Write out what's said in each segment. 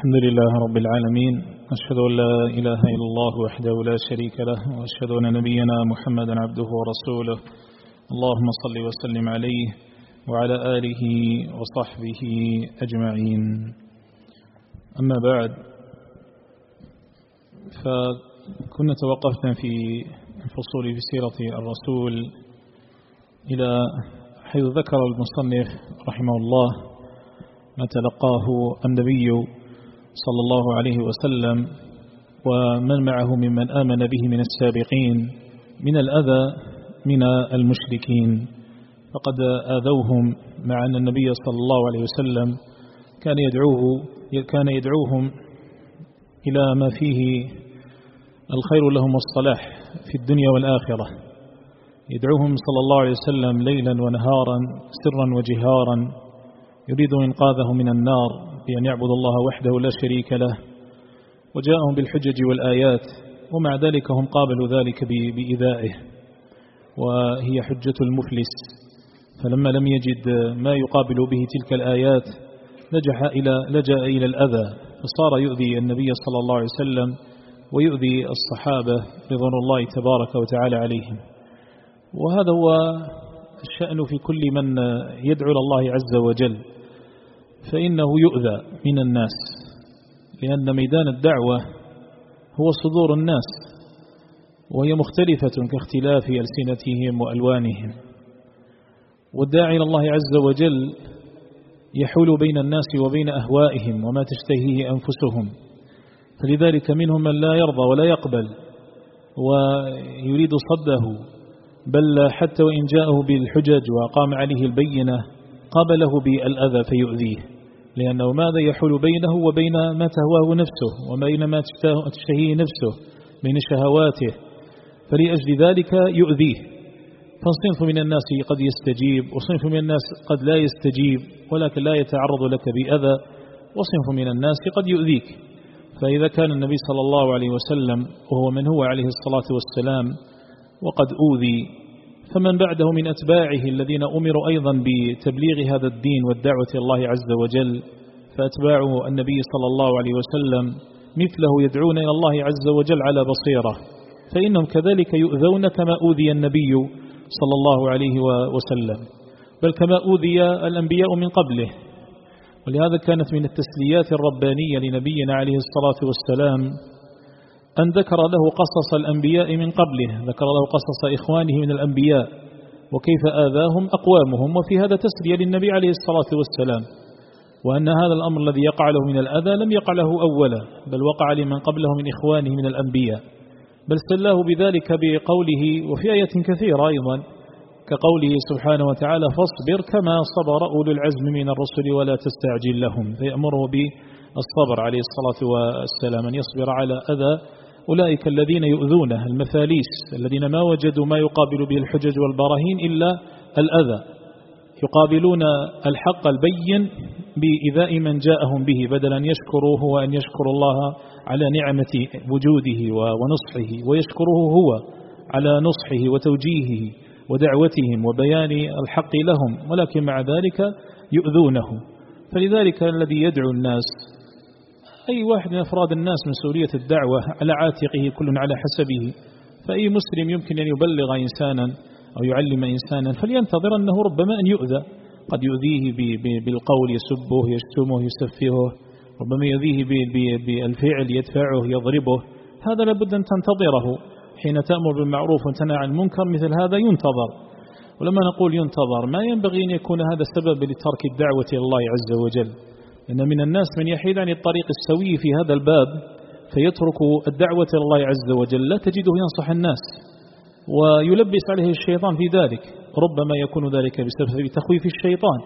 الحمد لله رب العالمين، أشهد أن لا إله إلا الله وحده لا شريك له، وأشهد أن نبينا محمدا عبده ورسوله. اللهم صل وسلم عليه وعلى آله وصحبه أجمعين. أما بعد، فكنا توقفنا في الفصول في سيرة الرسول إلى حيث ذكر المصنف رحمه الله ما تلقاه النبي صلى الله عليه وسلم ومن معه ممن آمن به من السابقين من الأذى من المشركين، فقد آذوهم مع أن النبي صلى الله عليه وسلم كان يدعوهم إلى ما فيه الخير لهم والصلاح في الدنيا والآخرة، يدعوهم صلى الله عليه وسلم ليلا ونهارا سرا وجهارا، يريد إنقاذه من النار بأن يعبد الله وحده لا شريك له، وجاءهم بالحجج والآيات، ومع ذلك هم قابلوا ذلك بإيذائه، وهي حجة المفلس. فلما لم يجد ما يقابل به تلك الآيات لجأ إلى الأذى، فصار يؤذي النبي صلى الله عليه وسلم ويؤذي الصحابة رضوان الله تبارك وتعالى عليهم. وهذا هو الشأن في كل من يدعو الله عز وجل، فإنه يؤذى من الناس، لأن ميدان الدعوة هو صدور الناس، وهي مختلفة كاختلاف ألسنتهم وألوانهم، والداعي إلى الله عز وجل يحول بين الناس وبين أهوائهم وما تشتهيه أنفسهم، فلذلك منهم من لا يرضى ولا يقبل ويريد صده، بل حتى وإن جاءه بالحجج وقام عليه البينة قابله بالأذى فيؤذيه، لأنه ماذا يحول بينه وبين ما تهواه نفسه وبين ما تشتهيه نفسه من شهواته، فلأجل ذلك يؤذيه. فصنف من الناس قد يستجيب، وصنف من الناس قد لا يستجيب ولكن لا يتعرض لك بأذى، وصنف من الناس قد يؤذيك. فإذا كان النبي صلى الله عليه وسلم وهو من هو عليه الصلاة والسلام وقد أوذي، فمن بعده من أتباعه الذين أمروا أيضا بتبليغ هذا الدين والدعوة الله عز وجل، فأتباع النبي صلى الله عليه وسلم مثله يدعون إلى الله عز وجل على بصيرة، فإنهم كذلك يؤذون كما أوذي النبي صلى الله عليه وسلم، بل كما أوذي الأنبياء من قبله. ولهذا كانت من التسليات الربانية لنبينا عليه الصلاة والسلام أن ذكر له قصص الأنبياء من قبله، ذكر له قصص إخوانه من الأنبياء وكيف آذاهم أقوامهم، وفي هذا تسلية للنبي عليه الصلاة والسلام، وأن هذا الأمر الذي يقع له من الأذى لم يقع له أولا، بل وقع لمن قبله من إخوانه من الأنبياء، بل سلاه بذلك بقوله وفي آية كثيرة أيضا كقوله سبحانه وتعالى: فاصبر كما صبر أولو العزم من الرسل ولا تستعجل لهم، فيأمره بالصبر عليه الصلاة والسلام، أن يصبر على أذى أولئك الذين يؤذونه المثاليس، الذين ما وجدوا ما يقابل به الحجج والبراهين إلا الأذى، يقابلون الحق البين بإيذاء من جاءهم به، بدلا أن يشكروه وأن يشكروا الله على نعمة وجوده ونصحه، ويشكروه هو على نصحه وتوجيهه ودعوتهم وبيان الحق لهم، ولكن مع ذلك يؤذونه. فلذلك الذي يدعو الناس، أي واحد من أفراد الناس، مسؤولية الدعوة على عاتقه، كل على حسبه، فأي مسلم يمكن أن يبلغ إنسانا أو يعلم إنسانا فلينتظر أنه ربما أن يؤذى، قد يؤذيه بالقول، يسبه، يشتمه، يسفهه، ربما يؤذيه بالفعل، يدفعه، يضربه. هذا لابد أن تنتظره حين تأمر بالمعروف وتنهى عن المنكر، مثل هذا ينتظر. ولما نقول ينتظر، ما ينبغي أن يكون هذا سبب لترك الدعوة إلى الله عز وجل، إن من الناس من يحيد عن الطريق السوي في هذا الباب فيترك الدعوة إلى الله عز وجل، لا تجده ينصح الناس، ويلبس عليه الشيطان في ذلك، ربما يكون ذلك بسبب تخويف الشيطان،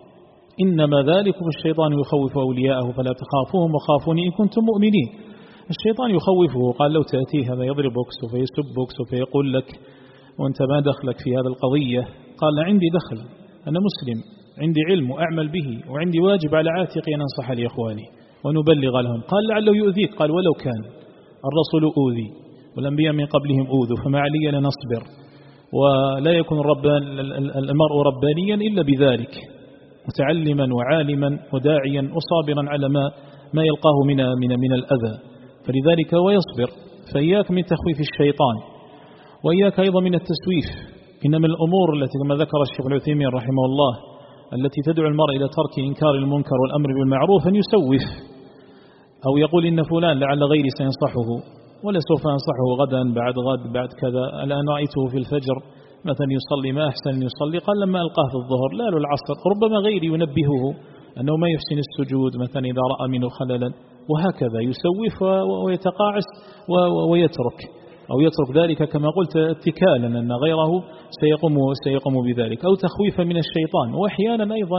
إنما ذلكم الشيطان يخوف أولياءه فلا تخافوهم وخافوني إن كنتم مؤمنين. الشيطان يخوفه، قال لو تأتيه هذا يضربك سوف يسبك سوف يقول لك وأنت ما دخلك في هذا القضية، قال عندي دخل، أنا مسلم، عندي علم وأعمل به، وعندي واجب على عاتقي أن أنصح لإخواني ونبلغ لهم. قال لعله يؤذيك، قال ولو كان الرسول أوذي والأنبياء من قبلهم أوذوا فما علي أن نصبر، ولا يكون المرء ربانيا إلا بذلك، متعلما وعالما وداعيا وصابرا على ما ما يلقاه من الأذى، فلذلك هو يصبر. فإياك من تخويف الشيطان، وإياك أيضا من التسويف. إنما الأمور التي كما ذكر الشيخ العثيمين رحمه الله التي تدعو المرء إلى ترك إنكار المنكر والأمر بالمعروف أن يسوف أو يقول إن فلان لعل غيري سينصحه ولا سوف أنصحه غدا بعد غد بعد كذا. الآن رأيته في الفجر مثلا يصلي ما أحسن أن يصلي، قال لما ألقاه في الظهر لا العصر، ربما غيري ينبهه أنه ما يحسن السجود مثلا إذا رأى منه خللا، وهكذا يسوف ويتقاعس ويترك أو يترك ذلك كما قلت اتكالا أن غيره سيقوم بذلك، أو تخويفا من الشيطان، وأحيانا أيضا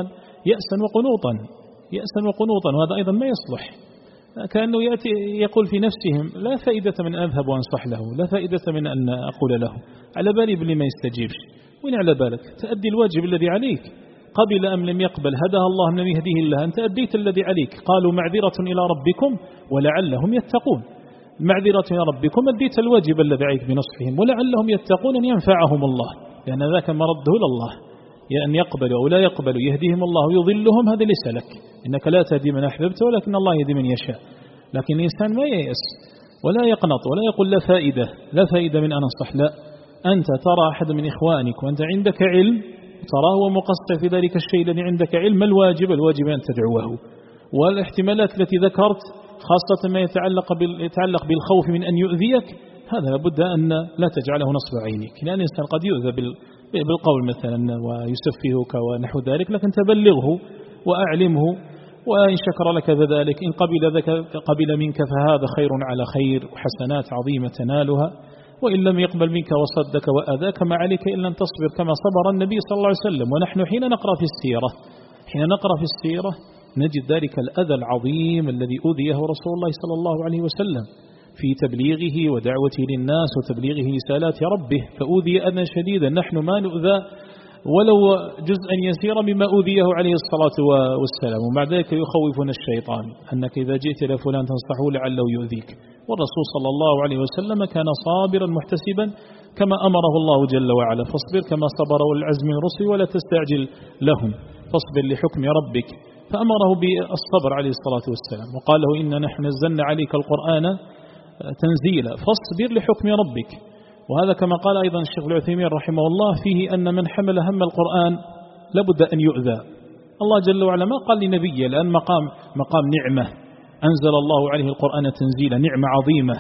يأسا وقنوطا، وهذا أيضا ما يصلح. كأنه يأتي يقول في نفسهم لا فائدة من أذهب وأنصح له، لا فائدة من أن أقول له، على بالي باللي ما يستجيبش. وين على بالك؟ تأدي الواجب الذي عليك، قبل أم لم يقبل هداها الله من يهديه الله، أنت أديت الذي عليك. قالوا معذرة إلى ربكم ولعلهم يتقون، معذرة إلى ربكم، أديت الواجب الذي عليك بنصحهم، ولعلهم يتقون أن ينفعهم الله، لأن ذاك مرده لله، يا أن يقبلوا أو لا يقبلوا يهديهم الله يضلهم، هذا ليس لك، إنك لا تهدي من أحببت ولكن الله يهدي من يشاء. لكن الإنسان ما ييأس ولا يقنط ولا يقول لا فائدة من أن أنصح، لا، أنت ترى أحد من إخوانك وأنت عندك علم تراه مقصر في ذلك الشيء الذي عندك علم، الواجب أن تدعوه. والاحتمالات التي ذكرت خاصة ما يتعلق بالخوف من أن يؤذيك، هذا لابد أن لا تجعله نصب عينك، لأن الإنسان قد يؤذى بالقول مثلا ويسفهك ونحو ذلك، لكن تبلغه وأعلمه، وإن شكر لك فذلك، إن قبل منك فهذا خير على خير وحسنات عظيمة تنالها، وإن لم يقبل منك وصدك وأذاك ما عليك إلا أن تصبر كما صبر النبي صلى الله عليه وسلم. ونحن حين نقرأ في السيرة نجد ذلك الأذى العظيم الذي أذيه رسول الله صلى الله عليه وسلم في تبليغه ودعوته للناس وتبليغه رسالات ربه، فأوذي أذى شديدا. نحن ما نؤذى ولو جزءا يسيرا مما أوذيه عليه الصلاة والسلام، ومع ذلك يخوفنا الشيطان أنك إذا جئت إلى فلان تنصحه لعله يؤذيك. والرسول صلى الله عليه وسلم كان صابرا محتسبا كما أمره الله جل وعلا، فاصبر كما صبر أولو العزم من الرسل ولا تستعجل لهم، فاصبر لحكم ربك، فأمره بالصبر عليه الصلاة والسلام، وقال له إن نحن نزلنا عليك القرآن تنزيلا فاصبر لحكم ربك. وهذا كما قال أيضا الشيخ العثيمين رحمه الله فيه أن من حمل هم القرآن لابد أن يؤذى. الله جل وعلا ما قال لنبيه، لأن مقام نعمة، أنزل الله عليه القرآن تنزيلا، نعمة عظيمة،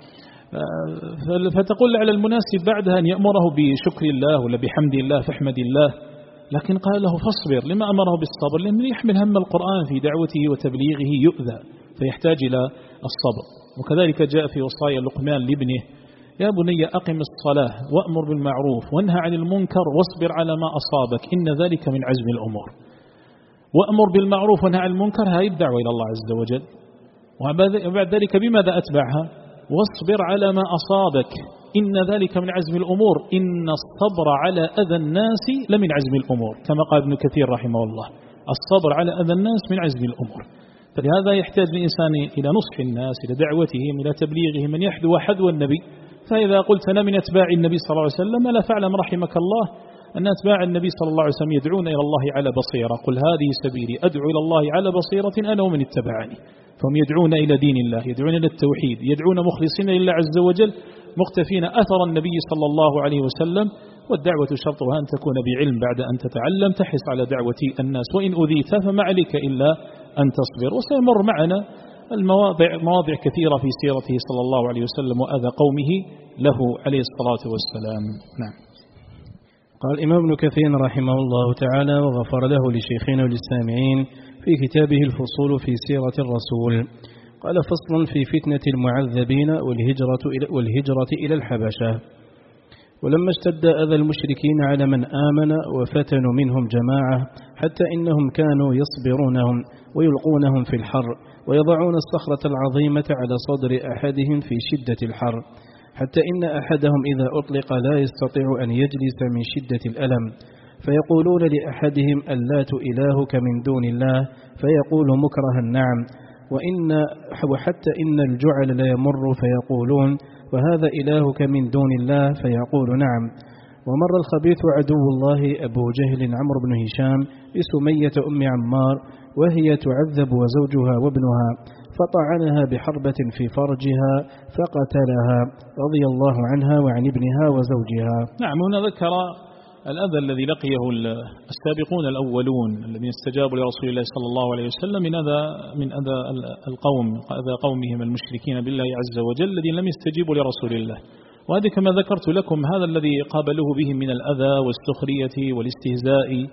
فتقول على المناسب بعدها أن يأمره بشكر الله ولا بحمد الله فاحمد الله، لكن قال له فاصبر. لما أمره بالصبر؟ لأنه يحمل هم القرآن في دعوته وتبليغه يؤذى، فيحتاج إلى الصبر. وكذلك جاء في وصايا لقمان لابنه: يا بني أقم الصلاة وأمر بالمعروف وانهى عن المنكر واصبر على ما أصابك إن ذلك من عزم الأمور. وأمر بالمعروف وانهى عن المنكر، هذه الدعوة إلى الله عز وجل. وبعد ذلك بماذا أتبعها؟ واصبر على ما أصابك إن ذلك من عزم الأمور، إن الصبر على أذى الناس لمن عزم الأمور، كما قال ابن كثير رحمه الله: الصبر على أذى الناس من عزم الأمور. فلهذا يحتاج الإنسان إلى نصح الناس، إلى دعوتهم، إلى تبليغهم، من يحذو حذو النبي. فإذا قلت أنا من أتباع النبي صلى الله عليه وسلم، ألا فاعلم رحمك الله أن أتباع النبي صلى الله عليه وسلم يدعون إلى الله على بصيرة. قل هذه سبيلي أدعو إلى الله على بصيرة أنا ومن اتبعني. فهم يدعون إلى دين الله، يدعون إلى التوحيد، يدعون مخلصين لله عز وجل، مقتفين أثر النبي صلى الله عليه وسلم. والدعوة شرطها أن تكون بعلم، بعد أن تتعلم تحرص على دعوة الناس، وإن أذيت فما عليك إلا أن تصبر. وسيمر معنا مواضع كثيرة في سيرته صلى الله عليه وسلم وأذى قومه له عليه الصلاة والسلام. نعم. قال الإمام ابن كثير رحمه الله تعالى وغفر له لشيخنا وللسامعين في كتابه الفصول في سيرة الرسول، قال: فصل في فتنة المعذبين والهجرة إلى الحبشة. ولما اشتد أذى المشركين على من آمن وفتنوا منهم جماعة حتى إنهم كانوا يصبرونهم ويلقونهم في الحر ويضعون الصخرة العظيمة على صدر أحدهم في شدة الحر، حتى إن أحدهم إذا أطلق لا يستطيع أن يجلس من شدة الألم، فيقولون لأحدهم: اللات إلهك من دون الله؟ فيقول مكرها: نعم. وحتى إن الجعل لا يمر فيقولون: وهذا إلهك من دون الله؟ فيقول: نعم. ومر الخبيث عدو الله أبو جهل عمرو بن هشام لسمية أم عمار وهي تعذب وزوجها وابنها، فطعنها بحربة في فرجها فقتلها رضي الله عنها وعن ابنها وزوجها. نعم. هنا ذكر الأذى الذي لقيه السابقون الأولون الذين استجابوا لرسول الله صلى الله عليه وسلم من أذى القوم، أذى قومهم المشركين بالله عز وجل الذين لم يستجيبوا لرسول الله. وهذا كما ذكرت لكم هذا الذي قابلوه بهم من الأذى والسخرية والاستهزاء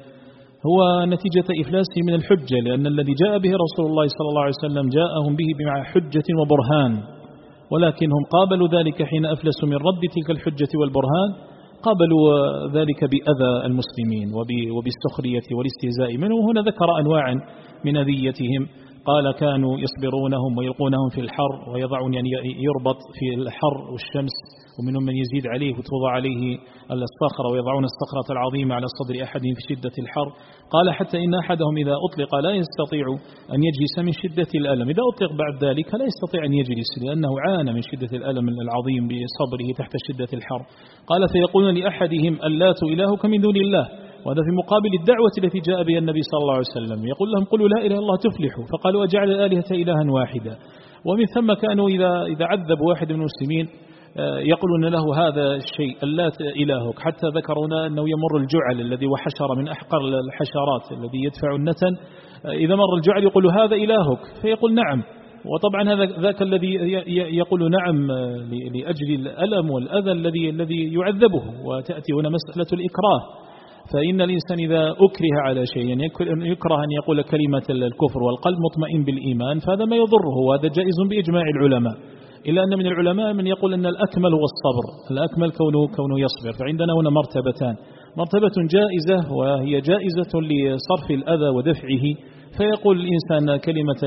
هو نتيجة إفلاسه من الحجة، لأن الذي جاء به رسول الله صلى الله عليه وسلم جاءهم به بمع حجة وبرهان، ولكنهم قابلوا ذلك حين أفلسوا من رد تلك الحجة والبرهان، قابلوا ذلك بأذى المسلمين وبالسخرية والاستهزاء منهم. هنا ذكر أنواعا من أذيتهم، قال كانوا يصبرونهم ويلقونهم في الحر ويضعون يعني يربط في الحر والشمس، ومنهم من يزيد عليه وتوضع عليه الصخرة ويضعون الصخرة العظيمة على صدر أحدهم في شدة الحر. قال حتى إن أحدهم إذا أطلق لا يستطيع أن يجلس من شدة الألم، إذا أطلق بعد ذلك لا يستطيع أن يجلس لأنه عانى من شدة الألم العظيم بصبره تحت شدة الحر. قال فيقولون لأحدهم اللات إلهك من دون الله، وهذا في مقابل الدعوة التي جاء بها النبي صلى الله عليه وسلم، يقول لهم قولوا لا إله إلا الله تفلحوا، فقالوا أجعل الآلهة إلها واحدا. ومن ثم كانوا إذا عذبوا واحد من المسلمين يقولون له هذا الشيء اللات إلهك، حتى ذكرونا أنه يمر الجعل الذي وحشر من أحقر الحشرات الذي يدفع النتن، إذا مر الجعل يقول هذا إلهك فيقول نعم، وطبعا هذا ذاك الذي يقول نعم لأجل الألم والأذى الذي يعذبه. وتأتي هنا مسألة الإكراه، فإن الإنسان إذا أكره على شيء يعني يكره أن يقول كلمة الكفر والقلب مطمئن بالإيمان فهذا ما يضره، وهذا جائز بإجماع العلماء، إلا أن من العلماء من يقول أن الأكمل هو الصبر، الأكمل كونه يصبر. فعندنا هنا مرتبتان، مرتبة جائزة وهي جائزة لصرف الأذى ودفعه، فيقول الإنسان كلمة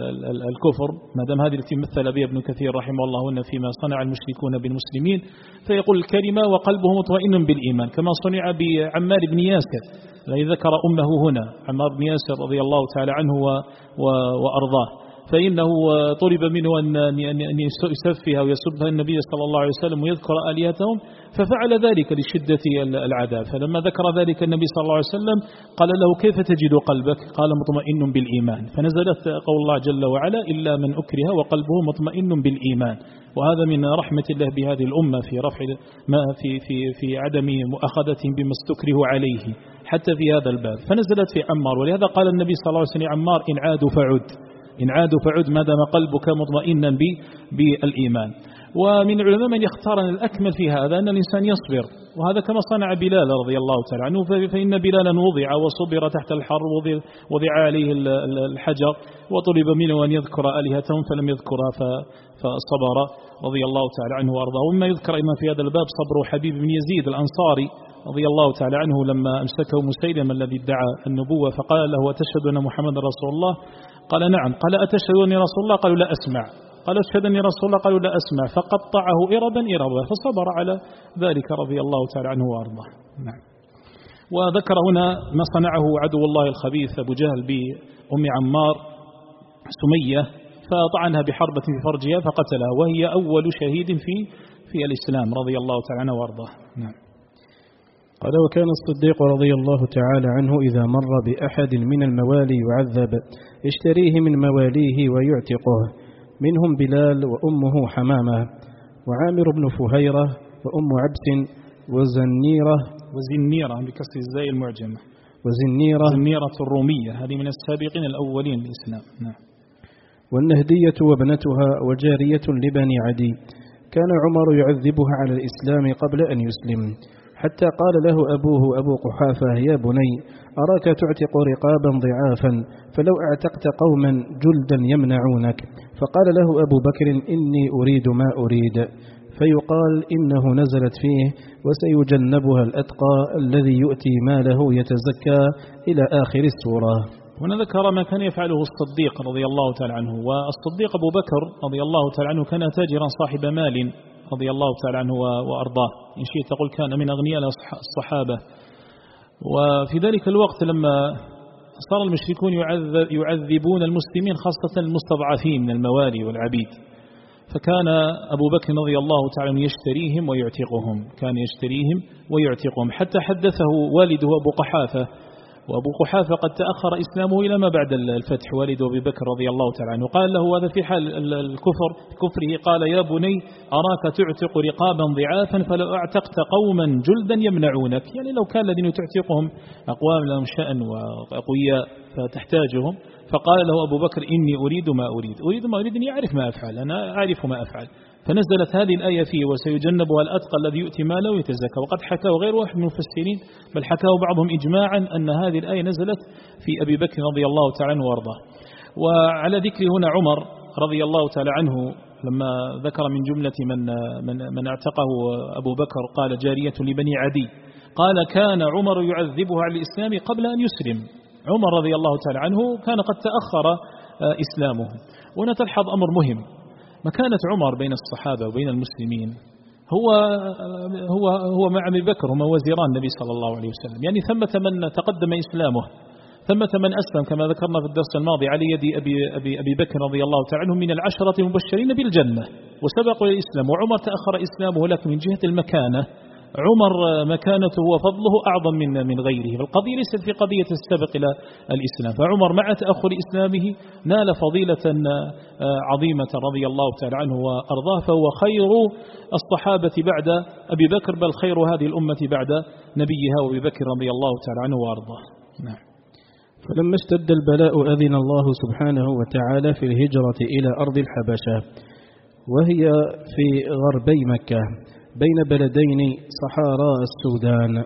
الكفر ما دام هذه التي مثل بها ابن كثير رحمه الله هنا فيما صنع المشركون بالمسلمين، فيقول الكلمة وقلبه مطمئن بالإيمان، كما صنع بعمار بن ياسر الذي ذكر أمه هنا، عمار بن ياسر رضي الله تعالى عنه وأرضاه، فإنه طلب منه أن يسفها ويسبها النبي صلى الله عليه وسلم ويذكر آلهتهم، ففعل ذلك لشدة العذاب. فلما ذكر ذلك النبي صلى الله عليه وسلم قال له كيف تجد قلبك؟ قال مطمئن بالإيمان، فنزلت قول الله جل وعلا إلا من أكره وقلبه مطمئن بالإيمان. وهذا من رحمة الله بهذه الأمة في رفع ما في عدم مؤاخذتهم بما استكره عليه حتى في هذا الباب، فنزلت في عمار. ولهذا قال النبي صلى الله عليه وسلم عمار إن عادوا فعد ما دام قلبك مطمئنا بالإيمان. ومن العلماء من يختار أن الأكمل في هذا أن الإنسان يصبر، وهذا كما صنع بلال رضي الله تعالى عنه، فإن بلالا وضع وصبر تحت الحر، وضع عليه الحجر وطلب منه أن يذكر آلهتهم فلم يذكرها فصبر رضي الله تعالى عنه وأرضاه. ومما يذكر أيضا في هذا الباب صبر حبيب بن يزيد الأنصاري رضي الله تعالى عنه لما أمسكه مسيلمة الذي ادعى النبوة، فقال له أتشهد أن محمد رسول الله؟ قال نعم. قال أتشهد أني رسول الله؟ قالوا لا أسمع. قال أشهد أني رسول الله؟ قالوا لا أسمع. فقطعه إربا فصبر على ذلك رضي الله تعالى عنه وأرضاه. نعم. وذكر هنا ما صنعه عدو الله الخبيث أبو جهل بأم عمار سمية، فطعنها بحربة في فرجها فقتلها، وهي أول شهيد في الإسلام رضي الله تعالى عنه وأرضاه. نعم. قال وكان الصديق رضي الله تعالى عنه إذا مر بأحد من الموالي يعذب اشتريه من مواليه ويعتقه، منهم بلال وأمه حمامة وعامر بن فهيرة وأم عبس وزنيرة بكسر الزاي المعجمة وزنيرة الرومية، هذه من السابقين الأولين للإسلام. نعم. والنهدية وابنتها وجارية لبني عدي. كان عمر يعذبها على الإسلام قبل أن يسلم، حتى قال له أبوه أبو قحافة يا بني أراك تعتق رقابا ضعافا، فلو اعتقت قوما جلدا يمنعونك. فقال له أبو بكر إني أريد ما أريد، فيقال إنه نزلت فيه وسيجنبها الأتقى الذي يؤتي ماله يتزكى إلى آخر السورة. هنا ذكر ما كان يفعله الصديق رضي الله تعالى عنه. والصديق أبو بكر رضي الله تعالى عنه كان تاجرا صاحب مال رضي الله تعالى عنه وأرضاه، إن شئت تقول كان من أغنياء الصحابة. وفي ذلك الوقت لما صار المشركون يعذبون المسلمين خاصة المستضعفين من الموالي والعبيد، فكان أبو بكر رضي الله تعالى عنه يشتريهم ويعتقهم، كان يشتريهم ويعتقهم، حتى حدثه والده أبو قحافة وأبو قحافة قد تأخر إسلامه إلى ما بعد الفتح، والد أبي بكر رضي الله تعالى عنه. قال له هذا في حال كفره، قال يا بني أراك تعتق رقابا ضعافا فلو أعتقت قوما جلدا يمنعونك، يعني لو كان الذين تعتقهم أقوام لهم شأن وأقوياء فتحتاجهم. فقال له أبو بكر إني أريد ما أريد أن يعرف ما أفعل، أنا أعرف ما أفعل. فنزلت هذه الآية فيه وسيجنبها الأتقى الذي يؤتي ماله ويتزكى. وقد حكاه غير واحد من المفسرين، بل حكاه بعضهم إجماعا أن هذه الآية نزلت في أبي بكر رضي الله تعالى عنه وارضاه. وعلى ذكر هنا عمر رضي الله تعالى عنه لما ذكر من جملة من اعتقه أبو بكر قال جارية لبني عدي، قال كان عمر يعذبها على الإسلام قبل أن يسلم. عمر رضي الله تعالى عنه كان قد تأخر إسلامه. وهنا تلحظ أمر مهم، مكانة عمر بين الصحابة وبين المسلمين هو مع أبي بكر، هما وزيران النبي صلى الله عليه وسلم. يعني ثمة من تقدم إسلامه، ثمة من أسلم كما ذكرنا في الدرس الماضي على يد أبي بكر رضي الله تعالى عنه من العشرة المبشرين بالجنة وسبقوا الإسلام. وعمر تأخر إسلامه، لكن من جهة المكانة عمر مكانته وفضله أعظم من غيره. فالقضية ليست في قضية السبق إلى الإسلام، فعمر مع تأخر إسلامه نال فضيلة عظيمة رضي الله تعالى عنه وأرضاه، فهو خير الصحابة بعد أبي بكر، بل خير هذه الأمة بعد نبيها وأبي بكر رضي الله تعالى عنه وأرضاه. نعم. فلما اشتد البلاء أذن الله سبحانه وتعالى في الهجرة إلى أرض الحبشة، وهي في غربي مكة بين بلدين صحراء السودان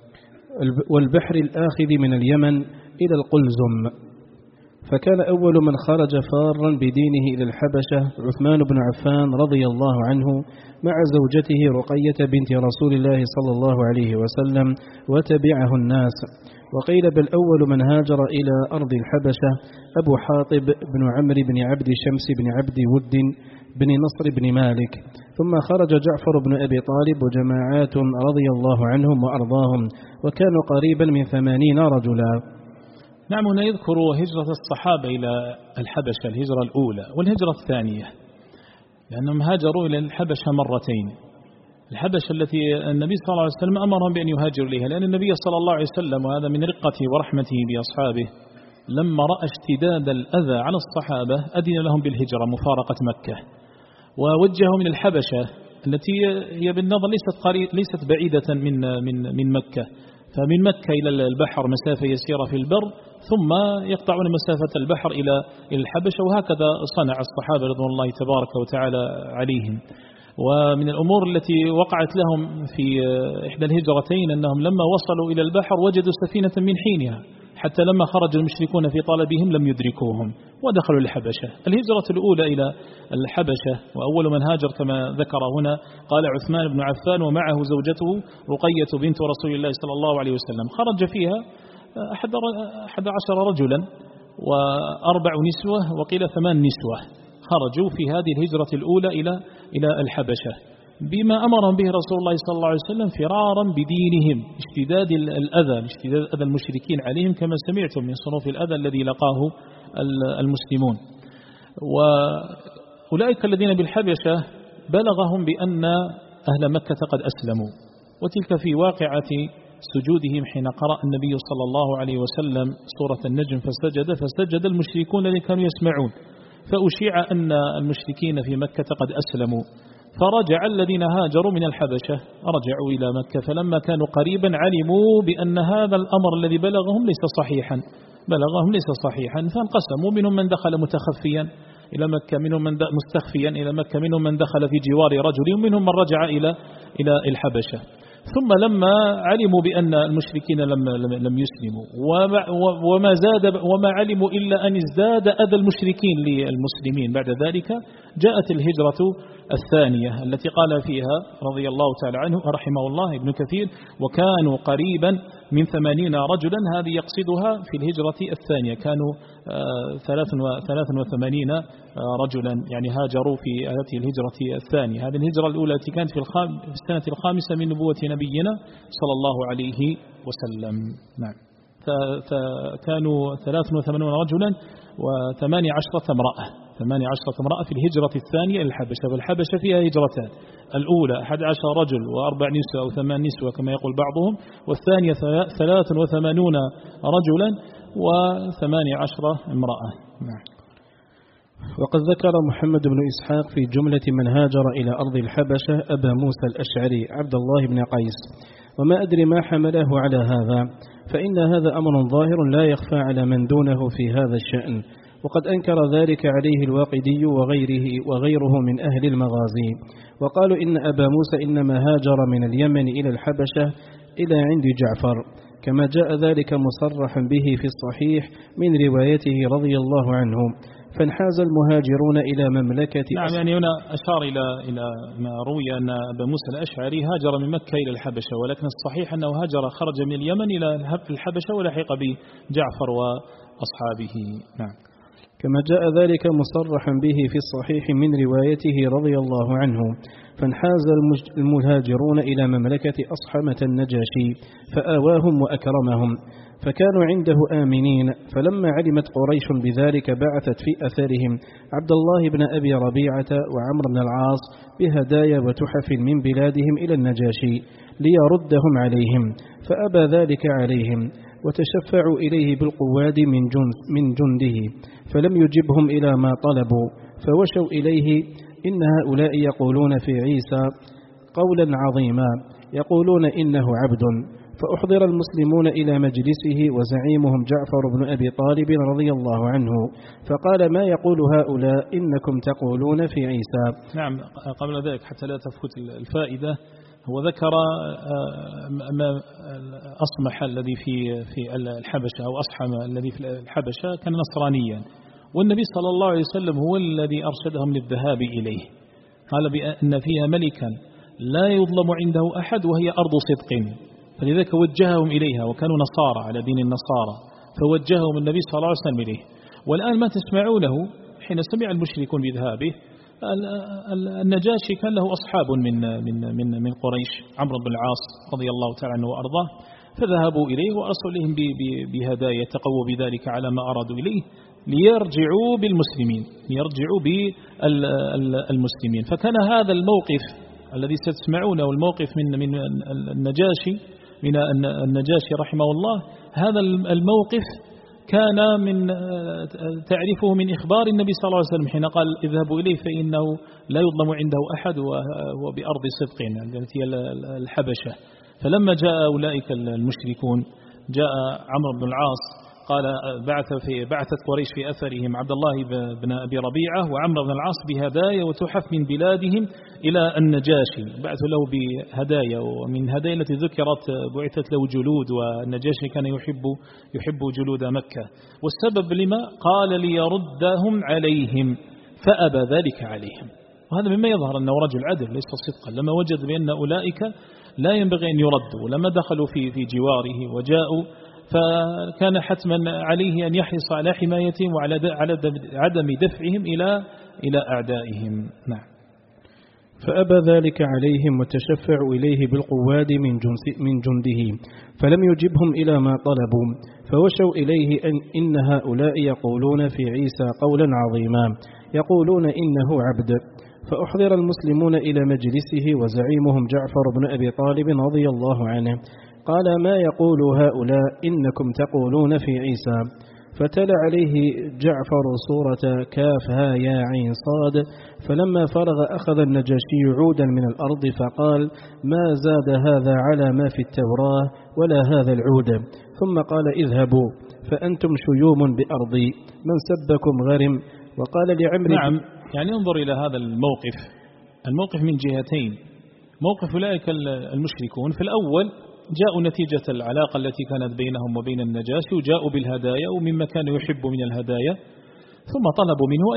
والبحر الآخذ من اليمن إلى القلزم. فكان أول من خرج فارا بدينه إلى الحبشة عثمان بن عفان رضي الله عنه مع زوجته رقية بنت رسول الله صلى الله عليه وسلم، وتبعه الناس. وقيل بل أول من هاجر إلى أرض الحبشة أبو حاطب بن عمرو بن عبد شمس بن عبد ود بن نصر بن مالك. ثم خرج جعفر بن أبي طالب وجماعات رضي الله عنهم وأرضاهم، وكانوا قريبا من 80 رجلا. نعم. هنا يذكر هجرة الصحابة إلى الحبشة، الهجرة الأولى والهجرة الثانية، لأنهم هاجروا إلى الحبشة مرتين. الحبشة التي النبي صلى الله عليه وسلم أمرهم بأن يهاجروا إليها، لأن النبي صلى الله عليه وسلم وهذا من رقته ورحمته بأصحابه لما رأى اشتداد الأذى على الصحابة أذن لهم بالهجرة مفارقة مكة، ووجهوا من الحبشة التي هي بالنظر ليست بعيدة من مكة، فمن مكة إلى البحر مسافة يسيرة في البر، ثم يقطعون مسافة البحر إلى الحبشة. وهكذا صنع الصحابة رضوان الله تبارك وتعالى عليهم. ومن الأمور التي وقعت لهم في إحدى الهجرتين أنهم لما وصلوا إلى البحر وجدوا سفينة من حينها، حتى لما خرج المشركون في طلبهم لم يدركوهم ودخلوا الحبشة. الهجرة الأولى إلى الحبشة، وأول من هاجر كما ذكر هنا قال عثمان بن عفان ومعه زوجته رقية بنت رسول الله صلى الله عليه وسلم. خرج فيها 11 رجلا و4 نسوة، وقيل 8 نسوة خرجوا في هذه الهجرة الأولى إلى الحبشة بما أمرهم به رسول الله صلى الله عليه وسلم فرارا بدينهم، اشتداد الأذى، اشتداد أذى المشركين عليهم كما سمعتم من صنوف الأذى الذي لقاه المسلمون. وأولئك الذين بالحبشة بلغهم بأن أهل مكة قد أسلموا، وتلك في واقعة سجودهم حين قرأ النبي صلى الله عليه وسلم سورة النجم فسجد المشركون الذين كانوا يسمعون، فأشيع أن المشركين في مكة قد أسلموا، فرجع الذين هاجروا من الحبشة رجعوا إلى مكة، فلما كانوا قريبا علموا بأن هذا الأمر الذي بلغهم ليس صحيحا فانقسموا، منهم من دخل متخفيا إلى مكة، منهم من مستخفيا إلى مكة، منهم من دخل في جوار رجل، ومنهم من رجع إلى الحبشة. ثم لما علموا بأن المشركين لم يسلموا وما علموا إلا أن ازداد أذى المشركين للمسلمين، بعد ذلك جاءت الهجرة الثانية التي قال فيها رضي الله تعالى عنه رحمه الله ابن كثير وكانوا قريبا من 80 رجلا. هذه يقصدها في الهجرة الثانية، كانوا 83 رجلا يعني هاجروا في هذه الهجرة الثانية. هذه الهجرة الأولى التي كانت في السنة الخامسة من نبوة نبينا صلى الله عليه وسلم. نعم. كانوا 83 رجلا و18 امرأة، 18 امرأة في الهجرة الثانية إلى الحبشة. فالحبشة فيها هجرتان، الأولى 11 رجل و4 نسوة أو 8 نسوة كما يقول بعضهم، والثانية 83 رجلا و18 امرأة. وقد ذكر محمد بن إسحاق في جملة من هاجر إلى أرض الحبشة أبا موسى الأشعري عبد الله بن قيس، وما أدري ما حمله على هذا، فإن هذا أمر ظاهر لا يخفى على من دونه في هذا الشأن، وقد أنكر ذلك عليه الواقدي وغيره من أهل المغازي، وقالوا إن أبا موسى إنما هاجر من اليمن إلى الحبشة إلى عند جعفر، كما جاء ذلك مصرحا به في الصحيح من روايته رضي الله عنه، فانحاز المهاجرون إلى مملكة. نعم، يعني هنا أشار إلى ما روي أن أبا موسى الأشعري هاجر من مكة إلى الحبشة، ولكن الصحيح أنه هاجر خرج من اليمن إلى الحبشة ولحق بجعفر وأصحابه. نعم. كما جاء ذلك مصرحا به في الصحيح من روايته رضي الله عنه، فانحاز المهاجرون إلى مملكة أصحمة النجاشي فآواهم وأكرمهم، فكانوا عنده آمنين. فلما علمت قريش بذلك بعثت في أثرهم عبد الله بن أبي ربيعة وعمر بن العاص بهدايا وتحف من بلادهم إلى النجاشي ليردهم عليهم، فأبى ذلك عليهم، وتشفعوا إليه بالقواد من جنده، فلم يجبهم إلى ما طلبوا، فوشوا إليه إن هؤلاء يقولون في عيسى قولا عظيما، يقولون إنه عبد. فأحضر المسلمون إلى مجلسه وزعيمهم جعفر بن أبي طالب رضي الله عنه، فقال ما يقول هؤلاء إنكم تقولون في عيسى. نعم، قبل ذلك حتى لا تفوت الفائدة، هو ذكر ما أصمح الذي في الحبشة أو أصحم الذي في الحبشة كان نصرانيا، والنبي صلى الله عليه وسلم هو الذي أرشدهم للذهاب إليه، قال بأن فيها ملكا لا يظلم عنده أحد وهي أرض صدق، فلذلك وجههم إليها، وكانوا نصارى على دين النصارى، فوجههم النبي صلى الله عليه وسلم إليه. والآن ما تسمعونه حين سمع المشركون بذهابه، النجاشي كان له أصحاب من قريش، عمرو بن العاص رضي الله تعالى عنه وأرضاه، فذهبوا إليه وأرسلوا إليهم بهدايا تقووا بذلك على ما أرادوا إليه ليرجعوا بالمسلمين، ليرجعوا بالمسلمين. فكان هذا الموقف الذي ستسمعونه، والموقف من النجاشي رحمه الله، هذا الموقف كان من تعرفه من إخبار النبي صلى الله عليه وسلم حين قال اذهبوا إليه فإنه لا يظلم عنده أحد وهو بأرض صدق التي هي الحبشة. فلما جاء أولئك المشركون، جاء عمرو بن العاص قال بعثت قريش في أثرهم عبد الله بن أبي ربيعة وعمرو بن العاص بهدايا وتحف من بلادهم إلى النجاشي، بعثوا له بهدايا، ومن هدايا التي ذكرت بعثت له جلود، والنجاشي كان يحب جلود مكة. والسبب لما؟ قال ليردهم عليهم، فأبى ذلك عليهم. وهذا مما يظهر أنه رجل عدل ليس صدقا، لما وجد بأن أولئك لا ينبغي أن يردوا، لما دخلوا في جواره وجاءوا، فكان حتما عليه أن يحرص على حمايتهم وعلى عدم دفعهم إلى أعدائهم. نعم. فأبى ذلك عليهم وتشفعوا إليه بالقواد من جنده، فلم يجبهم إلى ما طلبوا، فوشوا إليه إن هؤلاء يقولون في عيسى قولا عظيما، يقولون إنه عبد. فأحضر المسلمون إلى مجلسه وزعيمهم جعفر بن أبي طالب رضي الله عنه، قال ما يقول هؤلاء إنكم تقولون في عيسى. فتلا عليه جعفر سورة كافها يا عين صاد. فلما فرغ أخذ النجاشي عودا من الأرض فقال ما زاد هذا على ما في التوراة ولا هذا العود، ثم قال اذهبوا فأنتم شيوم بأرضي، من سبكم غرم. وقال لعمرو نعم، يعني انظر إلى هذا الموقف من جهتين. موقف أولئك المشركون في الأول جاءوا نتيجة العلاقة التي كانت بينهم وبين النجاشي، وجاءوا بالهدايا ومما كان يحب من الهدايا، ثم طلبوا منه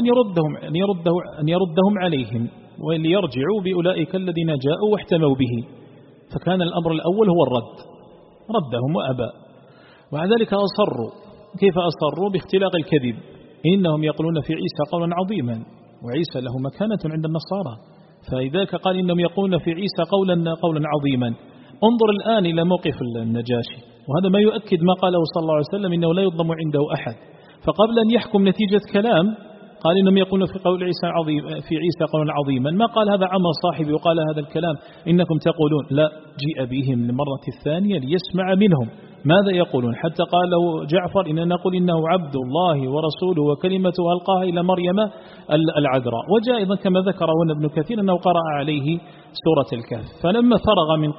أن يردهم عليهم وليرجعوا بأولئك الذين جاءوا واحتموا به. فكان الأمر الأول هو الرد، ردهم وأبى. ومع ذلك أصروا. كيف أصروا؟ باختلاق الكذب، إنهم يقولون في عيسى قولا عظيما، وعيسى له مكانة عند النصارى، فلذلك قال إنهم يقولون في عيسى قولا عظيما. انظر الآن إلى موقف النجاشي، وهذا ما يؤكد ما قاله صلى الله عليه وسلم إنه لا يظلم عنده أحد. فقبل أن يحكم نتيجة كلام قال إنهم يقولون في قول عيسى عظيم، في عيسى قولا عظيما، ما قال هذا عمر صاحبي وقال هذا الكلام إنكم تقولون، لا، جيء بهم للمرة الثانية ليسمع منهم ماذا يقولون، حتى قال له جعفر إننا نقول إنه عبد الله ورسوله وكلمته ألقاها إلى مريم العذراء. وجاء أيضا كما ذكر هنا ابن كثير أنه قرأ عليه سورة الكهف. فلما فرغ من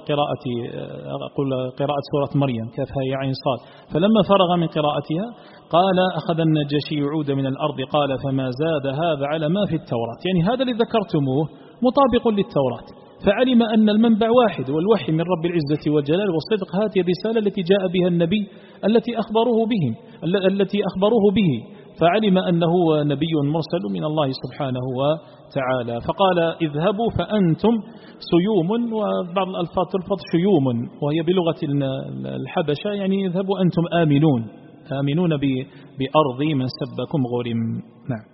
قراءة سورة مريم كافها يا عين صاد، فلما فرغ من قراءتها قال أخذ النجاشي عود من الأرض قال فما زاد هذا على ما في التوراة، يعني هذا اللي ذكرتموه مطابق للتوراة. فعلم أن المنبع واحد والوحي من رب العزة والجلال والصدق، هذه الرسالة التي جاء بها النبي التي أخبروه به، فعلم أنه نبي مرسل من الله سبحانه وتعالى. فقال اذهبوا فأنتم سيوم، وبعض الألفاظ تلفظ شيوم وهي بلغة الحبشة، يعني اذهبوا أنتم آمنون بأرض من سبكم غرم. نعم.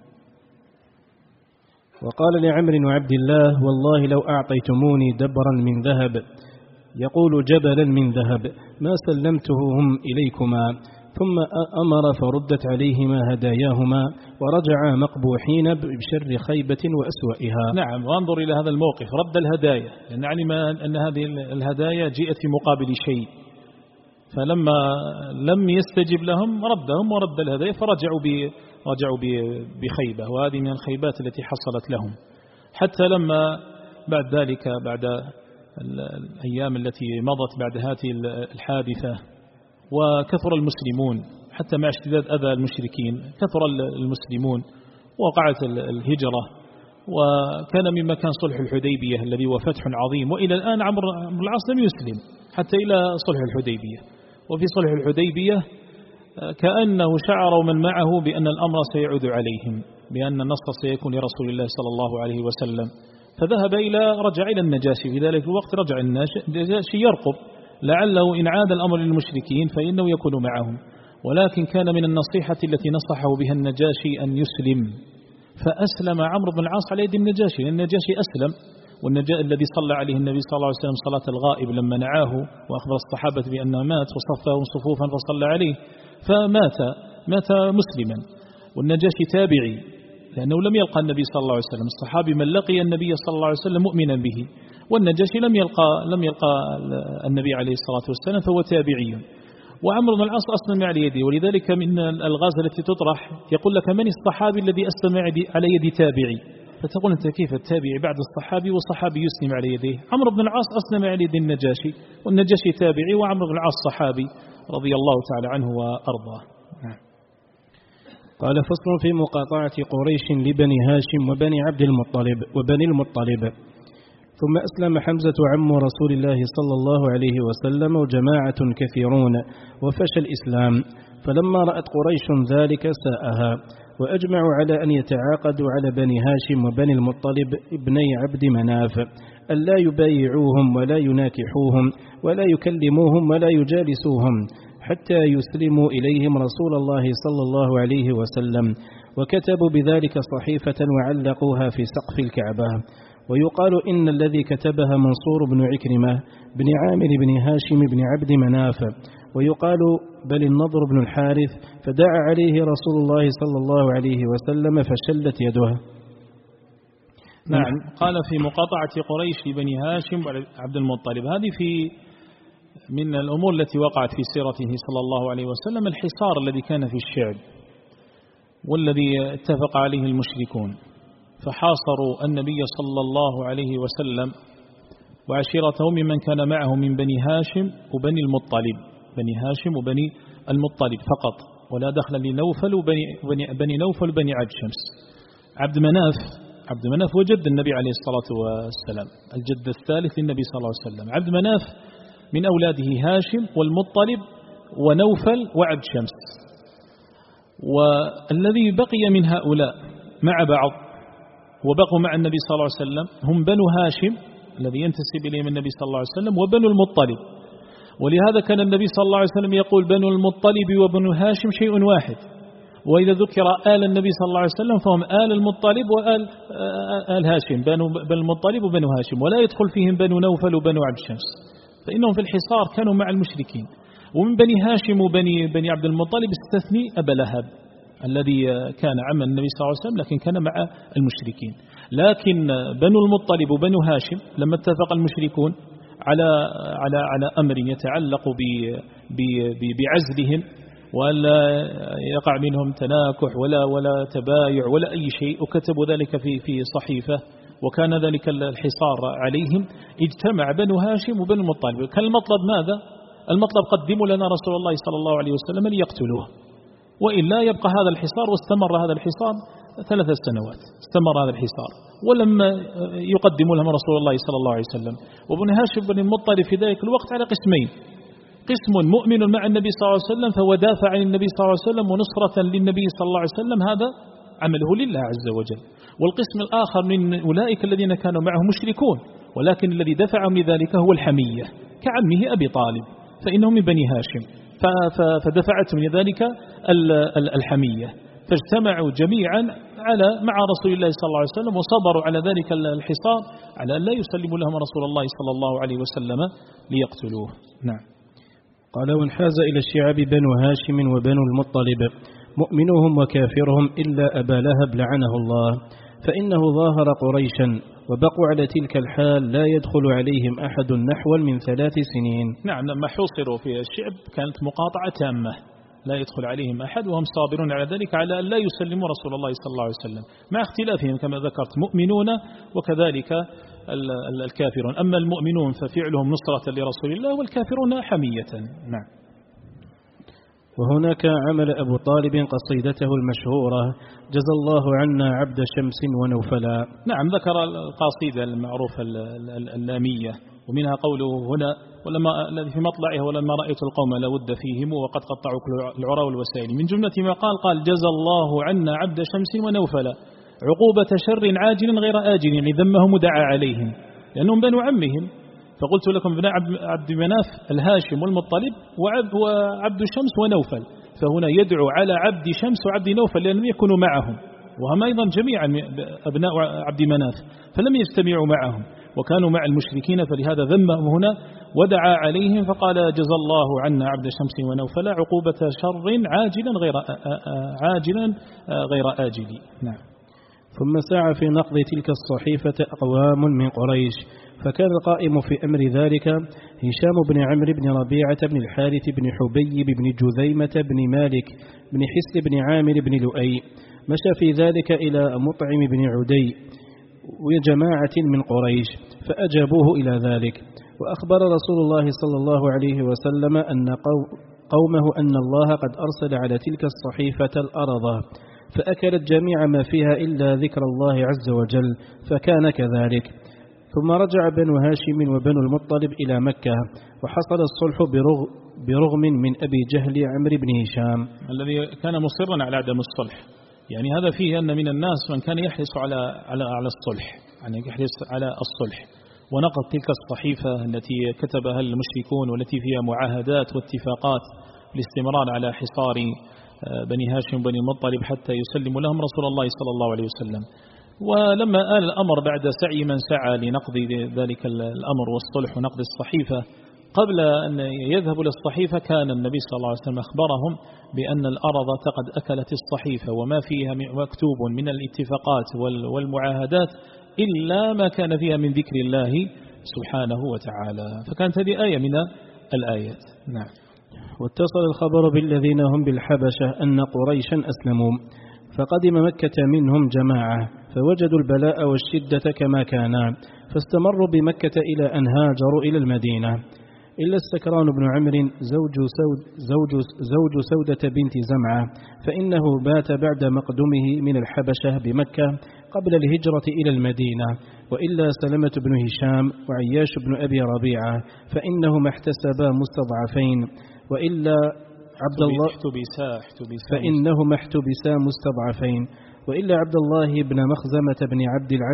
وقال لعمر وعبد الله والله لو أعطيتموني دبرا من ذهب، يقول جبلا من ذهب، ما سلمتهم إليكما. ثم أمر فردت عليهما هداياهما ورجعا مقبوحين بشر خيبة وأسوأها. نعم. وانظر إلى هذا الموقف، رد الهدايا، لأن علم أن هذه الهدايا جاءت في مقابل شيء، فلما لم يستجب لهم ردهم ورد الهدايا، فرجعوا بخيبة، وهذه من الخيبات التي حصلت لهم. حتى لما بعد ذلك، بعد الأيام التي مضت بعد هذه الحادثة، وكثر المسلمون حتى مع اشتداد أذى المشركين، كثر المسلمون وقعت الهجرة، وكان مما كان صلح الحديبية الذي هو فتح عظيم، وإلى الآن عمرو بن العاص لم يسلم حتى إلى صلح الحديبية. وفي صلح الحديبية كأنه شعر من معه بأن الأمر سيعود عليهم، بأن النصر سيكون لرسول الله صلى الله عليه وسلم، رجع إلى النجاشي. في ذلك الوقت رجع النجاشي يرقب لعله إن عاد الأمر للمشركين فإنه يكون معهم، ولكن كان من النصيحة التي نصحه بها النجاشي أن يسلم، فأسلم عمرو بن العاص على يد النجاشي، لأن النجاشي أسلم، الذي صلى عليه النبي صلى الله عليه وسلم صلاة الغائب لما نعاه وأخبر الصحابة بأنه مات وصفهم صفوفا فصلى عليه، مات مسلما. والنجاشي تابعي، لأنه لم يلقى النبي صلى الله عليه وسلم، الصحابي من لقي النبي صلى الله عليه وسلم مؤمنا به، والنجاشي لم يلقى النبي عليه الصلاة والسلام، فهو تابعي. وعمرو بن العاص أسلم على يده، ولذلك من الألغاز التي تطرح يقول لك من الصحابي الذي أسلم على يد تابعي، فتقول أنت كيف التابعي بعد الصحابي والصحابي يسلم على يده؟ عمرو بن العاص أسلم على يد النجاشي، والنجاشي تابعي، وعمرو بن العاص صحابي رضي الله تعالى عنه وأرضاه. قال فصل في مقاطعة قريش لبني هاشم وبني عبد المطلب وبني المطلب. ثم أسلم حمزة عم رسول الله صلى الله عليه وسلم وجماعة كثيرون، وفشى الإسلام، فلما رأت قريش ذلك ساءها، وأجمعوا على أن يتعاقدوا على بني هاشم وبني المطلب ابني عبد مناف، ألا يبايعوهم ولا يناكحوهم ولا يكلموهم ولا يجالسوهم حتى يسلموا إليهم رسول الله صلى الله عليه وسلم، وكتبوا بذلك صحيفة وعلقوها في سقف الكعبة. ويقال إن الذي كتبها منصور بن عكرمة بن عامر بن هاشم بن عبد مناف، ويقال بل النضر بن الحارث، فدعا عليه رسول الله صلى الله عليه وسلم فشلت يده. نعم. قال في مقاطعة قريش لبني هاشم وعبد المطلب، هذه من الأمور التي وقعت في سيرته صلى الله عليه وسلم، الحصار الذي كان في الشعب والذي اتفق عليه المشركون، فحاصروا النبي صلى الله عليه وسلم وعشيرته ممن كان معه من بني هاشم وبني المطلب، بني هاشم وبني المطلب فقط، ولا دخل لنوفل وبني نوفل وبني عبد شمس. عبد مناف وجد النبي عليه الصلاة والسلام، الجد الثالث للنبي صلى الله عليه وسلم. عبد مناف من أولاده هاشم والمطلب ونوفل وعبد شمس. والذي بقي من هؤلاء مع بعض وبقوا مع النبي صلى الله عليه وسلم هم بنو هاشم الذي ينتسب إليهم النبي صلى الله عليه وسلم وبنو المطلب، ولهذا كان النبي صلى الله عليه وسلم يقول بنو المطلب وبنو هاشم شيء واحد، وإذا ذكر آل النبي صلى الله عليه وسلم فهم آل المطلب وآل هاشم، بنو المطلب وبنو هاشم، ولا يدخل فيهم بنو نوفل وبنو عبد شمس، فإنهم في الحصار كانوا مع المشركين. ومن بني هاشم وبني عبد المطلب استثني أبا لهب، الذي كان عم النبي صلى الله عليه وسلم لكن كان مع المشركين. لكن بنو المطلب وبنو هاشم لما اتفق المشركون على أمر يتعلق بعزلهم ولا يقع منهم تناكح ولا تبايع ولا أي شيء، وكتبوا ذلك في صحيفة، وكان ذلك الحصار عليهم، اجتمع بنو هاشم وبنو المطلب. كان المطلب ماذا؟ المطلب قدموا لنا رسول الله صلى الله عليه وسلم ليقتلوه، وإلا يبقى هذا الحصار. واستمر هذا الحصار 3 سنوات، استمر هذا الحصار ولم يقدموا لهم رسول الله صلى الله عليه وسلم. وبن هاشم بن المطلب في ذلك الوقت على قسمين: قسم مؤمن مع النبي صلى الله عليه وسلم فهو دافع عن النبي صلى الله عليه وسلم ونصرة للنبي صلى الله عليه وسلم، هذا عمله لله عز وجل. والقسم الآخر من أولئك الذين كانوا معه مشركون، ولكن الذي دفعهم لذلك هو الحمية كعمه أبي طالب، فإنهم من بني هاشم، فدفعتهم لذلك الحمية، فاجتمعوا جميعا مع رسول الله صلى الله عليه وسلم وصبروا على ذلك الحصار على أن لا يسلموا لهم رسول الله صلى الله عليه وسلم ليقتلوه. نعم. قال: وانحاز إلى الشعب بنو هاشم وبنو المطلب مؤمنهم وكافرهم إلا أبا لهب لعنه الله، فإنه ظاهر قريشا وبقوا على تلك الحال لا يدخل عليهم أحد نحو من 3 سنين. نعم، لما حوصروا في الشعب كانت مقاطعة تامة، لا يدخل عليهم أحد، وهم صابرون على ذلك على أن لا يسلموا رسول الله صلى الله عليه وسلم، مع اختلافهم كما ذكرت مؤمنون وكذلك الكافرون. أما المؤمنون ففعلهم نصرة لرسول الله، والكافرون حمية. نعم. وهناك عمل أبو طالب قصيدته المشهورة: جزى الله عنا عبد شمس ونوفلا. نعم، ذكر القصيدة المعروفة اللامية، ومنها قوله هنا: ولما في مطلعها ولما رأيت القوم لا ود فيهم وقد قطعوا العرى والوسائل. من جملة ما قال: جزى الله عنا عبد شمس ونوفلا عقوبة شر عاجل غير آجل، يعني ذمهم ودعا عليهم لأنهم بنو عمهم. فقلت لكم ابن عبد مناف الهاشم والمطلب وعبد شمس ونوفل، فهنا يدعو على عبد شمس وعبد نوفل لأنهم يكونوا معهم، وهم أيضا جميعا أبناء عبد مناف، فلم يجتمعوا معهم وكانوا مع المشركين، فلهذا ذمهم هنا ودعا عليهم فقال: جزى الله عنا عبد شمس ونوفل عقوبة شر عاجلا غير آجل. نعم. ثم سعى في نقض تلك الصحيفة أقوام من قريش، فكان القائم في أمر ذلك هشام بن عمرو بن ربيعة بن الحارث بن حبيب بن جذيمة بن مالك بن حس بن عامر بن لؤي. مشى في ذلك إلى مطعم بن عدي وجماعة من قريش فأجابوه إلى ذلك، وأخبر رسول الله صلى الله عليه وسلم أن قومه أن الله قد أرسل على تلك الصحيفة الأرض، فأكلت جميع ما فيها إلا ذكر الله عز وجل، فكان كذلك. ثم رجع بنو هاشم وبنو المطلب إلى مكة، وحصل الصلح برغم من أبي جهل عمرو بن هشام الذي كان مصرا على عدم الصلح. يعني هذا فيه أن من الناس من كان يحرص على الصلح، يعني يحرص على الصلح ونقض تلك الصحيفة التي كتبها المشركون والتي فيها معاهدات واتفاقات بالاستمرار على حصار بني هاشم وبني المطلب حتى يسلموا لهم رسول الله صلى الله عليه وسلم. ولما آل الأمر بعد سعي من سعى لنقض ذلك الأمر والصلح ونقض الصحيفة، قبل أن يذهبوا للصحيفة كان النبي صلى الله عليه وسلم أخبرهم بأن الأرض قد أكلت الصحيفة وما فيها مكتوب من الاتفاقات والمعاهدات إلا ما كان فيها من ذكر الله سبحانه وتعالى. فكانت هذه آية من الآيات. نعم. واتصل الخبر بالذين هم بالحبشة أن قريشا أسلموا، فقدم مكة منهم جماعة فوجدوا البلاء والشدة كما كانا، فاستمروا بمكة إلى أن هاجروا إلى المدينة، إلا السكران بن عمرو زوج سودة بنت زمعة، فإنه بات بعد مقدمه من الحبشة بمكة قبل الهجرة إلى المدينة، وإلا سلمة بن هشام وعياش بن أبي ربيعة فإنهما احتسبا مستضعفين، وإلا عبد الله فإنهما احتبسا مستضعفين، وإلا عبد الله بن مخزمة بن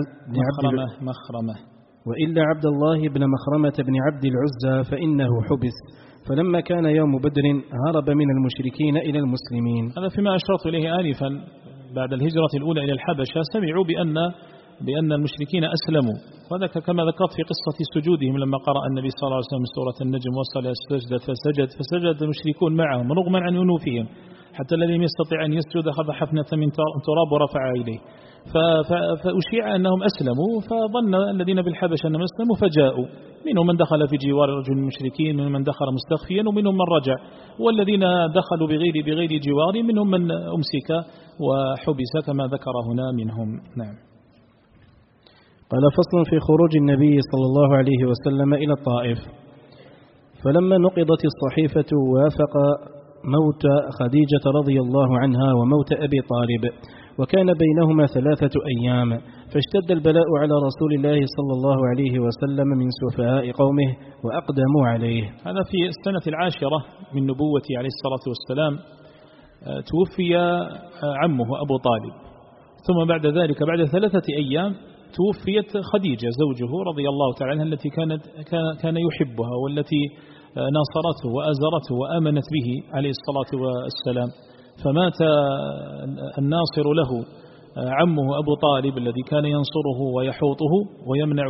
وإلا عبد الله بن مخرمة بن عبد العزى فإنه حبس، فلما كان يوم بدر هرب من المشركين إلى المسلمين. هذا فيما أشرت إليه آنفا. بعد الهجرة الأولى إلى الحبشة سمعوا بأن المشركين أسلموا، وهذا كما ذكرت في قصة سجودهم لما قرأ النبي صلى الله عليه وسلم سورة النجم وصل السجدة فسجد المشركون معهم رغما عن أنوفهم، حتى الذي يستطيع أن يسجد أخذ حفنة من تراب ورفع إليه، فأشيع أنهم أسلموا، فظن الذين بالحبش أنهم أسلموا فجاءوا، منهم من دخل في جوار رجل المشركين، منهم من دخل مستخفيا، ومنهم من رجع، والذين دخلوا بغير جوار منهم من أمسك وحبس كما ذكر هنا منهم. نعم. قال فصل في خروج النبي صلى الله عليه وسلم إلى الطائف. فلما نقضت الصحيفة وافق موت خديجة رضي الله عنها وموت أبي طالب، وكان بينهما 3 أيام، فاشتد البلاء على رسول الله صلى الله عليه وسلم من سفهاء قومه وأقدموا عليه. هذا في السنة 10 من نبوته عليه الصلاة والسلام توفي عمه أبو طالب، ثم بعد ذلك بعد 3 أيام توفيت خديجة زوجه رضي الله تعالى عنها التي كان يحبها والتي ناصرته وأزرته وآمنت به عليه الصلاة والسلام، فمات الناصر له عمه أبو طالب الذي كان ينصره ويحوطه ويمنع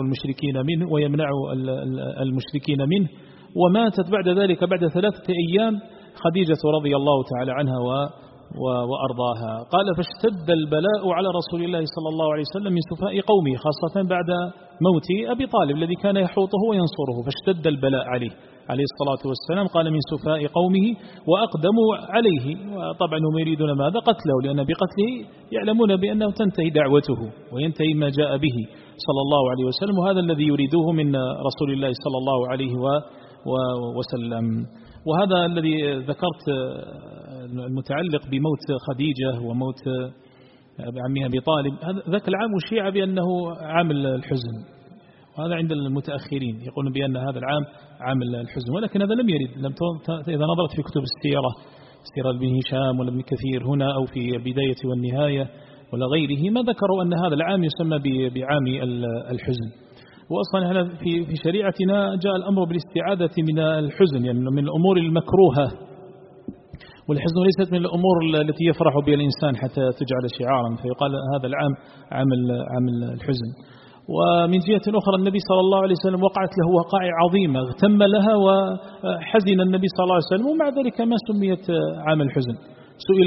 المشركين منه، وماتت بعد ذلك بعد 3 أيام خديجة رضي الله تعالى عنها وأرضاها. قال فاشتد البلاء على رسول الله صلى الله عليه وسلم من سفهاء قومه، خاصة بعد موت أبي طالب الذي كان يحوطه وينصره، فاشتد البلاء عليه الصلاة والسلام. قال من سفهاء قومه وأقدموا عليه، وطبعا هم يريدون ماذا؟ قتله، لأن بقتله يعلمون بأنه تنتهي دعوته وينتهي ما جاء به صلى الله عليه وسلم، وهذا الذي يريدوه من رسول الله صلى الله عليه وسلم. وهذا الذي ذكرت المتعلق بموت خديجة وموت عمها أبي طالب، ذاك العام أشيع بأنه عام الحزن، وهذا عند المتأخرين يقولون بأن هذا العام عام الحزن، ولكن هذا لم يرد. إذا نظرت في كتب السيرة، سيرة ابن هشام ولا ابن كثير هنا أو في البداية والنهاية ولا غيره، ما ذكروا أن هذا العام يسمى بعام الحزن. وأصلا هنا في شريعتنا جاء الأمر بالاستعادة من الحزن، يعني من الأمور المكروهة، والحزن ليست من الأمور التي يفرح بها الإنسان حتى تجعل شعارا، فيقال هذا العام عام الحزن. ومن جهة أخرى النبي صلى الله عليه وسلم وقعت له وقائع عظيمة اغتم لها وحزن النبي صلى الله عليه وسلم، ومع ذلك ما سميت عام الحزن. سئل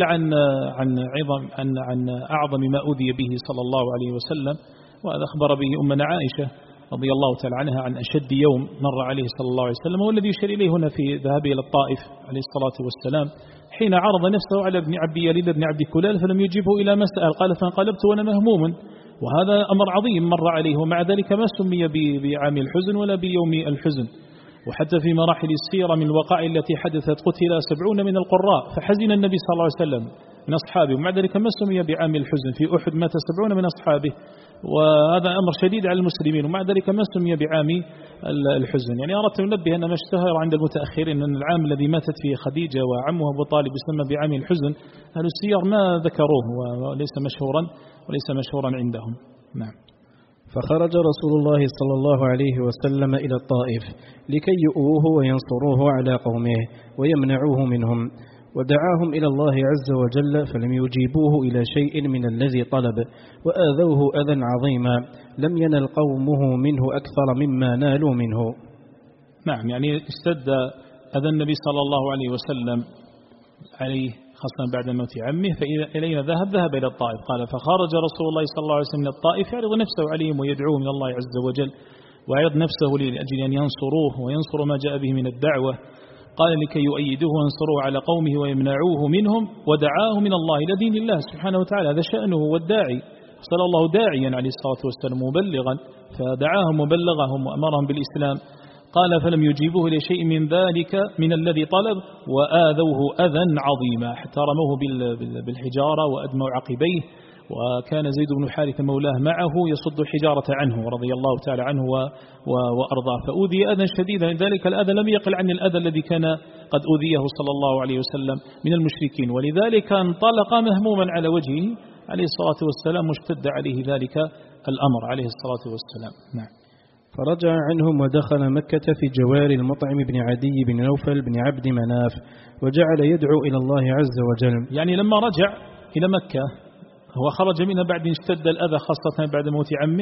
عن أعظم ما أوذي به صلى الله عليه وسلم، وهذا أخبر به أمنا عائشة رضي الله تعالى عنها عن أشد يوم مر عليه صلى الله عليه وسلم، والذي يشير إليه هنا في ذهابه إلى الطائف عليه الصلاة والسلام، حين عرض نفسه على ابن عبد يليد بن عبد كلال فلم يجيبه إلى ما سأل، قال فانقلبت وأنا مهموم، وهذا أمر عظيم مر عليه، ومع ذلك ما سمي بعام الحزن ولا بيوم الحزن. وحتى في مراحل السيرة من الوقائع التي حدثت قتل 70 من القراء، فحزن النبي صلى الله عليه وسلم من أصحابه، ومع ذلك ما سمي بعام الحزن. في أحد مات 70 من أصحابه، وهذا أمر شديد على المسلمين، ومع ذلك ما سمي بعام الحزن. يعني أردت أن أنبه أن ما اشتهر عند المتأخرين أن العام الذي ماتت فيه خديجة وعمه أبو طالب يسمى بعام الحزن، أهل السير ما ذكروه وليس مشهورا عندهم. نعم. فخرج رسول الله صلى الله عليه وسلم إلى الطائف لكي يؤوه وينصروه على قومه ويمنعوه منهم، ودعاهم إلى الله عز وجل فلم يجيبوه إلى شيء من الذي طلب، وآذوه أذى عظيما لم ينل قومه منه أكثر مما نالوا منه. نعم، يعني اشتد أذى النبي صلى الله عليه وسلم عليه خاصة بعد موت عمه، فإذا إلينا ذهب إلى الطائف. قال فخرج رسول الله صلى الله عليه وسلم من الطائف يعرض نفسه عليهم ويدعوه من الله عز وجل، ويعرض نفسه لأجل أن ينصروه وينصر ما جاء به من الدعوة. قال لكي يؤيدوه وينصروه على قومه ويمنعوه منهم، ودعاه من الله إلى دين الله سبحانه وتعالى، هذا شأنه والداعي، صلى الله داعيا عليه الصلاة والسلام مبلغا، فدعاهم وبلغهم وأمرهم بالإسلام. قال فلم يجيبوه لشيء من ذلك من الذي طلب، وآذوه أذى عظيما حتى رموه بالحجارة وأدموا عقبيه، وكان زيد بن حارثة مولاه معه يصد الحجارة عنه رضي الله تعالى عنه وأرضاه، فأوذي أذى شديدا. لذلك الأذى لم يقل عن الأذى الذي كان قد أوذيه صلى الله عليه وسلم من المشركين، ولذلك انطلق مهموما على وجهه عليه الصلاة والسلام، واشتد عليه ذلك الأمر عليه الصلاة والسلام. نعم. فرجع عنهم ودخل مكة في جوار المطعم بن عدي بن نوفل بن عبد مناف، وجعل يدعو إلى الله عز وجل. يعني لما رجع إلى مكة هو خرج منها بعد اشتد الأذى خاصة بعد موت عمه،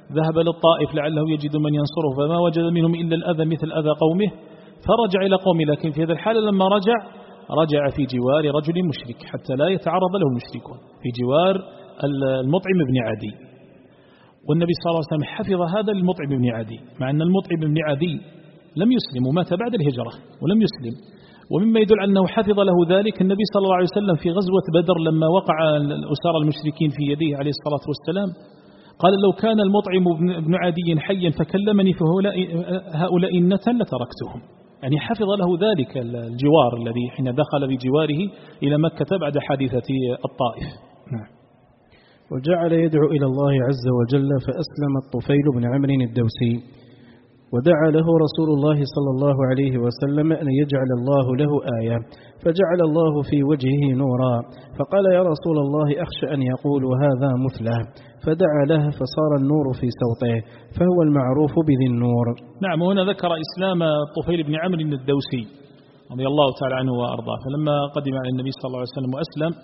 ذهب للطائف لعله يجد من ينصره فما وجد منهم إلا الأذى مثل أذى قومه فرجع إلى قومه، لكن في هذا الحالة لما رجع في جوار رجل مشرك حتى لا يتعرض له المشركون، في جوار المطعم بن عدي. والنبي صلى الله عليه وسلم حفظ هذا للمطعم بن عدي، مع أن المطعم بن عدي لم يسلم ومات بعد الهجرة ولم يسلم. ومما يدل على أنه حفظ له ذلك النبي صلى الله عليه وسلم في غزوة بدر لما وقع أسار المشركين في يديه عليه الصلاة والسلام قال لو كان المطعم بن عدي حيا فكلمني فهؤلاء النتن لتركتهم. يعني حفظ له ذلك الجوار الذي حين دخل بجواره إلى مكة بعد حادثة الطائف. وجعل يدعو إلى الله عز وجل فأسلم الطفيل بن عمرو الدوسي، ودعا له رسول الله صلى الله عليه وسلم أن يجعل الله له آية، فجعل الله في وجهه نورا، فقال يا رسول الله أخشى أن يقول هذا مثله، فدعا له فصار النور في صوته، فهو المعروف بذي النور. نعم. وهنا ذكر إسلام الطفيل بن عمرو الدوسي رضي الله تعالى عنه وأرضاه، فلما قدم على النبي صلى الله عليه وسلم وأسلم،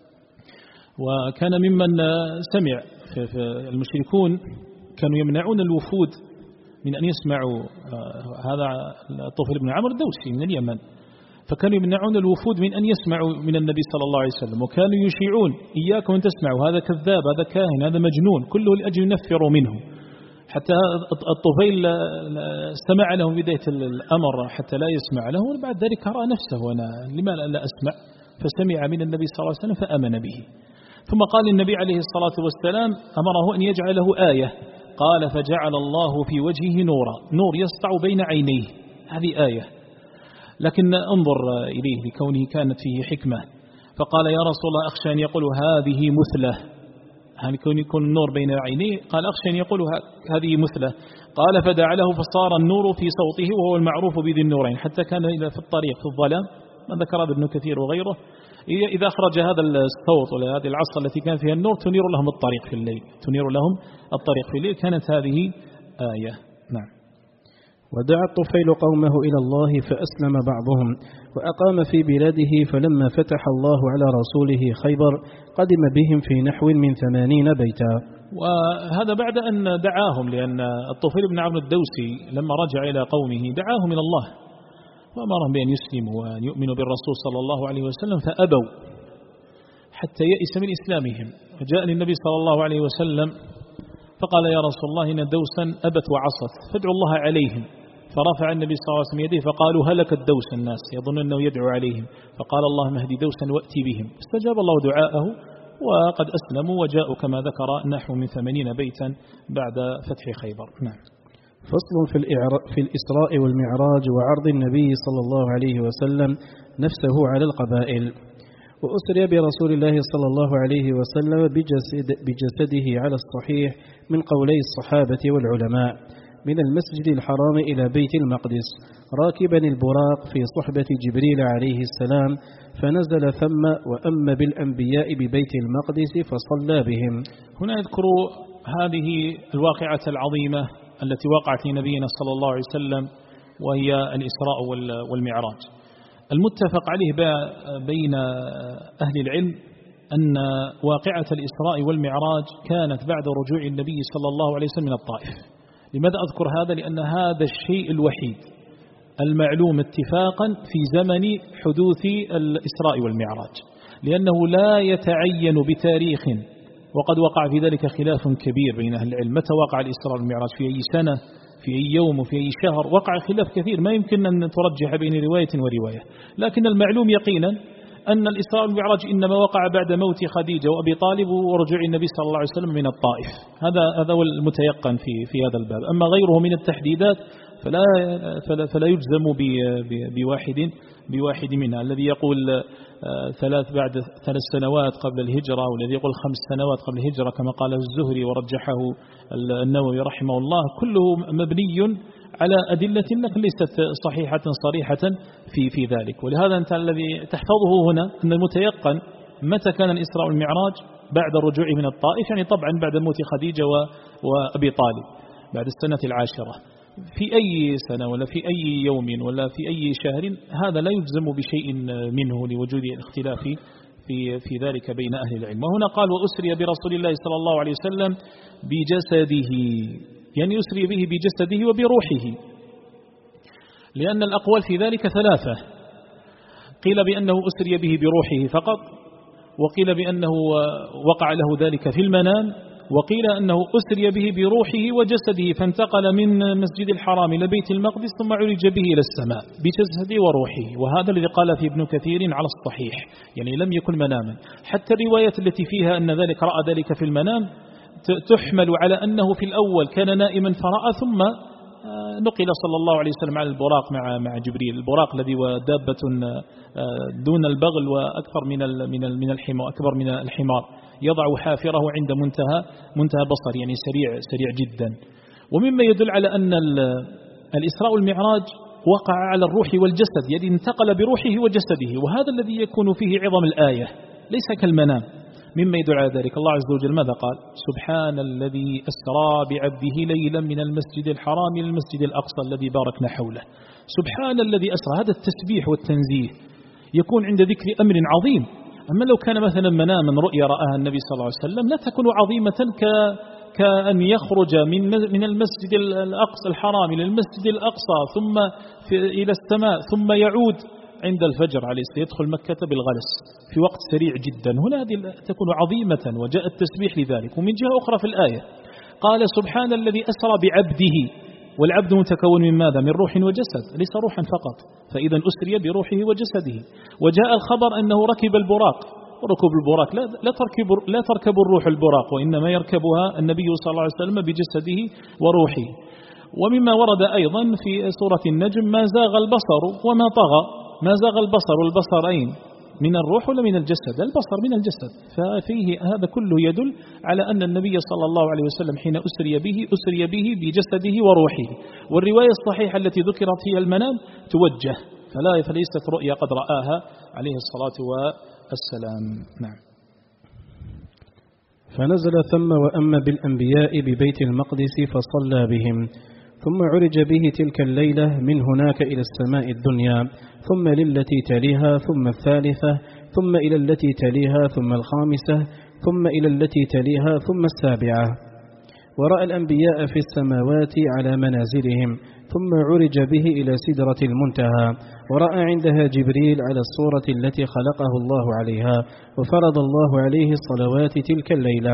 وكان ممن سمع في المشركون كانوا يمنعون الوفود من أن يسمعوا هذا الطفيل بن عمرو الدوسي من اليمن، فكانوا يمنعون الوفود من أن يسمعوا من النبي صلى الله عليه وسلم، وكانوا يشيعون إياكم أن تسمعوا هذا كذاب هذا كاهن هذا مجنون كله لأجل ينفروا منه. حتى الطفيل استمع له بداية الأمر حتى لا يسمع له، وبعد ذلك رأى نفسه وأنا لما لا أسمع، فسمع من النبي صلى الله عليه وسلم فآمن به. ثم قال النبي عليه الصلاة والسلام أمره أن يجعل له آية، قال فجعل الله في وجهه نورا، نور يسطع بين عينيه، هذه آية. لكن انظر إليه لكونه كانت فيه حكمة، فقال يا رسول الله أخشى أن يقول هذه مثله، يعني كون يكون النور بين عينيه، قال أخشى أن يقول هذه مثله، قال فدعا له فصار النور في صوته وهو المعروف بذي النورين، حتى كان إذا في الطريق في الظلام، ما ذكر ابن كثير وغيره، إذا أخرج هذا الصوت ولا هذه العصا التي كان فيها النور تنير لهم الطريق في الليل، تنير لهم الطريق في الليل، كانت هذه آية. نعم. ودعا الطفيل قومه إلى الله فأسلم بعضهم وأقام في بلاده، فلما فتح الله على رسوله خيبر قدم بهم في نحو من 80 بيتا. وهذا بعد أن دعاهم، لأن الطفيل بن عمرو الدوسي لما رجع إلى قومه دعاهم إلى الله وأمرهم بأن يسلموا وأن يؤمنوا بالرسول صلى الله عليه وسلم، فأبوا حتى يئس من إسلامهم. وجاء للنبي صلى الله عليه وسلم فقال يا رسول الله إن دوسا أبت وعصت فادعوا الله عليهم، فرفع النبي صلى الله عليه وسلم يديه فقالوا هلك الدوس، الناس يظن أنه يدعو عليهم، فقال اللهم اهدي دوسا وأتي بهم، استجاب الله دعاءه وقد أسلموا وجاءوا كما ذكر نحو من 80 بيتا بعد فتح خيبر. نعم. فصل في الإسراء والمعراج وعرض النبي صلى الله عليه وسلم نفسه على القبائل. وأسري برسول الله صلى الله عليه وسلم بجسده على الصحيح من قولي الصحابة والعلماء من المسجد الحرام إلى بيت المقدس راكبا البراق في صحبة جبريل عليه السلام، فنزل ثم وأم بالأنبياء ببيت المقدس فصلى بهم. هنا يذكر هذه الواقعة العظيمة التي وقعت لنبينا صلى الله عليه وسلم، وهي الإسراء والمعراج. المتفق عليه بين أهل العلم أن واقعة الإسراء والمعراج كانت بعد رجوع النبي صلى الله عليه وسلم من الطائف. لماذا أذكر هذا؟ لأن هذا الشيء الوحيد المعلوم اتفاقا في زمن حدوث الإسراء والمعراج، لأنه لا يتعين بتاريخ، وقد وقع في ذلك خلاف كبير بين أهل العلم، متى وقع الإسراء والمعراج، في أي سنة، في أي يوم، وفي أي شهر، وقع خلاف كثير ما يمكن أن ترجح بين رواية ورواية. لكن المعلوم يقينا أن الإسراء والمعراج إنما وقع بعد موت خديجة وأبي طالب ورجوع النبي صلى الله عليه وسلم من الطائف. هذا هو المتيقن في هذا الباب. أما غيره من التحديدات فلا يجزم بواحد منها. الذي يقول بعد 3 سنوات قبل الهجرة، والذي يقول 5 سنوات قبل الهجرة كما قال الزهري ورجحه النووي رحمه الله، كله مبني على أدلة لكن ليست صحيحة صريحة في ذلك. ولهذا أنت الذي تحفظه هنا أن المتيقن متى كان الإسراء والمعراج بعد الرجوع من الطائف، يعني طبعا بعد موت خديجة وأبي طالب بعد السنة 10. في أي سنة ولا في أي يوم ولا في أي شهر هذا لا يجزم بشيء منه لوجود الاختلاف في ذلك بين أهل العلم. وهنا قال وأسري برسول الله صلى الله عليه وسلم بجسده، يعني يسري به بجسده وبروحه، لأن الأقوال في ذلك ثلاثة: قيل بأنه أسري به بروحه فقط، وقيل بأنه وقع له ذلك في المنام، وقيل أنه أسري به بروحه وجسده فانتقل من مسجد الحرام إلى بيت المقدس ثم عرج به إلى السماء بجسده وروحه. وهذا الذي قال فيه ابن كثير على الصحيح، يعني لم يكن مناما. حتى الروايات التي فيها أن ذلك رأى ذلك في المنام تحمل على أنه في الأول كان نائما فرأى، ثم نقل صلى الله عليه وسلم على البراق مع جبريل، البراق الذي ودابة دون البغل وأكثر من الحمار، أكبر من الحمار، يضع حافره عند منتهى بصر، يعني سريع جدا. ومما يدل على أن الإسراء والمعراج وقع على الروح والجسد، يعني انتقل بروحه وجسده، وهذا الذي يكون فيه عظم الآية ليس كالمنام. مما يدل على ذلك الله عز وجل ماذا قال؟ سبحان الذي أسرى بعبده ليلا من المسجد الحرام إلى المسجد الأقصى الذي باركنا حوله. سبحان الذي أسرى، هذا التسبيح والتنزيه يكون عند ذكر أمر عظيم. أما لو كان مثلا مناما رؤيا رآها النبي صلى الله عليه وسلم لا تكون عظيمة كأن يخرج من المسجد الأقصى الحرام إلى المسجد الأقصى ثم إلى السماء ثم يعود عند الفجر عليه السلام، يدخل مكة بالغلس في وقت سريع جدا. هنا هذه تكون عظيمة وجاء التسبيح لذلك. ومن جهة أخرى في الآية قال سبحان الذي أسرى بعبده، والعبد متكون من ماذا؟ من روح وجسد، ليس روحا فقط، فإذا أسري بروحه وجسده. وجاء الخبر أنه ركب البراق، وركوب البراق لا تركب الروح البراق، وإنما يركبها النبي صلى الله عليه وسلم بجسده وروحه. ومما ورد أيضا في سورة النجم ما زاغ البصر وما طغى. ما زاغ البصر، والبصرين من الروح ولا من الجسد؟ البصر من الجسد. ففيه هذا كله يدل على أن النبي صلى الله عليه وسلم حين أسري به بجسده وروحه. والرواية الصحيحة التي ذكرت فيها المنام توجه، فليست رؤيا قد رآها عليه الصلاة والسلام. نعم. فنزل ثم وأما بالأنبياء ببيت المقدس فصلى بهم، ثم عرج به تلك الليلة من هناك إلى السماء الدنيا، ثم للتي تليها، ثم الثالثة، ثم إلى التي تليها، ثم الخامسة، ثم إلى التي تليها، ثم السابعة. ورأى الأنبياء في السماوات على منازلهم، ثم عرج به إلى سدرة المنتهى، ورأى عندها جبريل على الصورة التي خلقه الله عليها، وفرض الله عليه الصلوات تلك الليلة.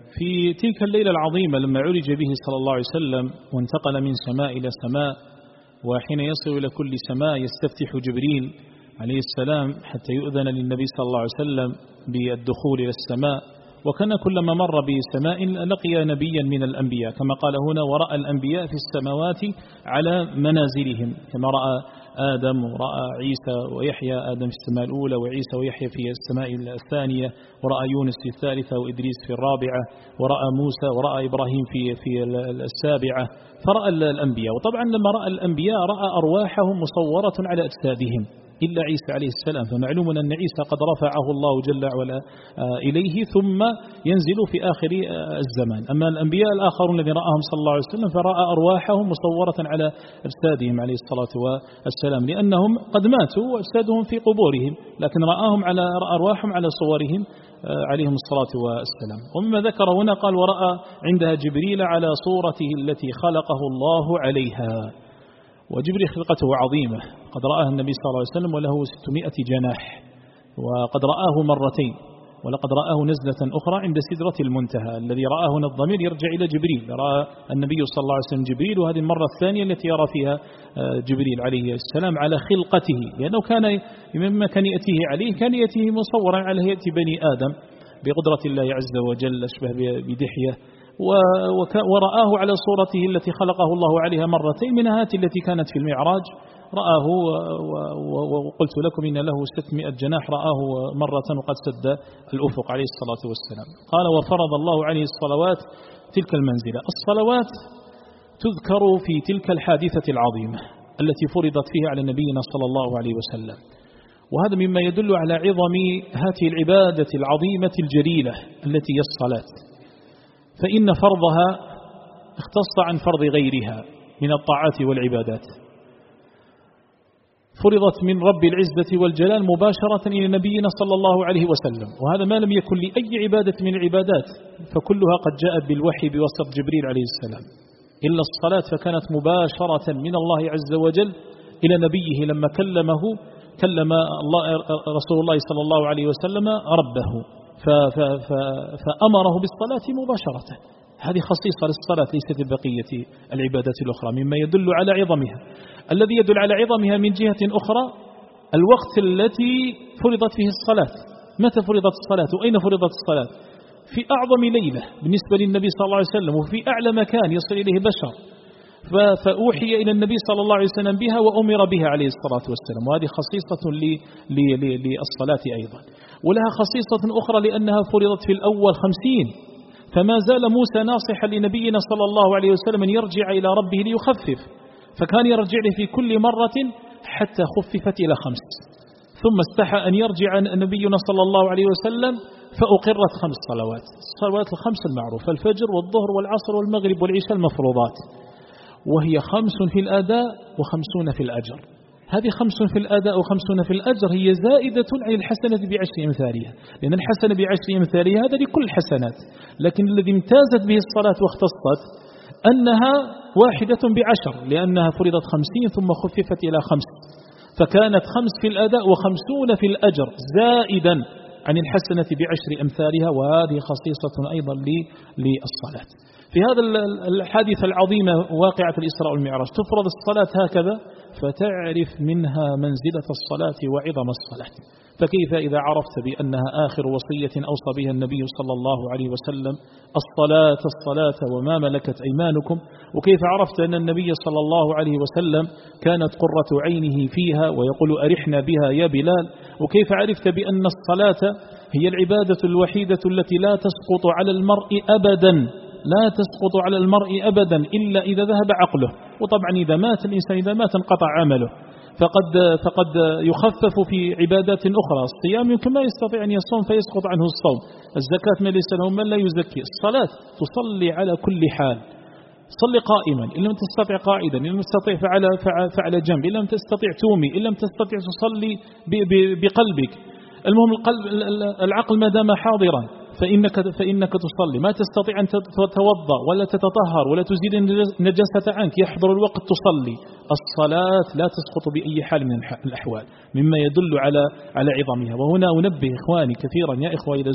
في تلك الليلة العظيمة لما عرج به صلى الله عليه وسلم وانتقل من سماء إلى سماء، وحين يصل إلى كل سماء يستفتح جبريل عليه السلام حتى يؤذن للنبي صلى الله عليه وسلم بالدخول إلى السماء. وكان كلما مر بسماء لقي نبيا من الأنبياء، كما قال هنا ورأى الأنبياء في السماوات على منازلهم، كما رأى آدم ورأى عيسى ويحيى، آدم في السماء الأولى وعيسى ويحيى في السماء الثانية، ورأى يونس في الثالثة وإدريس في الرابعة، ورأى موسى ورأى إبراهيم في السابعة. فرأى الأنبياء. وطبعا لما رأى الأنبياء رأى أرواحهم مصورة على أجسادهم إلا عيسى عليه السلام، فمعلوم أن عيسى قد رفعه الله جل وعلا إليه ثم ينزل في آخر الزمان. أما الأنبياء الآخرون الذين رآهم صلى الله عليه وسلم فرأى أرواحهم مصورة على أجسادهم عليه الصلاة والسلام، لأنهم قد ماتوا وأجسادهم في قبورهم، لكن رآهم على أرواحهم على صورهم عليهم الصلاة والسلام. ومما ذكر هنا قال ورأى عندها جبريل على صورته التي خلقه الله عليها. وجبريل خلقته عظيمة، قد رآه النبي صلى الله عليه وسلم وله 600 جناح، وقد رآه مرتين، ولقد رآه نزلة أخرى عند سدرة المنتهى. الذي رآه هنا الضمير يرجع إلى جبريل، رأى النبي صلى الله عليه وسلم جبريل، وهذه المرة الثانية التي يرى فيها جبريل عليه السلام على خلقته، لأنه كان مما كان يأتيه عليه كان يأتيه مصورا على هيئة بني آدم بقدرة الله عز وجل، أشبه بدحية. ورآه على صورته التي خلقه الله عليها مرتين، منها التي كانت في المعراج رآه، وقلت لكم إن له 600 جناح، رآه مرة وقد سد الأفق عليه الصلاة والسلام. قال وفرض الله عليه الصلوات تلك المنزلة. الصلوات تذكر في تلك الحادثة العظيمة التي فرضت فيها على نبينا صلى الله عليه وسلم، وهذا مما يدل على عظم هذه العبادة العظيمة الجليلة التي هي الصلاة، فإن فرضها اختص عن فرض غيرها من الطاعات والعبادات. فرضت من رب العزة والجلال مباشرة إلى نبينا صلى الله عليه وسلم، وهذا ما لم يكن لأي عبادة من العبادات، فكلها قد جاءت بالوحي بواسطة جبريل عليه السلام، إلا الصلاة فكانت مباشرة من الله عز وجل إلى نبيه لما كلم رسول الله صلى الله عليه وسلم ربه فأمره بالصلاة مباشرة. هذه خصيصة للصلاة ليست ببقية العبادات الأخرى، مما يدل على عظمها. الذي يدل على عظمها من جهة أخرى الوقت التي فرضت فيه الصلاة. متى فرضت الصلاة وأين فرضت الصلاة؟ في أعظم ليلة بالنسبة للنبي صلى الله عليه وسلم، وفي أعلى مكان يصل إليه بشر، فأوحي إلى النبي صلى الله عليه وسلم بها وأمر بها عليه الصلاة والسلام، وهذه خصيصة للصلاة أيضا. ولها خصيصة أخرى لأنها فرضت في الأول 50، فما زال موسى ناصحا لنبينا صلى الله عليه وسلم أن يرجع إلى ربه ليخفف، فكان يرجع له في كل مرة حتى خففت إلى 5، ثم استحى أن يرجع نبينا صلى الله عليه وسلم فأقرت 5 صلوات، الصلوات ال5 المعروفة، الفجر والظهر والعصر والمغرب والعشاء المفروضات، وهي 5 في الأداء و50 في الأجر. هذه 5 في الأداء و50 في الأجر هي زائدة عن الحسنة ب10 أمثالها، لأن الحسنة ب10 أمثالها هذا لكل الحسنات، لكن الذي امتازت به الصلاة واختصت أنها واحدة ب10، لأنها فرضت 50 ثم خففت إلى 5، فكانت 5 في الأداء و50 في الأجر زائدا عن الحسنة ب10 أمثالها، وهذه خصيصة أيضا للصلاة. في هذا الحادثة العظيمة واقعة الإسراء والمعراج تفرض الصلاة هكذا، فتعرف منها منزلة الصلاة وعظم الصلاة. فكيف إذا عرفت بأنها آخر وصية أوصى بها النبي صلى الله عليه وسلم الصلاة وما ملكت أيمانكم، وكيف عرفت أن النبي صلى الله عليه وسلم كانت قرة عينه فيها ويقول أرحنا بها يا بلال، وكيف عرفت بأن الصلاة هي العبادة الوحيدة التي لا تسقط على المرء أبدا إلا إذا ذهب عقله، وطبعا إذا مات الإنسان انقطع عمله، فقد يخفف في عبادات أخرى. الصيام يمكن ما يستطيع أن يصوم فيسقط عنه الصوم، الزكاة ما ليس له من لا يزكي، الصلاة تصلي على كل حال، صلي قائما إن لم تستطع قاعدا، إن لم تستطيع فعلى جنب، إن لم تستطيع تومي، إن لم تستطيع تصلي بقلبك. المهم العقل ما دام حاضرا فإنك تصلي، ما تستطيع أن تتوضأ ولا تتطهر ولا تزيل النجاسة عنك، يحضر الوقت تصلي. الصلاة لا تسقط بأي حال من الأحوال، مما يدل على عظمها. وهنا أنبه إخواني كثيرا يا إخوة، إذا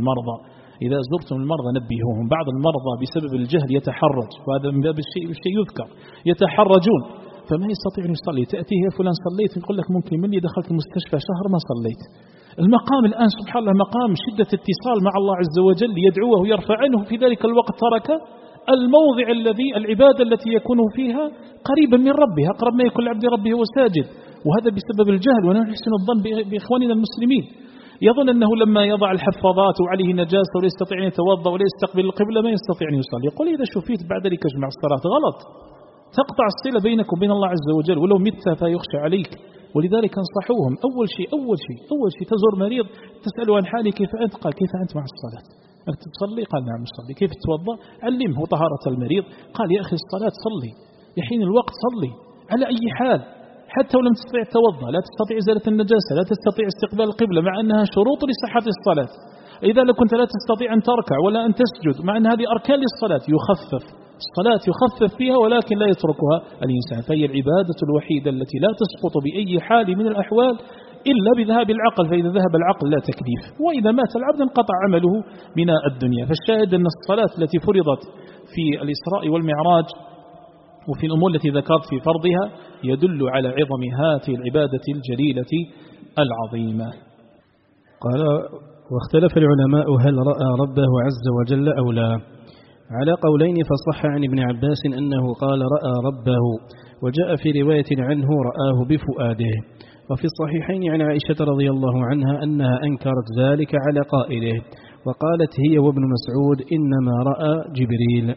زرتم المرضى نبهوهم. بعض المرضى بسبب الجهل يتحرج، وهذا من باب الشيء يذكر، يتحرجون فما يستطيع أن يصلي. تأتيه يا فلان صليت، يقول لك ممكن مني دخلت المستشفى شهر ما صليت. المقام الآن سبحان الله مقام شدة اتصال مع الله عز وجل يدعوه ويرفع عنه، في ذلك الوقت ترك الموضع العبادة التي يكون فيها قريبا من ربه، أقرب ما يكون العبد ربه هو ساجد، وهذا بسبب الجهل. ونحن نحسن الظن بإخواننا المسلمين، يظن أنه لما يضع الحفاظات وعليه نجاسة ولا يستطيع أن يتوضأ ولا يستقبل القبلة ما يستطيع أن يصلي. يقول إذا شفيت بعد ذلك اجمع الصلاة. غلط، تقطع الصلة بينك وبين الله عز وجل، ولو مت فيخشى عليك. ولذلك انصحوهم أول شيء تزور مريض تسأله عن حالي كيف أنت، قال كيف أنت مع الصلاة، أنت تصلي؟ قال نعم أصلي. كيف تتوضأ؟ علمه طهارة المريض. قال يا أخي الصلاة صلي، يحين الوقت صلي على أي حال، حتى ولم تستطيع التوضأ، لا تستطيع إزالة النجاسة، لا تستطيع استقبال القبلة، مع أنها شروط لصحة الصلاة. إذا كنت لا تستطيع أن تركع ولا أن تسجد، مع أن هذه أركان للصلاة، الصلاة يخفف فيها ولكن لا يتركها الإنسان. فهي العبادة الوحيدة التي لا تسقط بأي حال من الأحوال إلا بذهاب العقل، فإذا ذهب العقل لا تكليف، وإذا مات العبد انقطع عمله من الدنيا. فالشاهد أن الصلاة التي فرضت في الإسراء والمعراج وفي الأمور التي ذكرت في فرضها يدل على عظم هذه العبادة الجليلة العظيمة. قال واختلف العلماء هل رأى ربه عز وجل أو لا، على قولين، فصح عن ابن عباس أنه قال رأى ربه، وجاء في رواية عنه رآه بفؤاده، وفي الصحيحين عن عائشة رضي الله عنها أنها أنكرت ذلك على قائله، وقالت هي وابن مسعود إنما رأى جبريل.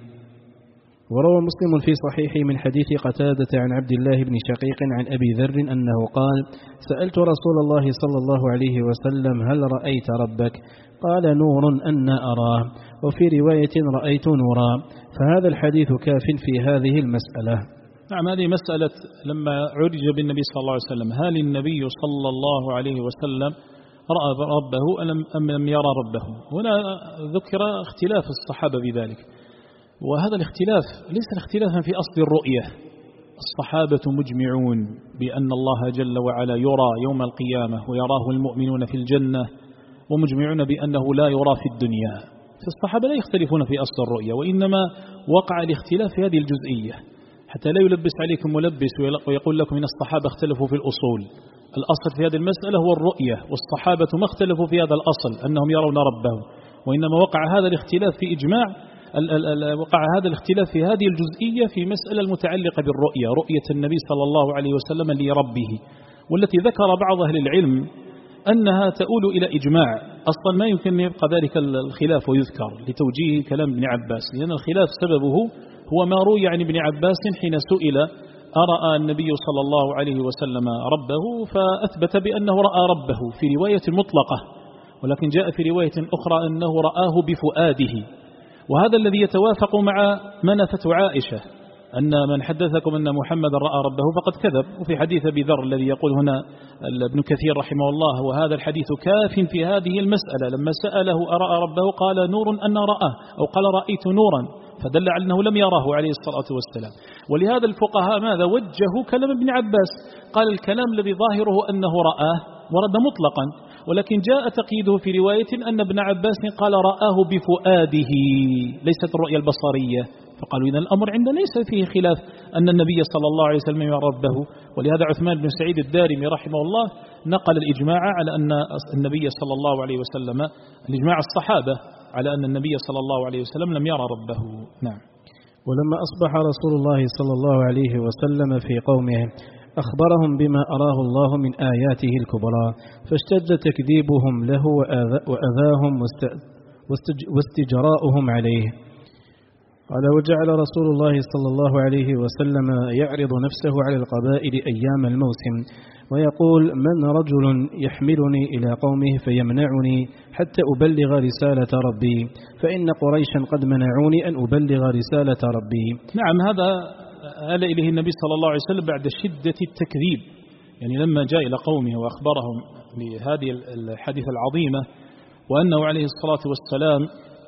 وروى مسلم في صحيحه من حديث قتادة عن عبد الله بن شقيق عن أبي ذر أنه قال سألت رسول الله صلى الله عليه وسلم هل رأيت ربك؟ قال نور أن أراه، وفي رواية رأيت نورا. فهذا الحديث كاف في هذه المسألة. نعم، هذه مسألة لما عرج بالنبي صلى الله عليه وسلم، هل النبي صلى الله عليه وسلم رأى ربه أم لم يرى ربه؟ هنا ذكر اختلاف الصحابة بذلك، وهذا الاختلاف ليس اختلافا في أصل الرؤية. الصحابة مجمعون بأن الله جل وعلا يرى يوم القيامة ويراه المؤمنون في الجنة، ومجمعون بأنه لا يرى في الدنيا. فالصحابة لا يختلفون في أصل الرؤية، وإنما وقع الاختلاف في هذه الجزئية حتى لا يلبس عليكم ملبس ويقول لكم إن الصحابة اختلفوا في الأصول. الأصل في هذه المسألة هو الرؤية، والصحابة ما اختلفوا في هذا الأصل أنهم يرون ربهم، وإنما وقع هذا الاختلاف في إجماع وقع هذا الاختلاف في هذه الجزئية في مسألة المتعلقة بالرؤية، رؤية النبي صلى الله عليه وسلم لربه، والتي ذكر بعض أهل العلم أنها تؤول إلى إجماع. أصلا ما يمكن أن يبقى ذلك الخلاف ويذكر لتوجيه كلام ابن عباس، لأن الخلاف سببه هو ما روي عن ابن عباس حين سئل أرأى النبي صلى الله عليه وسلم ربه، فأثبت بأنه رأى ربه في رواية مطلقة، ولكن جاء في رواية أخرى أنه رآه بفؤاده، وهذا الذي يتوافق مع ما نفته عائشة أن من حدثكم أن محمد رأى ربه فقد كذب. وفي حديث أبي ذر الذي يقول هنا ابن كثير رحمه الله، وهذا الحديث كاف في هذه المسألة، لما سأله أرأى ربه قال نور أن رآه، أو قال رأيت نورا، فدل على أنه لم يراه عليه الصلاة والسلام. ولهذا الفقهاء ماذا وجهوا كلام ابن عباس، قال الكلام الذي ظاهره أنه رآه ورد مطلقا، ولكن جاء تقييده في رواية أن ابن عباس قال رآه بفؤاده ليست الرؤية البصرية، فقالوا إذا الأمر عندنا ليس فيه خلاف أن النبي صلى الله عليه وسلم يرى ربه. ولهذا عثمان بن سعيد الدارمي رحمه الله نقل الإجماع على أن النبي صلى الله عليه وسلم، الإجماع الصحابة على أن النبي صلى الله عليه وسلم لم يرى ربه. نعم. ولما أصبح رسول الله صلى الله عليه وسلم في قومه أخبرهم بما أراه الله من آياته الكبرى، فاشتد تكذيبهم له وأذاهم واستجراؤهم عليه. قال: وجعل رسول الله صلى الله عليه وسلم يعرض نفسه على القبائل أيام الموسم ويقول: من رجل يحملني إلى قومه فيمنعني حتى أبلغ رسالة ربي، فإن قريشا قد منعوني أن أبلغ رسالة ربي. نعم، هذا آل إليه النبي صلى الله عليه وسلم بعد شدة التكذيب، يعني لما جاء إلى قومه وأخبرهم بهذه الحادثة العظيمة، وأنه عليه الصلاة والسلام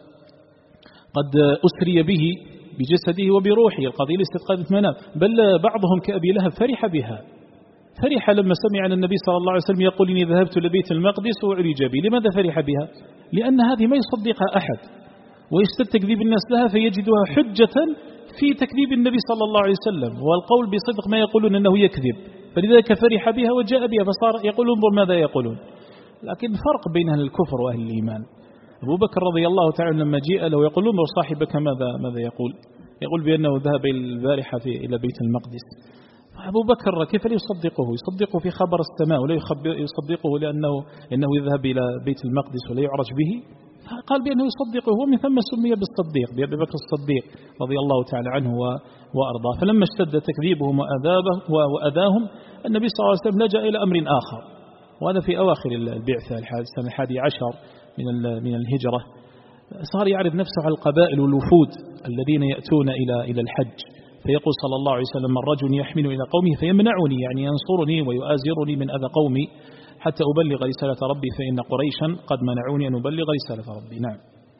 قد أسري به بجسده وبروحه، القضية ليست قضية منام، بل بعضهم كأبي لهب فرح بها، فرح لما سمع أن النبي صلى الله عليه وسلم يقول إني ذهبت لبيت المقدس وعرج بي. لماذا فرح بها؟ لأن هذه ما يصدقها أحد، ويشتد تكذيب الناس لها فيجدها حجة في تكذيب النبي صلى الله عليه وسلم، والقول بصدق ما يقولون أنه يكذب، فلذلك فرح بها وجاء بها، فصار يقول انظر ماذا يقولون. لكن فرق بين أهل الكفر وأهل الإيمان. أبو بكر رضي الله تعالى لما جاء له يقول انظر صاحبك ماذا يقول بأنه ذهب البارحة إلى بيت المقدس. أبو بكر كيف لا يصدقه في خبر السماء، ولا يصدقه لأنه يذهب إلى بيت المقدس ولا يعرج به؟ قال بأنه يصدقه، ومن ثم سمي بالصديق، بأبي بكر الصديق رضي الله تعالى عنه وأرضاه. فلما اشتد تكذيبهم وأذاهم النبي صلى الله عليه وسلم لجأ إلى أمر آخر، وهذا في أواخر البعثة السنة 11 من الهجرة. صار يعرض نفسه على القبائل والوفود الذين يأتون إلى الحج، فيقول صلى الله عليه وسلم: الرجل يحمل إلى قومه فيمنعني، يعني ينصرني ويؤازرني من أذى قومي حتى أبلغ رسالة ربي، فإن قريشا قد منعوني أن أبلغ رسالة ربي. نعم.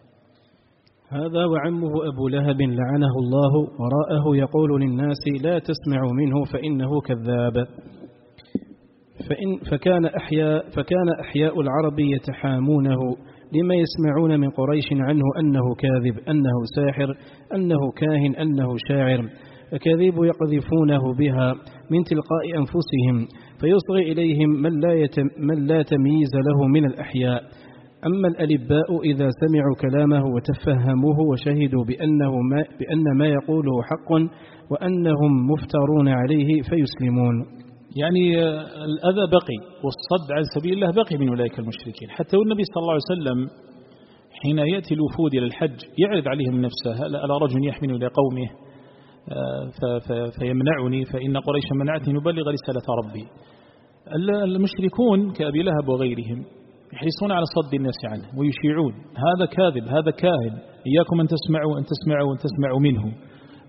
هذا وعمه أبو لهب لعنه الله وراءه يقول للناس: لا تسمعوا منه فإنه كذاب. فكان أحياء العرب يتحامونه لما يسمعون من قريش عنه أنه كاذب، أنه ساحر، أنه كاهن، أنه شاعر، أكاذيب يقذفونه بها من تلقاء أنفسهم، فيصغي إليهم من لا تمييز له من الأحياء. أما الألباء إذا سمعوا كلامه وتفهموه وشهدوا بأن ما يقوله حق وأنهم مفترون عليه فيسلمون. يعني الأذى بقي والصد عن سبيل الله بقي من أولئك المشركين، حتى والنبي صلى الله عليه وسلم حين يأتي الوفود إلى الحج يعرض عليهم نفسه: ألا رجل يحمل إلى قومه فيمنعني فإن قريشا منعتني نبلغ رسالة ربي. المشركون كأبي لهب وغيرهم يحرصون على صد الناس عنه ويشيعون: هذا كاذب، هذا كاهن، إياكم أن تسمعوا منه.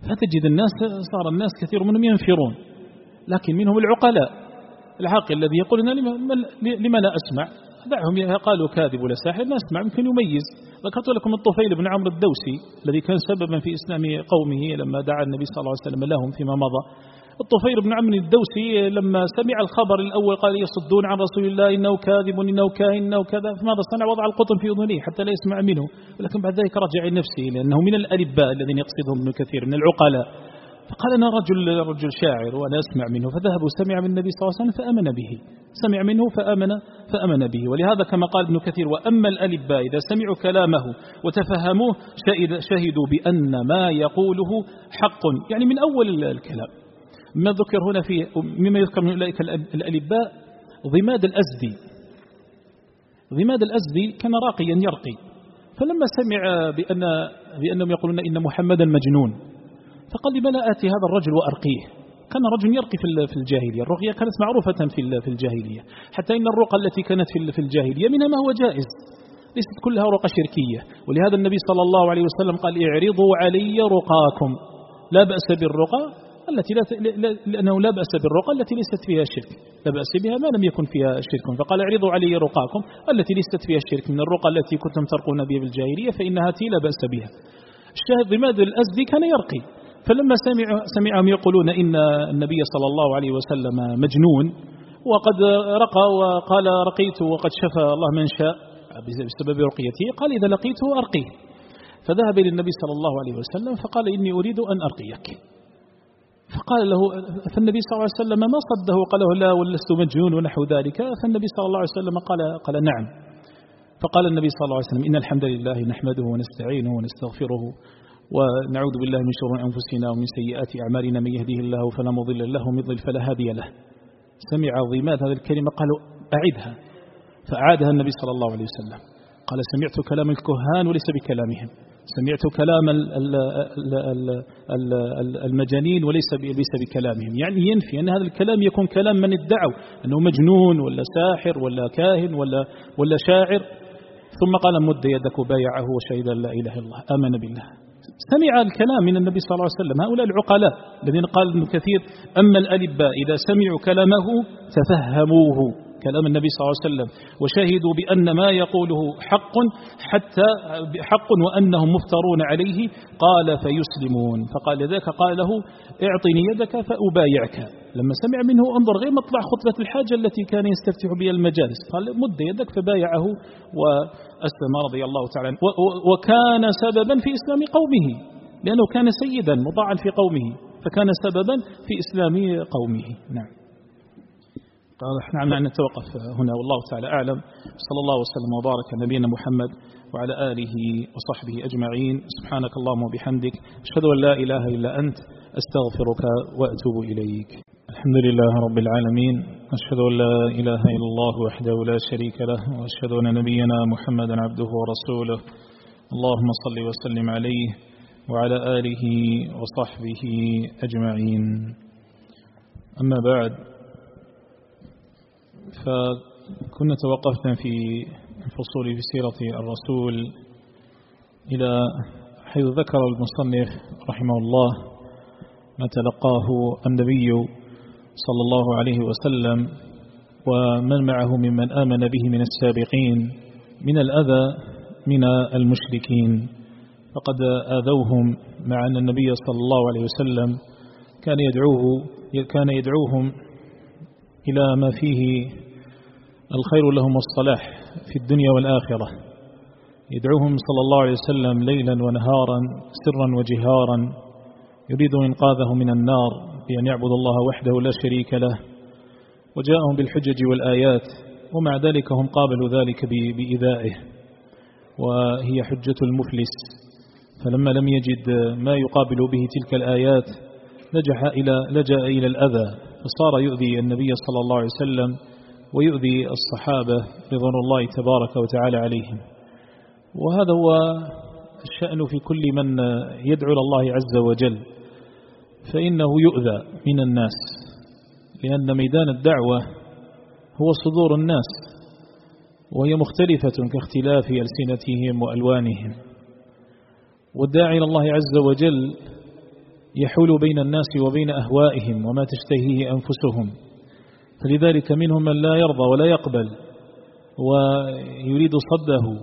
فتجد صار الناس كثير منهم ينفرون، لكن منهم العقلاء العاقل الذي يقول لما لا أسمع، دعهم قالوا كاذب ولا ساحر، لا أسمع يمكن يميز. ذكرت لكم الطفيل بن عمرو الدوسي الذي كان سببا في إسلام قومه لما دعا النبي صلى الله عليه وسلم لهم فيما مضى. الطفيل بن عمرو الدوسي لما سمع الخبر الأول قال يصدون عن رسول الله إنه كاذب إنه كاهن إنه كذا، فماذا صنع؟ وضع القطن في أذنيه حتى لا يسمع منه، ولكن بعد ذلك رجع لنفسه لأنه من الألباء الذين يقصدهم ابن كثير من العقلاء، فقال أنا رجل شاعر وأنا أسمع منه، فذهب وسمع من النبي صلى الله عليه وسلم فأمن به، سمع منه فأمن به. ولهذا كما قال ابن كثير وأما الألباء إذا سمعوا كلامه وتفهموه شهدوا بأن ما يقوله حق، يعني من أول الكلام. ما ذكر هنا مما يذكر من أولئك الألباء ضماد الأزدي. ضماد الأزدي كان راقيا يرقي، فلما سمع بأنهم يقولون إن محمدا مجنون فقال لما لا آتي هذا الرجل وأرقيه. كان رجل يرقي في الجاهلية، الرقية كانت معروفة في الجاهلية، حتى إن الرقى التي كانت في الجاهلية منها ما هو جائز، ليست كلها رقى شركية. ولهذا النبي صلى الله عليه وسلم قال اعرضوا علي رقاكم، لا بأس بالرقى التي لأنه لا بأس بالرقى التي ليست فيها شرك، لا بأس بها ما لم يكن فيها شرك. فقال اعرضوا علي رقاكم التي ليست فيها شرك من الرقى التي كنتم ترقون بها بالجاهلية فإنها لا بأس بها. الشاهد ضماد الأزدي كان يرقي، فلما سمعهم يقولون إن النبي صلى الله عليه وسلم مجنون وقد رقى وقال رقيت وقد شفى الله من شاء بسبب رقيته، قال إذا لقيته أرقيه. فذهب إلى النبي صلى الله عليه وسلم فقال إني أريد أن أرقيك. فالنبي صلى الله عليه وسلم ما صده، قال له لا ولست مجنون ونحو ذلك. فالنبي صلى الله عليه وسلم قال نعم. فقال النبي صلى الله عليه وسلم إن الحمد لله نحمده ونستعينه ونستغفره ونعوذ بالله من شرور أنفسنا ومن سيئات أعمالنا، من يهده الله فلا مضل له ومن يضلل فلا هادي له. سمع ضماد هذه الكلمة قالوا أعدها، فأعادها النبي صلى الله عليه وسلم قال سمعت كلام الكهان وليس بكلامهم، سمعت كلام المجانين وليس بكلامهم، يعني ينفي أن هذا الكلام يكون كلام من ادعوا أنه مجنون ولا ساحر ولا كاهن ولا شاعر. ثم قال مد يدك وبايعه وشهد لا إله إلا الله آمن بالله. سمع الكلام من النبي صلى الله عليه وسلم. هؤلاء العقلاء الذين قال ابن كثير أما الألباء إذا سمعوا كلامه تفهموه، كلام النبي صلى الله عليه وسلم، وشهدوا بأن ما يقوله حق وأنهم مفترون عليه، قال فيسلمون. فقال ذاك قال له اعطني يدك فأبايعك. لما سمع منه انظر غير مطلع خطبة الحاجة التي كان يستفتح بها المجالس، قال مد يدك فبايعه وأسلم رضي الله تعالى عنه، وكان سببا في إسلام قومه لأنه كان سيدا مطاعا في قومه، فكان سببا في إسلام قومه. نعم. نعم نتوقف هنا والله تعالى أعلم. صلى الله وسلم وبارك على نبينا محمد وعلى آله وصحبه أجمعين. سبحانك اللهم وبحمدك أشهد أن لا إله إلا أنت أستغفرك وأتوب إليك. الحمد لله رب العالمين، أشهد أن لا إله إلا الله وحده لا شريك له، وأشهد أن نبينا محمدا عبده ورسوله. اللهم صل وسلم عليه وعلى آله وصحبه أجمعين. أما بعد، فكنا توقفنا في الفصول في سيرة الرسول إلى حيث ذكر المصنف رحمه الله ما تلقاه النبي صلى الله عليه وسلم ومن معه ممن آمن به من السابقين من الأذى من المشركين، فقد آذوهم مع أن النبي صلى الله عليه وسلم كان يدعوهم إلى ما فيه الخير لهم والصلاح في الدنيا والآخرة، يدعوهم صلى الله عليه وسلم ليلا ونهارا سرا وجهارا، يريد إنقاذهم من النار بأن يعبد الله وحده لا شريك له، وجاءهم بالحجج والآيات، ومع ذلك هم قابلوا ذلك بإيذائه، وهي حجة المفلس. فلما لم يجد ما يقابل به تلك الآيات لجأ إلى الأذى، فصار يؤذي النبي صلى الله عليه وسلم ويؤذي الصحابة رضوان الله تبارك وتعالى عليهم. وهذا هو الشأن في كل من يدعو الله عز وجل، فإنه يؤذى من الناس، لأن ميدان الدعوة هو صدور الناس، وهي مختلفة كاختلاف ألسنتهم وألوانهم. والداعي إلى الله عز وجل يحول بين الناس وبين أهوائهم وما تشتهيه أنفسهم. فلذلك منهم من لا يرضى ولا يقبل ويريد صده،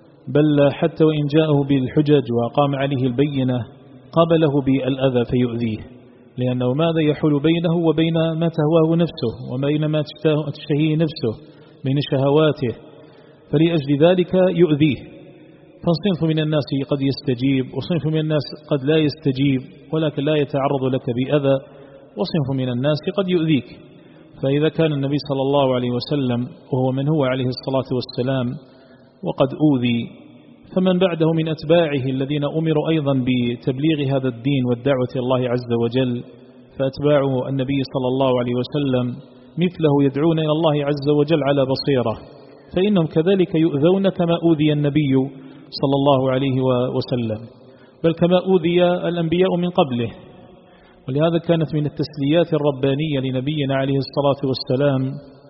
بل حتى وإن جاءه بالحجج وقام عليه البينة قابله بالأذى فيؤذيه، لأنه ماذا يحول بينه وبين ما تهواه نفسه وبين ما تشتهيه نفسه من شهواته، فلأجل ذلك يؤذيه. فصنف من الناس قد يستجيب، وصنف من الناس قد لا يستجيب ولكن لا يتعرض لك بأذى، وصنف من الناس قد يؤذيك. فإذا كان النبي صلى الله عليه وسلم وهو من هو عليه الصلاة والسلام وقد أوذي، فمن بعده من أتباعه الذين أمروا أيضا بتبليغ هذا الدين والدعوة الله عز وجل، فأتباع النبي صلى الله عليه وسلم مثله يدعون إلى الله عز وجل على بصيرة، فإنهم كذلك يؤذون كما أوذي النبي صلى الله عليه وسلم، بل كما أوذي الأنبياء من قبله. ولهذا كانت من التسليات الربانية لنبينا عليه الصلاة والسلام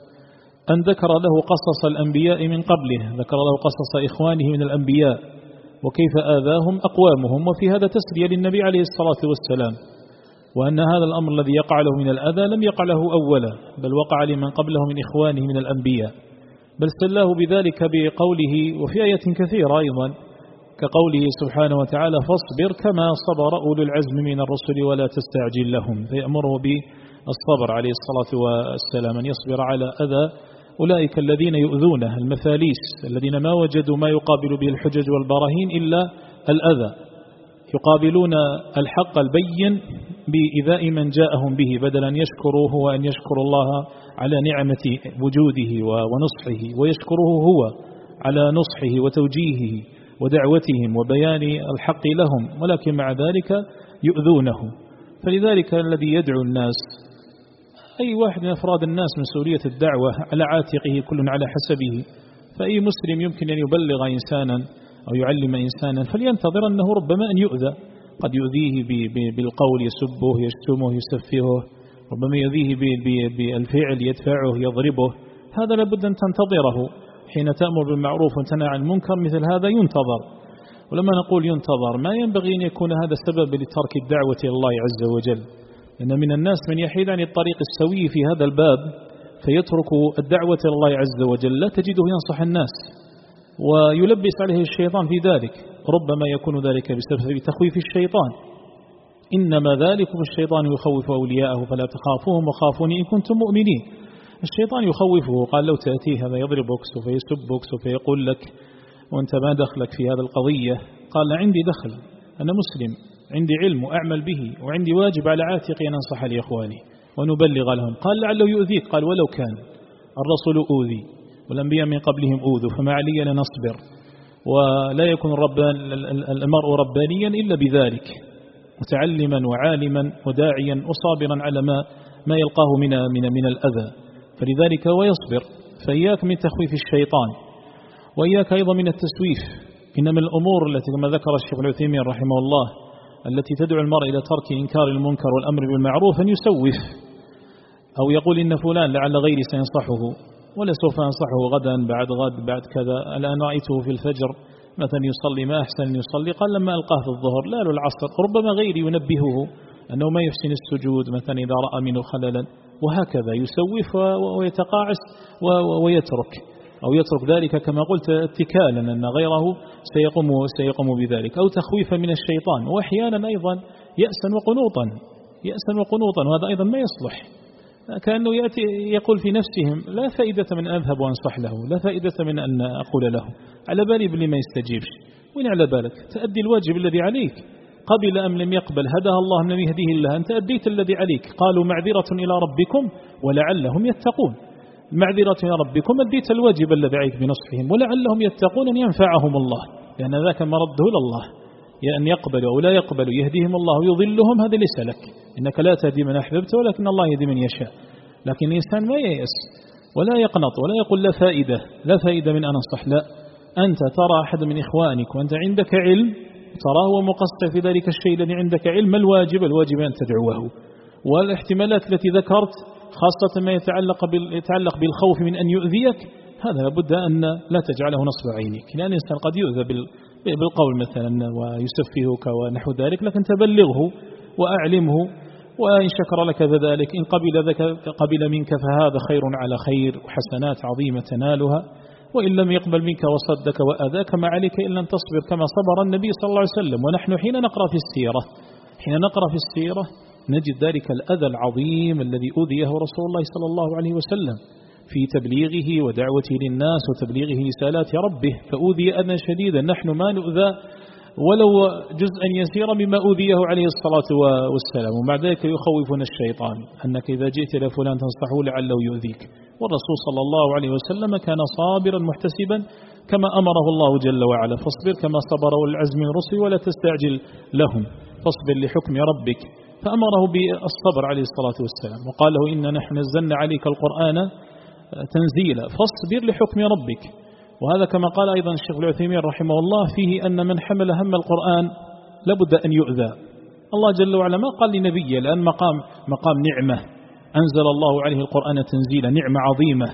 أن ذكر له قصص الأنبياء من قبله، ذكر له قصص إخوانه من الأنبياء وكيف آذاهم أقوامهم، وفي هذا تسلية للنبي عليه الصلاة والسلام، وأن هذا الأمر الذي يقع له من الأذى لم يقع له أولا، بل وقع لمن قبله من إخوانه من الأنبياء، بل سلاه بذلك بقوله وفي آية كثيرة أيضا كقوله سبحانه وتعالى فاصبر كما صبر أولو العزم من الرسل ولا تستعجل لهم، فيأمره بالصبر عليه الصلاة والسلام أن يصبر على أذى أولئك الذين يؤذونه المثاليس الذين ما وجدوا ما يقابل به الحجج والبراهين إلا الأذى، يقابلون الحق البين بإيذاء من جاءهم به بدلا أن يشكروه وأن يشكروا الله على نعمة وجوده ونصحه، ويشكره هو على نصحه وتوجيهه ودعوتهم وبيان الحق لهم، ولكن مع ذلك يؤذونه. فلذلك الذي يدعو الناس أي واحد من أفراد الناس مسؤولية الدعوة على عاتقه كل على حسبه، فأي مسلم يمكن أن يبلغ إنسانا أو يعلم إنسانا فلينتظر أنه ربما أن يؤذى، قد يؤذيه بالقول يسبه يشتمه يسفهه، ربما يؤذيه بالفعل يدفعه يضربه، هذا لابد أن تنتظره حين تأمر بالمعروف وتنهى عن المنكر، مثل هذا ينتظر. ولما نقول ينتظر ما ينبغي أن يكون هذا سبب لترك الدعوة إلى الله عز وجل، لأن من الناس من يحيد عن الطريق السوي في هذا الباب فيترك الدعوة إلى الله عز وجل، لا تجده ينصح الناس ويلبس عليه الشيطان في ذلك، ربما يكون ذلك بسبب تخويف الشيطان، إنما ذلكم الشيطان يخوف أولياءه فلا تخافوهم وخافوني إن كنتم مؤمنين. الشيطان يخوفه، قال لو تأتيه هذا يضربك سوف يسبك سوف يقول لك وأنت ما دخلك في هذا القضية، قال عندي دخل، أنا مسلم عندي علم وأعمل به وعندي واجب على عاتقي أن أنصح لإخواني ونبلغ لهم. قال لعله يؤذيك، قال ولو كان الرسول أوذي والأنبياء من قبلهم أوذوا فما علي لنصبر، ولا يكون المرء ربانيا إلا بذلك، متعلما وعالما وداعيا وصابرا على ما يلقاه من الأذى، فلذلك ويصبر. فإياك من تخويف الشيطان، وإياك أيضا من التسويف. إنما الأمور التي كما ذكر الشيخ العثيمين رحمه الله التي تدعو المرء إلى ترك إنكار المنكر والأمر بالمعروف أن يسوف أو يقول إن فلان لعل غيري سينصحه ولا سوف أنصحه غدا بعد غد بعد كذا، الآن رأيته في الفجر مثلا يصلي ما أحسن أن يصلي، قال لما ألقاه في الظهر لا العصر، ربما غيري ينبهه أنه ما يحسن السجود مثلا إذا رأى منه خللا، وهكذا يسوف ويتقاعس ويترك أو يترك ذلك كما قلت اتكالا أن غيره سيقوم بذلك، أو تخويفا من الشيطان، وأحيانا أيضا يأسا وقنوطا، وهذا أيضا ما يصلح، كأنه يأتي يقول في نفسهم لا فائدة من أن أذهب وأنصح له، لا فائدة من أن أقول له، على بالي باللي ما يستجيبش، وين على بالك؟ تأدي الواجب الذي عليك، قبل أم لم يقبل هداها الله من يهديه الله، أنت أديت الذي عليك. قالوا معذرة إلى ربكم ولعلهم يتقون، معذرة إلى ربكم أديت الواجب الذي عليك بنصحهم ولعلهم يتقون أن ينفعهم الله، لأن ذاك مرده لله، يا أن يقبلوا أو لا يقبلوا يهديهم الله ويضلهم، هذا ليس لك، إنك لا تهدي من أحببت ولكن الله يهدي من يشاء. لكن الإنسان ما ييأس ولا يقنط ولا يقول لا فائدة من أن أنصح، لا، أنت ترى أحد من إخوانك وأنت عندك علم تراه مقصر في ذلك الشيء الذي عندك علم، ما الواجب أن تدعوه. والاحتمالات التي ذكرت خاصة ما يتعلق بالخوف من أن يؤذيك، هذا لابد أن لا تجعله نصب عينك، لأن الإنسان قد يؤذى بالقول مثلا ويسفهك ونحو ذلك، لكن تبلغه وأعلمه، وإن شكر لك ذلك، إن قبل منك فهذا خير على خير وحسنات عظيمة تنالها، وإن لم يقبل منك وصدك وأذاك ما عليك إلا أن تصبر كما صبر النبي صلى الله عليه وسلم. ونحن حين نقرأ في السيرة نجد ذلك الأذى العظيم الذي أوذيه رسول الله صلى الله عليه وسلم في تبليغه ودعوته للناس وتبليغه رسالات ربه، فأوذي أذى شديدا. نحن ما نؤذى ولو جزءا يسيرا مما أوذيه عليه الصلاة والسلام، ومع ذلك يخوفنا الشيطان أنك إذا جئت إلى فلان تنصحه لعله يؤذيك. والرسول صلى الله عليه وسلم كان صابرا محتسبا كما أمره الله جل وعلا، فاصبر كما صبر والعزم من رسل ولا تستعجل لهم، فاصبر لحكم ربك، فأمره بالصبر عليه الصلاة والسلام، وقال له إن نحن نزلنا عليك القرآن تنزيلا فاصبر لحكم ربك. وهذا كما قال أيضا الشيخ العثيمين رحمه الله فيه أن من حمل هم القرآن لابد أن يؤذى. الله جل وعلا ما قال لنبيه، لأن مقام نعمة أنزل الله عليه القرآن تنزيلا، نعمة عظيمة،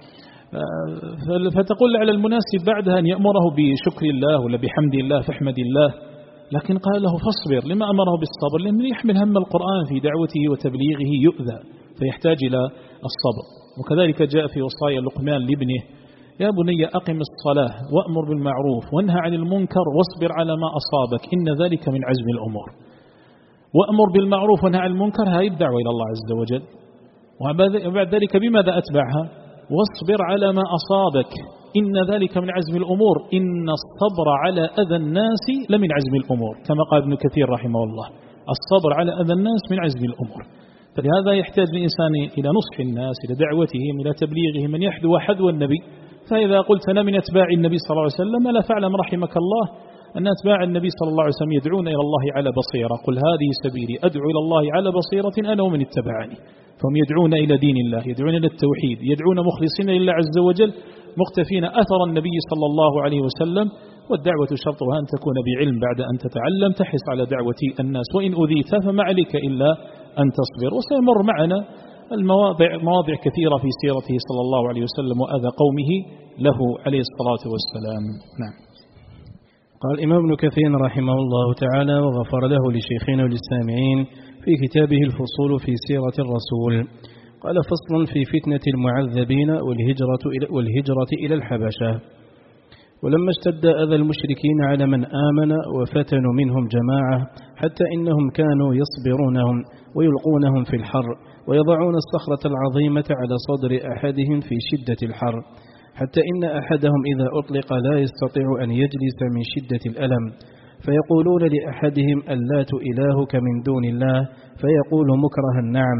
فتقول على المناسب بعدها أن يأمره بشكر الله ولا بحمد الله فاحمد الله، لكن قال له فاصبر. لما أمره بالصبر؟ لأن يحمل هم القرآن في دعوته وتبليغه يؤذى فيحتاج إلى الصبر. وكذلك جاء في وصايا لقمان لابنه: يا بني أقم الصلاة وأمر بالمعروف وانهى عن المنكر واصبر على ما أصابك إن ذلك من عزم الأمور. وأمر بالمعروف وانهى عن المنكر هذه الدعوة إلى الله عز وجل، وبعد ذلك بماذا أتبعها؟ واصبر على ما أصابك إن ذلك من عزم الأمور، إن الصبر على أذى الناس لمن عزم الأمور، كما قال ابن كثير رحمه الله: الصبر على أذى الناس من عزم الأمور. فلهذا يحتاج الإنسان إلى نصح الناس، إلى دعوتهم، إلى تبليغهم، من يحذو حذو النبي. فإذا قلت أنا من أتباع النبي صلى الله عليه وسلم ألا فاعلم رحمك الله أن أتباع النبي صلى الله عليه وسلم يدعون إلى الله على بصيرة، قل هذه سبيلي أدعو إلى الله على بصيرة أنا ومن اتبعني. فهم يدعون إلى دين الله، يدعون إلى التوحيد، يدعون مخلصين لله عز وجل، مقتفين أثر النبي صلى الله عليه وسلم. والدعوة شرطها أن تكون بعلم، بعد أن تتعلم تحس على دعوة الناس، وإن أذيت فما عليك إلا أن تصبر. وسيمر معنا مواضع كثيرة في سيرته صلى الله عليه وسلم وأذى قومه له عليه الصلاة والسلام. نعم. قال الإمام ابن كثير رحمه الله تعالى وغفر له لشيخنا وللسامعين في كتابه الفصول في سيرة الرسول، قال: فصل في فتنة المعذبين والهجرة إلى الحبشة. ولما اشتد أذى المشركين على من آمن وفتنوا منهم جماعة حتى إنهم كانوا يصبرونهم ويلقونهم في الحر ويضعون الصخرة العظيمة على صدر أحدهم في شدة الحر، حتى إن أحدهم إذا أطلق لا يستطيع أن يجلس من شدة الألم، فيقولون لأحدهم: اللات إلهك من دون الله، فيقول مكرها: نعم.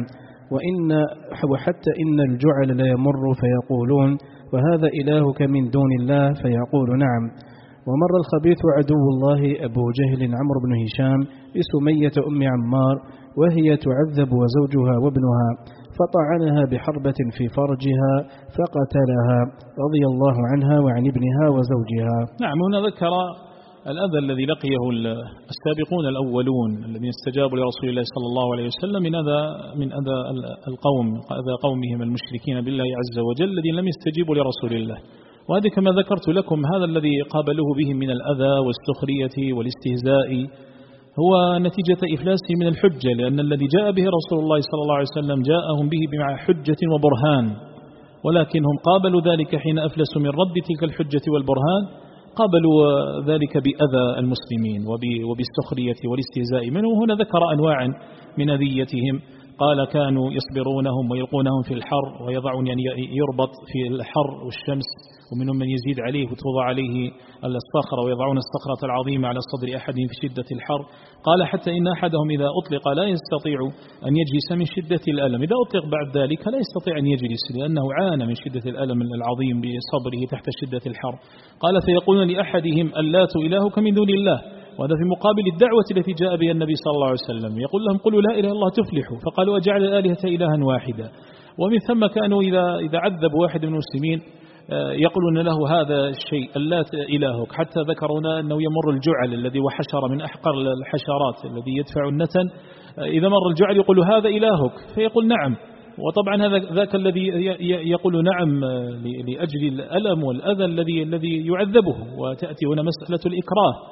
وحتى إن الجعل لا يمر فيقولون: وهذا إلهك من دون الله، فيقول: نعم. ومر الخبيث عدو الله أبو جهل عمرو بن هشام بسمية أم عمار وهي تعذب وزوجها وابنها، فطعنها بحربة في فرجها فقتلها رضي الله عنها وعن ابنها وزوجها. نعم. هنا ذكر الأذى الذي لقيه السابقون الأولون الذين استجابوا لرسول الله صلى الله عليه وسلم من أذى القوم، أذى قومهم المشركين بالله عز وجل الذين لم يستجيبوا لرسول الله. وهذا كما ذكرت لكم هذا الذي قابلوه به من الأذى والسخرية والاستهزاء هو نتيجة إفلاسه من الحجة، لأن الذي جاء به رسول الله صلى الله عليه وسلم جاءهم به بمع حجة وبرهان، ولكنهم قابلوا ذلك حين أفلسوا من رد تلك الحجة والبرهان، قابلوا ذلك بأذى المسلمين وبالسخرية والاستهزاء منهم. هنا ذكر أنواعا من أذيتهم، قال: كانوا يصبرونهم ويلقونهم في الحر ويضعون، يعني يربط في الحر والشمس، ومنهم من يزيد عليه وتوضع عليه الصخرة ويضعون الصخرة العظيمة على صدر أحدهم في شدة الحر. قال: حتى إن أحدهم إذا أطلق لا يستطيع أن يجلس من شدة الألم، إذا أطلق بعد ذلك لا يستطيع أن يجلس لأنه عانى من شدة الألم العظيم بصبره تحت شدة الحر. قال: فيقولون لأحدهم: اللات إلهك من دون الله. وهذا في مقابل الدعوة التي جاء بها النبي صلى الله عليه وسلم، يقول لهم: قولوا لا إله إلا الله تفلحوا، فقالوا: أجعل الآلهة إلها واحدا. ومن ثم كانوا إذا عذبوا واحد من المسلمين يقولون له هذا الشيء اللات إلهك، حتى ذكرنا أنه يمر الجعل الذي وحشر من أحقر الحشرات الذي يدفع النتن، إذا مر الجعل يقول: هذا إلهك، فيقول: نعم. وطبعا هذا ذاك الذي يقول نعم لأجل الألم والأذى الذي يعذبه. وتأتي هنا مسألة الإكراه،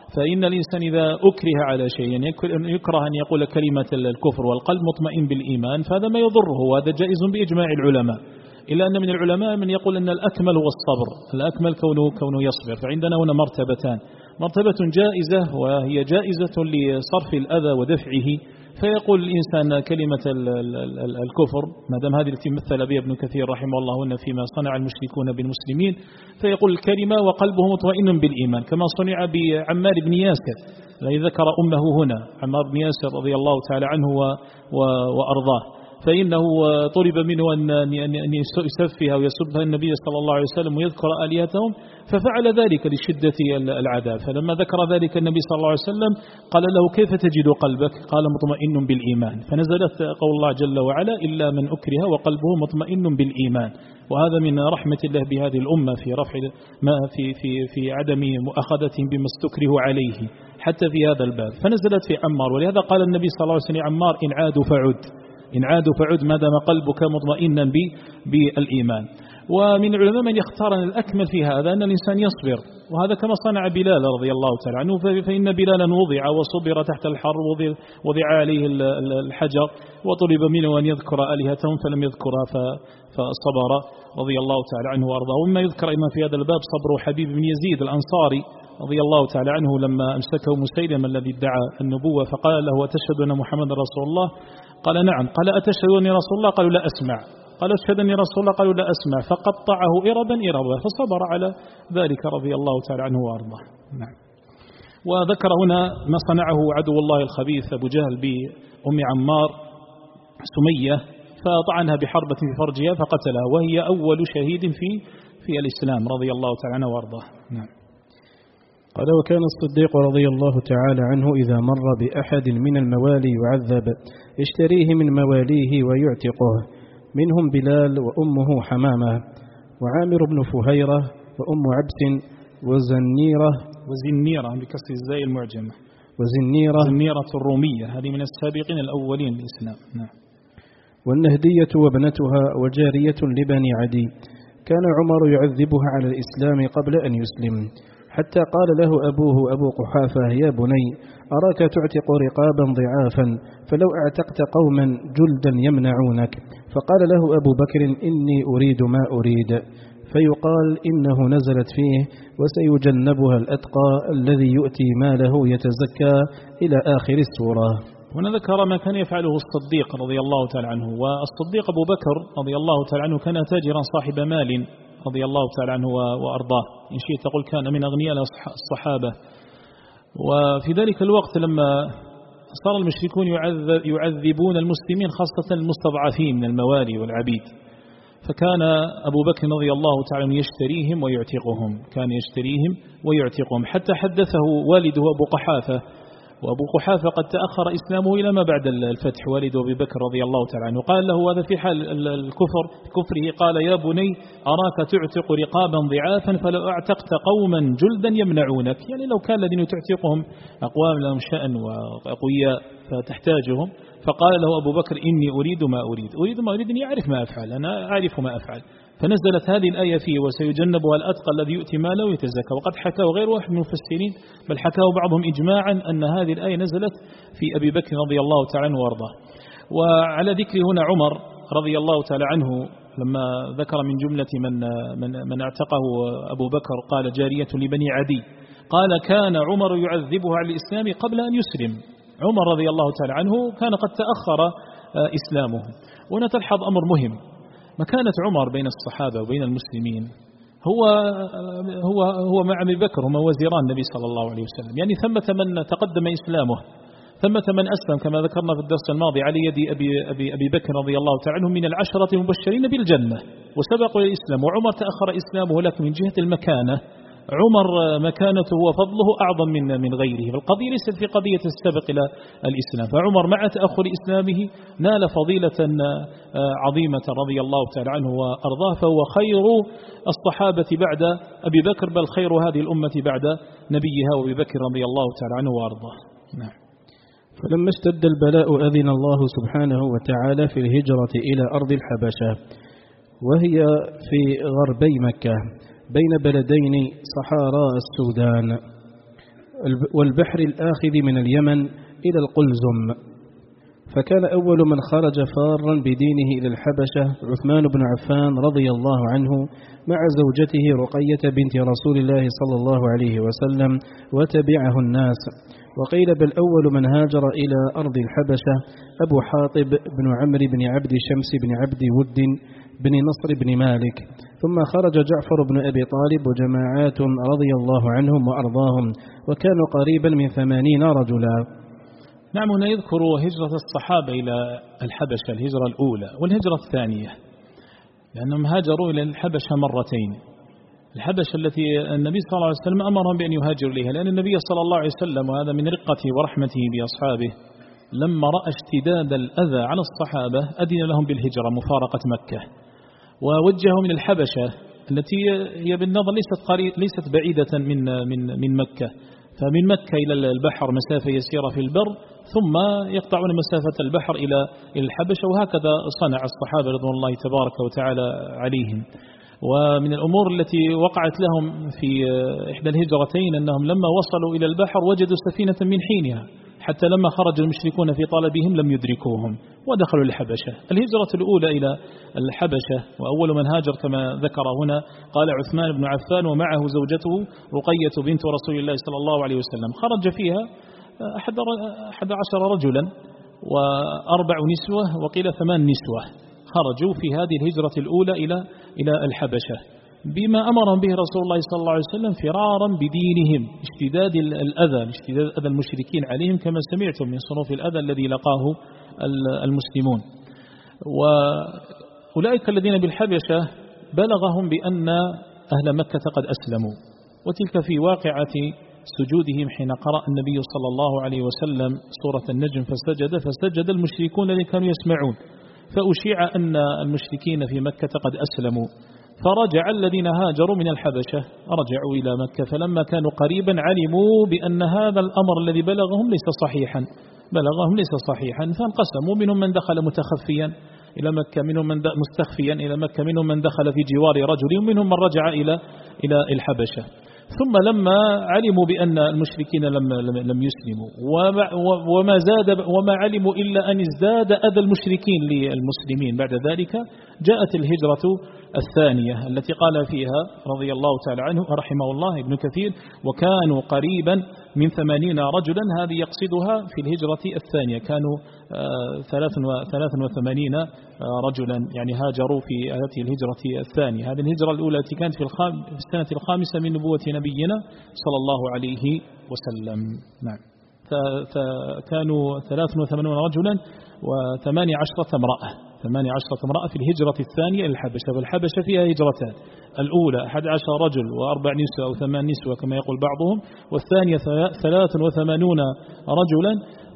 فإن الإنسان إذا أكره على شيء يعني يكره أن يقول كلمة الكفر والقلب مطمئن بالإيمان فهذا ما يضره، وهذا جائز بإجماع العلماء، إلا أن من العلماء من يقول أن الأكمل هو الصبر، الأكمل كونه يصبر. فعندنا هنا مرتبتان، مرتبة جائزة وهي جائزة لصرف الأذى ودفعه، فيقول الإنسان كلمة الكفر ما دام هذه التي مثل بها ابن كثير رحمه الله هنا فيما صنع المشركون بالمسلمين، فيقول الكلمة وقلبه مطمئن بالإيمان، كما صنع بعمار بن ياسر الذي ذكر أمه هنا، عمار بن ياسر رضي الله تعالى عنه وأرضاه، فإنه طلب منه أن يسفها ويسبها النبي صلى الله عليه وسلم ويذكر آلهتهم، ففعل ذلك لشدة العذاب. فلما ذكر ذلك النبي صلى الله عليه وسلم قال له كيف تجد قلبك؟ قال مطمئن بالإيمان، فنزلت قول الله جل وعلا إلا من أكره وقلبه مطمئن بالإيمان. وهذا من رحمة الله بهذه الأمة في رفع ما في عدم مؤاخذتهم بما استكرهوا عليه حتى في هذا الباب، فنزلت في عمار. ولهذا قال النبي صلى الله عليه وسلم عمار إن عادوا فعد ما دام قلبك مطمئنا بالإيمان. ومن العلماء من يختار أن الأكمل في هذا أن الإنسان يصبر، وهذا كما صنع بلال رضي الله تعالى عنه، فإن بلالا وضع وصبر تحت الحر، وضع عليه الحجر وطلب منه أن يذكر آلهتهم فلم يذكرها فصبر رضي الله تعالى عنه وأرضاه. وما يذكر إما في هذا الباب صبر حبيب بن يزيد الأنصاري رضي الله تعالى عنه لما أمسكه مسيلمة الذي ادعى النبوة، فقال له أتشهد أن محمد رسول الله؟ قال نعم. قال أتشهد أني رسول الله؟ قالوا لا أسمع. قال أشهد أني رسول الله؟ قالوا لا أسمع. فقطعه إربا فصبر على ذلك رضي الله تعالى عنه وأرضاه. نعم. وذكر هنا ما صنعه عدو الله الخبيث أبو جهل بأم عمار سمية، فطعنها بحربة في فرجها فقتلها، وهي أول شهيد في الإسلام رضي الله تعالى عنه وأرضاه. نعم. قال وكان الصديق رضي الله تعالى عنه إذا مر بأحد من الموالي يعذب اشتريه من مواليه ويعتقه، منهم بلال وأمه حمامة وعامر بن فهيرة وأم عبس وزنيرة بكسر الزاي المعجمة زنيرة الرومية، هذه من السابقين الأولين للإسلام. نعم. والنهدية وابنتها وجارية لبني عدي. كان عمر يعذبها على الإسلام قبل أن يسلم، حتى قال له أبوه أبو قحافة يا بني أراك تعتق رقابا ضعافا، فلو اعتقت قوما جلدا يمنعونك. فقال له أبو بكر إني أريد ما أريد، فيقال إنه نزلت فيه وسيجنبها الأتقى الذي يؤتي ماله يتزكى إلى آخر السورة. هنا ذكر ما كان يفعله الصديق رضي الله تعالى عنه. والصديق أبو بكر رضي الله تعالى عنه كان تاجرا صاحب مال رضي الله تعالى عنه وأرضاه، إن شئت تقول كان من أغنياء الصحابة. وفي ذلك الوقت لما صار المشركون يعذبون المسلمين خاصة المستضعفين من الموالي والعبيد، فكان أبو بكر رضي الله تعالى عنه يشتريهم ويعتقهم، حتى حدثه والده أبو قحافة، وأبو قحافة قد تأخر إسلامه إلى ما بعد الفتح، والد أبي بكر رضي الله تعالى عنه، قال له هذا في حال كفره، قال يا بني أراك تعتق رقابا ضعافا فلو اعتقت قوما جلدا يمنعونك، يعني لو كان الذين تعتقهم أقوام لهم شأن وأقوياء فتحتاجهم. فقال له أبو بكر إني أريد ما أريد أن يعرف ما أفعل، أنا أعرف ما أفعل. فنزلت هذه الآية فيه وسيجنبها الأتقى الذي يؤتي ماله ويتزكى. وقد حكاه غير واحد من المفسرين، بل حكاه بعضهم إجماعا أن هذه الآية نزلت في أبي بكر رضي الله تعالى عنه وارضاه. وعلى ذكر هنا عمر رضي الله تعالى عنه لما ذكر من جملة من اعتقه أبو بكر قال جارية لبني عدي، قال كان عمر يعذبها على الإسلام قبل أن يسلم. عمر رضي الله تعالى عنه كان قد تأخر إسلامه. وهنا تلحظ أمر مهم، مكانة عمر بين الصحابة وبين المسلمين هو مع أبي بكر، هما وزيران النبي صلى الله عليه وسلم، يعني ثمة من تقدم إسلامه، ثمة من أسلم كما ذكرنا في الدرس الماضي على يد أبي بكر رضي الله تعالى عنه من العشرة المبشرين بالجنة وسبقوا إلى الإسلام. وعمر تأخر إسلامه، لكن من جهة المكانة عمر مكانته وفضله أعظم من غيره. فالقضية ليست في قضية السبق إلى الإسلام، فعمر مع تأخر إسلامه نال فضيلة عظيمة رضي الله تعالى عنه وأرضاه، فهو خير الصحابة بعد أبي بكر، بل خير هذه الأمة بعد نبيها وأبي بكر رضي الله تعالى عنه وأرضاه. نعم. فلما اشتد البلاء أذن الله سبحانه وتعالى في الهجرة إلى أرض الحبشة، وهي في غربي مكة بين بلدين صحراء السودان. والبحر الآخذ من اليمن إلى القلزم. فكان أول من خرج فارا بدينه إلى الحبشة عثمان بن عفان رضي الله عنه مع زوجته رقية بنت رسول الله صلى الله عليه وسلم، وتبعه الناس. وقيل بل أول من هاجر إلى أرض الحبشة أبو حاطب بن عمرو بن عبد شمس بن عبد ود بن نصر بن مالك، ثم خرج جعفر بن أبي طالب وجماعات رضي الله عنهم وأرضاهم، وكانوا قريبا من 80 رجلا. نعم، هنا يذكر هجرة الصحابة إلى الحبشة، الهجرة الأولى والهجرة الثانية، لأنهم هاجروا إلى الحبشة مرتين. الحبشة التي النبي صلى الله عليه وسلم أمرهم بأن يهاجروا إليها، لأن النبي صلى الله عليه وسلم، وهذا من رقته ورحمته بأصحابه، لما رأى اشتداد الأذى على الصحابة أذن لهم بالهجرة مفارقة مكة، ووجههم من الحبشة التي هي بالنظر ليست بعيدة من مكة، فمن مكة إلى البحر مسافة يسيرة في البر، ثم يقطعون مسافة البحر إلى الحبشة، وهكذا صنع الصحابة رضوان الله تبارك وتعالى عليهم. ومن الأمور التي وقعت لهم في إحدى الهجرتين أنهم لما وصلوا إلى البحر وجدوا سفينة من حينها، حتى لما خرج المشركون في طلبهم لم يدركوهم ودخلوا الحبشة. الهجرة الأولى إلى الحبشة، وأول من هاجر كما ذكر هنا قال عثمان بن عفان ومعه زوجته رقية بنت رسول الله صلى الله عليه وسلم، خرج فيها 11 رجلا و4 نسوة، وقيل 8 نسوة، خرجوا في هذه الهجرة الأولى إلى الحبشة بما أمرهم به رسول الله صلى الله عليه وسلم فرارا بدينهم، اشتداد أذى المشركين عليهم، كما سمعتم من صنوف الأذى الذي لقاه المسلمون. وأولئك الذين بالحبشة بلغهم بأن أهل مكة قد أسلموا، وتلك في واقعة سجودهم حين قرأ النبي صلى الله عليه وسلم سورة النجم فسجد المشركون الذين كانوا يسمعون، فأشيع أن المشركين في مكة قد أسلموا، فرجع الذين هاجروا من الحبشة رجعوا إلى مكة، فلما كانوا قريبا علموا بأن هذا الأمر الذي بلغهم ليس صحيحا، فانقسموا، منهم من دخل متخفيا إلى مكة، منهم من مستخفيا إلى مكة، منهم من دخل في جوار رجل، ومنهم من رجع إلى الحبشة. ثم لما علموا بأن المشركين لم يسلموا وما علموا إلا أن ازداد أذى المشركين للمسلمين بعد ذلك، جاءت الهجرة الثانية التي قال فيها رضي الله تعالى عنه رحمه الله ابن كثير وكانوا قريبا من 80 رجلا، هذه يقصدها في الهجرة الثانية، كانوا 83 رجلا يعني هاجروا في هذه الهجرة الثانية. هذه الهجرة الأولى التي كانت في السنة الخامسة من نبوة نبينا صلى الله عليه وسلم. نعم، كانوا 83 رجلا و18 امرأة في الهجرة الثانية إلى الحبشة. فالحبشة فيها هجرتان، الأولى 11 رجل و4 نسوة أو 8 نسوة كما يقول بعضهم، والثانية 83 رجلا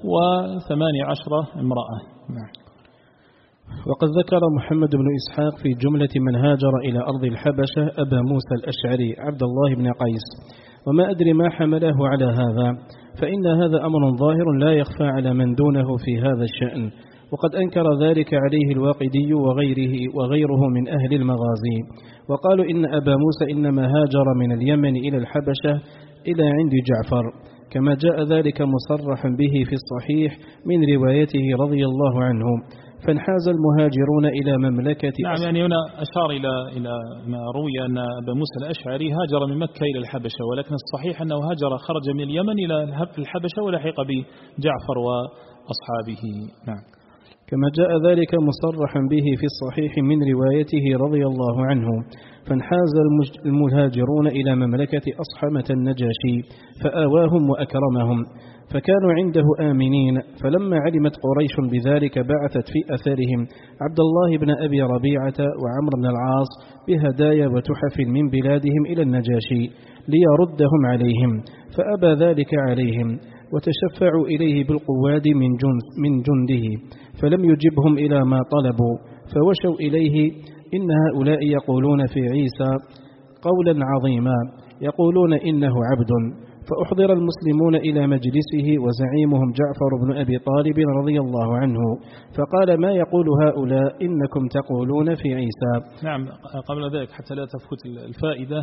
و18 امرأة. نعم. وقد ذكر محمد بن إسحاق في جملة من هاجر إلى أرض الحبشة أبا موسى الأشعري عبد الله بن قيس، وما أدري ما حمله على هذا، فإن هذا أمر ظاهر لا يخفى على من دونه في هذا الشأن، وقد أنكر ذلك عليه الواقدي وغيره من أهل المغازي، وقالوا إن أبا موسى إنما هاجر من اليمن إلى الحبشة إلى عند جعفر، كما جاء ذلك مصرحا به في الصحيح من روايته رضي الله عنه، فانحاز المهاجرون إلى مملكة. نعم، يعني هنا أشار إلى ما روي أن أبا موسى الأشعري هاجر من مكة إلى الحبشة، ولكن الصحيح أنه خرج من اليمن إلى الحبشة ولحق بجعفر وأصحابه. نعم، كما جاء ذلك مصرحا به في الصحيح من روايته رضي الله عنه، فانحاز المهاجرون إلى مملكة أصحمة النجاشي فآواهم وأكرمهم، فكانوا عنده آمنين. فلما علمت قريش بذلك بعثت في أثرهم عبد الله بن أبي ربيعة وعمر بن العاص بهدايا وتحف من بلادهم إلى النجاشي ليردهم عليهم، فأبى ذلك عليهم، وتشفعوا إليه بالقواد من جنده، فلم يجبهم إلى ما طلبوا، فوشوا إليه إن هؤلاء يقولون في عيسى قولا عظيما، يقولون إنه عبد. فأحضر المسلمون إلى مجلسه وزعيمهم جعفر بن أبي طالب رضي الله عنه، فقال ما يقول هؤلاء إنكم تقولون في عيسى. نعم، قبل ذلك حتى لا تفوت الفائدة،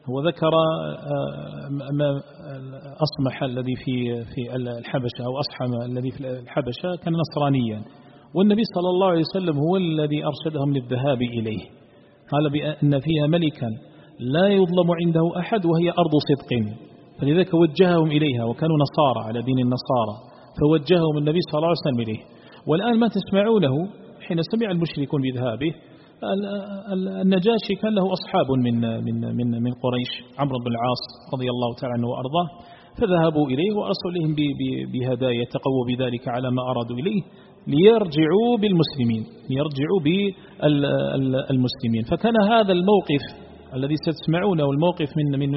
هو ذكر ما أصمح الذي في الحبشة أو أصحم الذي في الحبشة كان نصرانيا، والنبي صلى الله عليه وسلم هو الذي أرشدهم للذهاب إليه. قال بأن فيها ملكا لا يظلم عنده أحد وهي أرض صدق، فلذلك وجههم إليها، وكانوا نصارى على دين النصارى، فوجههم النبي صلى الله عليه وسلم إليه. والآن ما تسمعونه حين سمع المشركون بذهابه، النجاشي كان له أصحاب من قريش، عمرو بن العاص رضي الله تعالى عنه وأرضاه، فذهبوا إليه وأرسلوا إليهم بهدايا يتقووا بذلك على ما أرادوا إليه ليرجعوا بالمسلمين. فكان هذا الموقف الذي ستسمعونه، الموقف من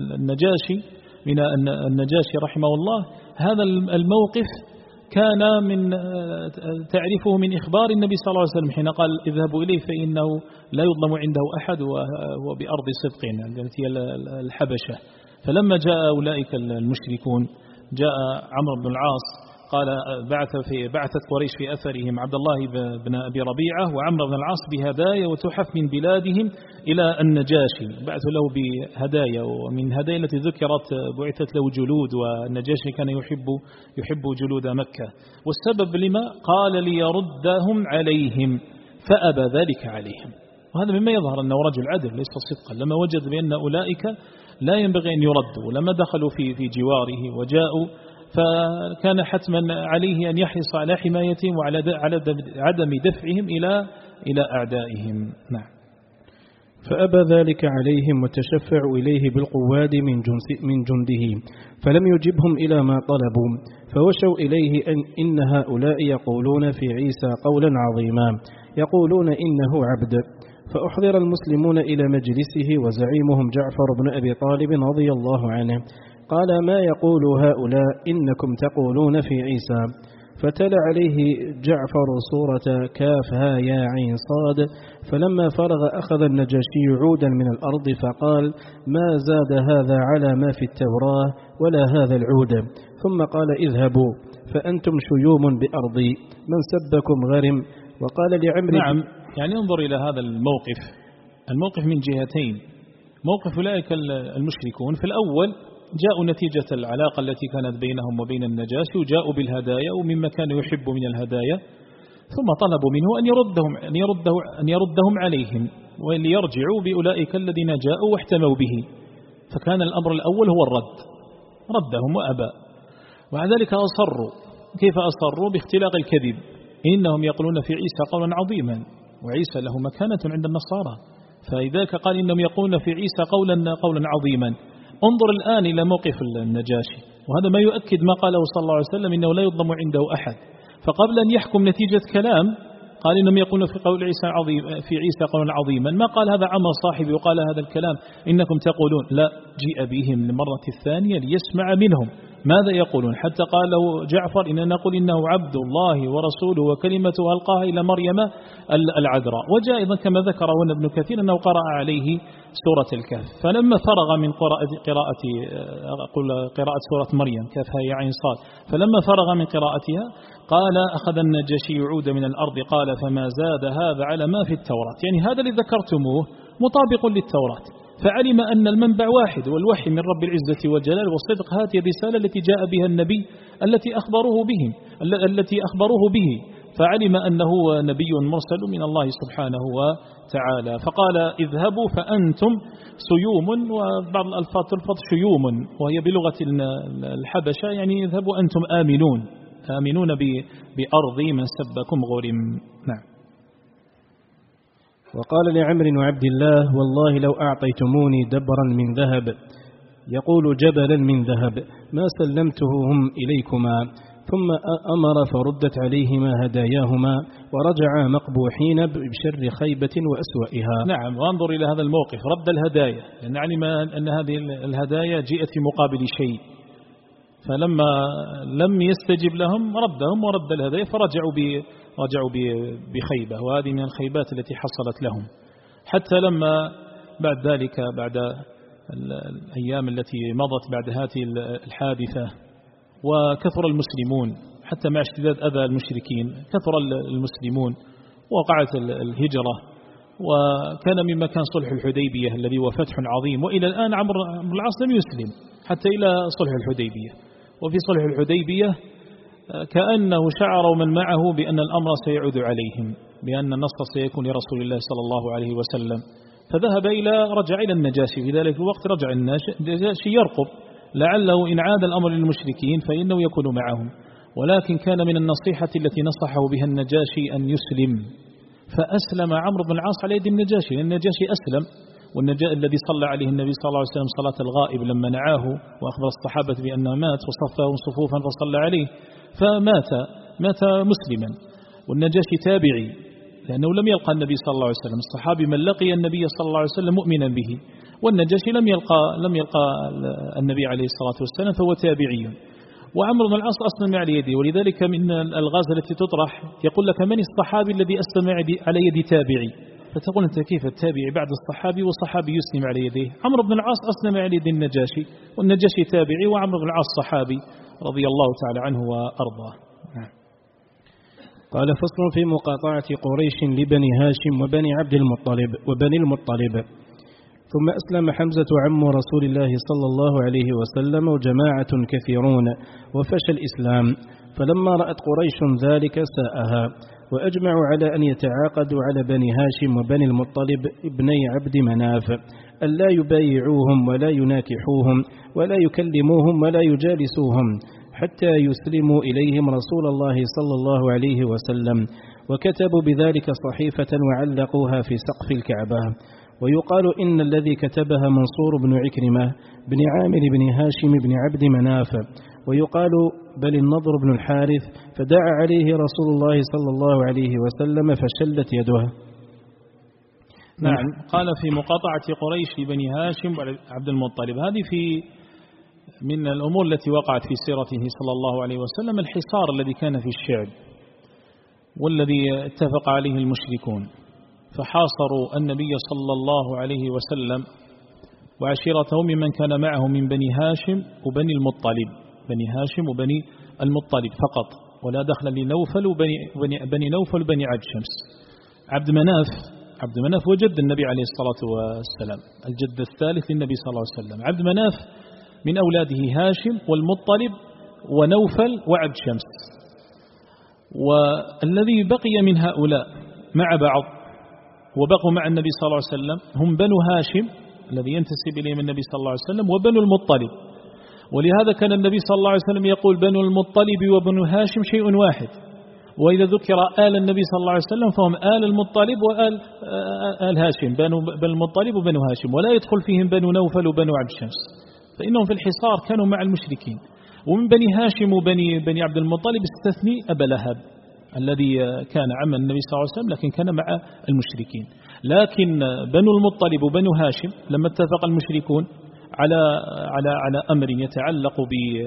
النجاشي رحمه الله، هذا الموقف كان من تعرفه من إخبار النبي صلى الله عليه وسلم حين قال اذهبوا إليه فإنه لا يظلم عنده أحد وهو بأرض صدق التي هي الحبشة. فلما جاء أولئك المشركون، جاء عمرو بن العاص قال بعثت قريش في أثرهم عبد الله بن أبي ربيعة وعمرو بن العاص بهدايا وتحف من بلادهم إلى النجاشي، بعثوا له بهدايا، ومن هدايا التي ذكرت بعثت له جلود، والنجاشي كان يحب جلود مكة. والسبب لما؟ قال ليردهم عليهم فأبى ذلك عليهم. وهذا مما يظهر أنه رجل عدل ليس صدقا، لما وجد بأن أولئك لا ينبغي أن يردوا، لما دخلوا في جواره وجاءوا، فكان حتما عليه أن يحرص على حمايتهم وعلى عدم دفعهم إلى أعدائهم. نعم. فأبى ذلك عليهم وتشفع إليه بالقواد من جنده، فلم يجبهم إلى ما طلبوا، فوشوا إليه إن هؤلاء يقولون في عيسى قولا عظيما، يقولون إنه عبد. فأحضر المسلمون إلى مجلسه وزعيمهم جعفر بن أبي طالب رضي الله عنه، قال ما يقول هؤلاء إنكم تقولون في عيسى؟ فتلا عليه جعفر سورة كافها يا عين صاد. فلما فرغ أخذ النجاشي عودا من الأرض فقال ما زاد هذا على ما في التوراة ولا هذا العود، ثم قال اذهبوا فأنتم شيوم بأرضي، من سبكم غرم. وقال لعمر نعم، يعني انظر إلى هذا الموقف من جهتين. موقف أولئك المشركون في الأول جاءوا نتيجة العلاقة التي كانت بينهم وبين النجاشي، وجاءوا بالهدايا ومما كان يحب من الهدايا، ثم طلبوا منه أن يردهم عليهم وليرجعوا بأولئك الذين جاءوا واحتموا به. فكان الأمر الأول هو الرد، ردهم وأبى. وعلى ذلك أصروا. كيف أصروا؟ باختلاق الكذب، إنهم يقولون في عيسى قولا عظيما، وعيسى له مكانة عند النصارى، فلذلك قال إنهم يقولون في عيسى قولا عظيما. انظر الآن إلى موقف النجاشي، وهذا ما يؤكد ما قاله صلى الله عليه وسلم إنه لا يظلم عنده أحد. فقبل أن يحكم نتيجة كلام قال إنهم يقولون في عيسى قولا عظيما، ما قال هذا عمل صاحبي وقال هذا الكلام إنكم تقولون، لا، جيء بهم للمرة الثانية ليسمع منهم ماذا يقولون، حتى قال له جعفر إننا نقول إنه عبد الله ورسوله وكلمته ألقاها إلى مريم العذراء. وجاء أيضا كما ذكر ابن كثير أنه قرأ عليه سورة الكهف. فلما فرغ من قراءة سورة مريم كافها يا عين صاد، فلما فرغ من قراءتها قال أخذ النجاشي عود من الأرض، قال فما زاد هذا على ما في التوراة، يعني هذا الذي ذكرتموه مطابق للتوراة. فعلم أن المنبع واحد والوحي من رب العزة والجلال والصدق، هذه الرسالة التي جاء بها النبي التي أخبروه به، فعلم أنه نبي مرسل من الله سبحانه وتعالى. فقال اذهبوا فأنتم سيوم، وبعض الألفاظ تلفظ شيوم وهي بلغة الحبشة، يعني اذهبوا أنتم آمنون بأرض من سبكم غرم. نعم. وقال لعمر وعبد الله والله لو أعطيتموني دبرا من ذهب، يقول جبلا من ذهب، ما سلمتهم إليكما. ثم أمر فردت عليهما هداياهما ورجعا مقبوحين بشر خيبة وأسوأها. نعم. وانظر إلى هذا الموقف، رد الهدايا، لأن علم أن هذه الهدايا جاءت في مقابل شيء، فلما لم يستجب لهم ردهم ورد الهدايا، فرجعوا بخيبة، وهذه من الخيبات التي حصلت لهم. حتى لما بعد ذلك، بعد الأيام التي مضت بعد هذه الحادثة، وكثر المسلمون حتى مع اشتداد أذى المشركين، كثر المسلمون، وقعت الهجرة وكان مما كان صلح الحديبية الذي هو فتح عظيم، وإلى الآن عمرو بن العاص لم يسلم حتى إلى صلح الحديبية. وفي صلح الحديبية كأنه شعر من معه بأن الأمر سيعود عليهم، بأن النصر سيكون لرسول الله صلى الله عليه وسلم، فذهب رجع إلى النجاشي. في ذلك الوقت رجع النجاشي يرقب لعله إن عاد الأمر للمشركين فإنه يكون معهم، ولكن كان من النصيحة التي نصحه بها النجاشي أن يسلم، فأسلم عمرو بن العاص على يد النجاشي، لأن النجاشي أسلم، الذي صلى عليه النبي صلى الله عليه وسلم صلاة الغائب لما نعاه وأخبر الصحابة بأنه مات وصفهم صفوفا فصلى عليه مات مسلما. والنجاشي تابعي لأنه لم يلقى النبي صلى الله عليه وسلم، الصحابي من لقي النبي صلى الله عليه وسلم مؤمنا به، والنجاشي لم يلقى النبي عليه الصلاة والسلام فهو تابعي. وعمرو بن العاص أسلم على يده، ولذلك من الألغاز التي تطرح يقول لك من الصحابي الذي أسلم على يد تابعي، فتقول أنت كيف التابعي بعد الصحابي والصحابي يسلم على يديه؟ عمرو بن العاص أسلم على يد النجاشي، والنجاشي تابعي، وعمرو بن العاص صحابي رضي الله تعالى عنه وأرضاه. قال فصل في مقاطعة قريش لبني هاشم وبني عبد المطلب وبني المطلب. ثم أسلم حمزة عم رسول الله صلى الله عليه وسلم وجماعة كثيرون وفشى الإسلام، فلما رأت قريش ذلك ساءها، وأجمعوا على أن يتعاقدوا على بني هاشم وبني المطلب ابني عبد مناف ألا يبايعوهم ولا يناكحوهم ولا يكلموهم ولا يجالسوهم حتى يسلموا إليهم رسول الله صلى الله عليه وسلم، وكتبوا بذلك صحيفة وعلقوها في سقف الكعبة. ويقال إن الذي كتبها منصور بن عكرمة بن عامر بن هاشم بن عبد مناف، ويقال بل النضر بن الحارث، فدعا عليه رسول الله صلى الله عليه وسلم فشلت يده. نعم. قال في مقاطعة قريش لبني هاشم وعبد المطلب، هذه من الأمور التي وقعت في سيرته صلى الله عليه وسلم، الحصار الذي كان في الشعب والذي اتفق عليه المشركون، فحاصروا النبي صلى الله عليه وسلم وعشيرته ممن كان معه من بني هاشم وبني المطلب، بني هاشم وبني المطلب فقط، ولا دخل لنوفل وبني نوفل وبني عبد شمس. عبد مناف هو جد النبي عليه الصلاة والسلام، الجد الثالث للنبي صلى الله عليه وسلم. عبد مناف من أولاده هاشم والمطلب ونوفل وعبد شمس. والذي بقي من هؤلاء مع بعض وبقوا مع النبي صلى الله عليه وسلم هم بنو هاشم الذي ينتسب إليهم النبي صلى الله عليه وسلم وبنو المطلب، ولهذا كان النبي صلى الله عليه وسلم يقول بنو المطلب وبنو هاشم شيء واحد، وإذا ذكر آل النبي صلى الله عليه وسلم فهم آل المطلب وآل هاشم، بنو المطلب وبنو هاشم، ولا يدخل فيهم بنو نوفل وبنو عبد الشمس، فإنهم في الحصار كانوا مع المشركين. ومن بني هاشم وبني عبد المطلب استثني أبا لهب الذي كان عم النبي صلى الله عليه وسلم لكن كان مع المشركين. لكن بنو المطلب وبنو هاشم لما اتفق المشركون على أمر يتعلق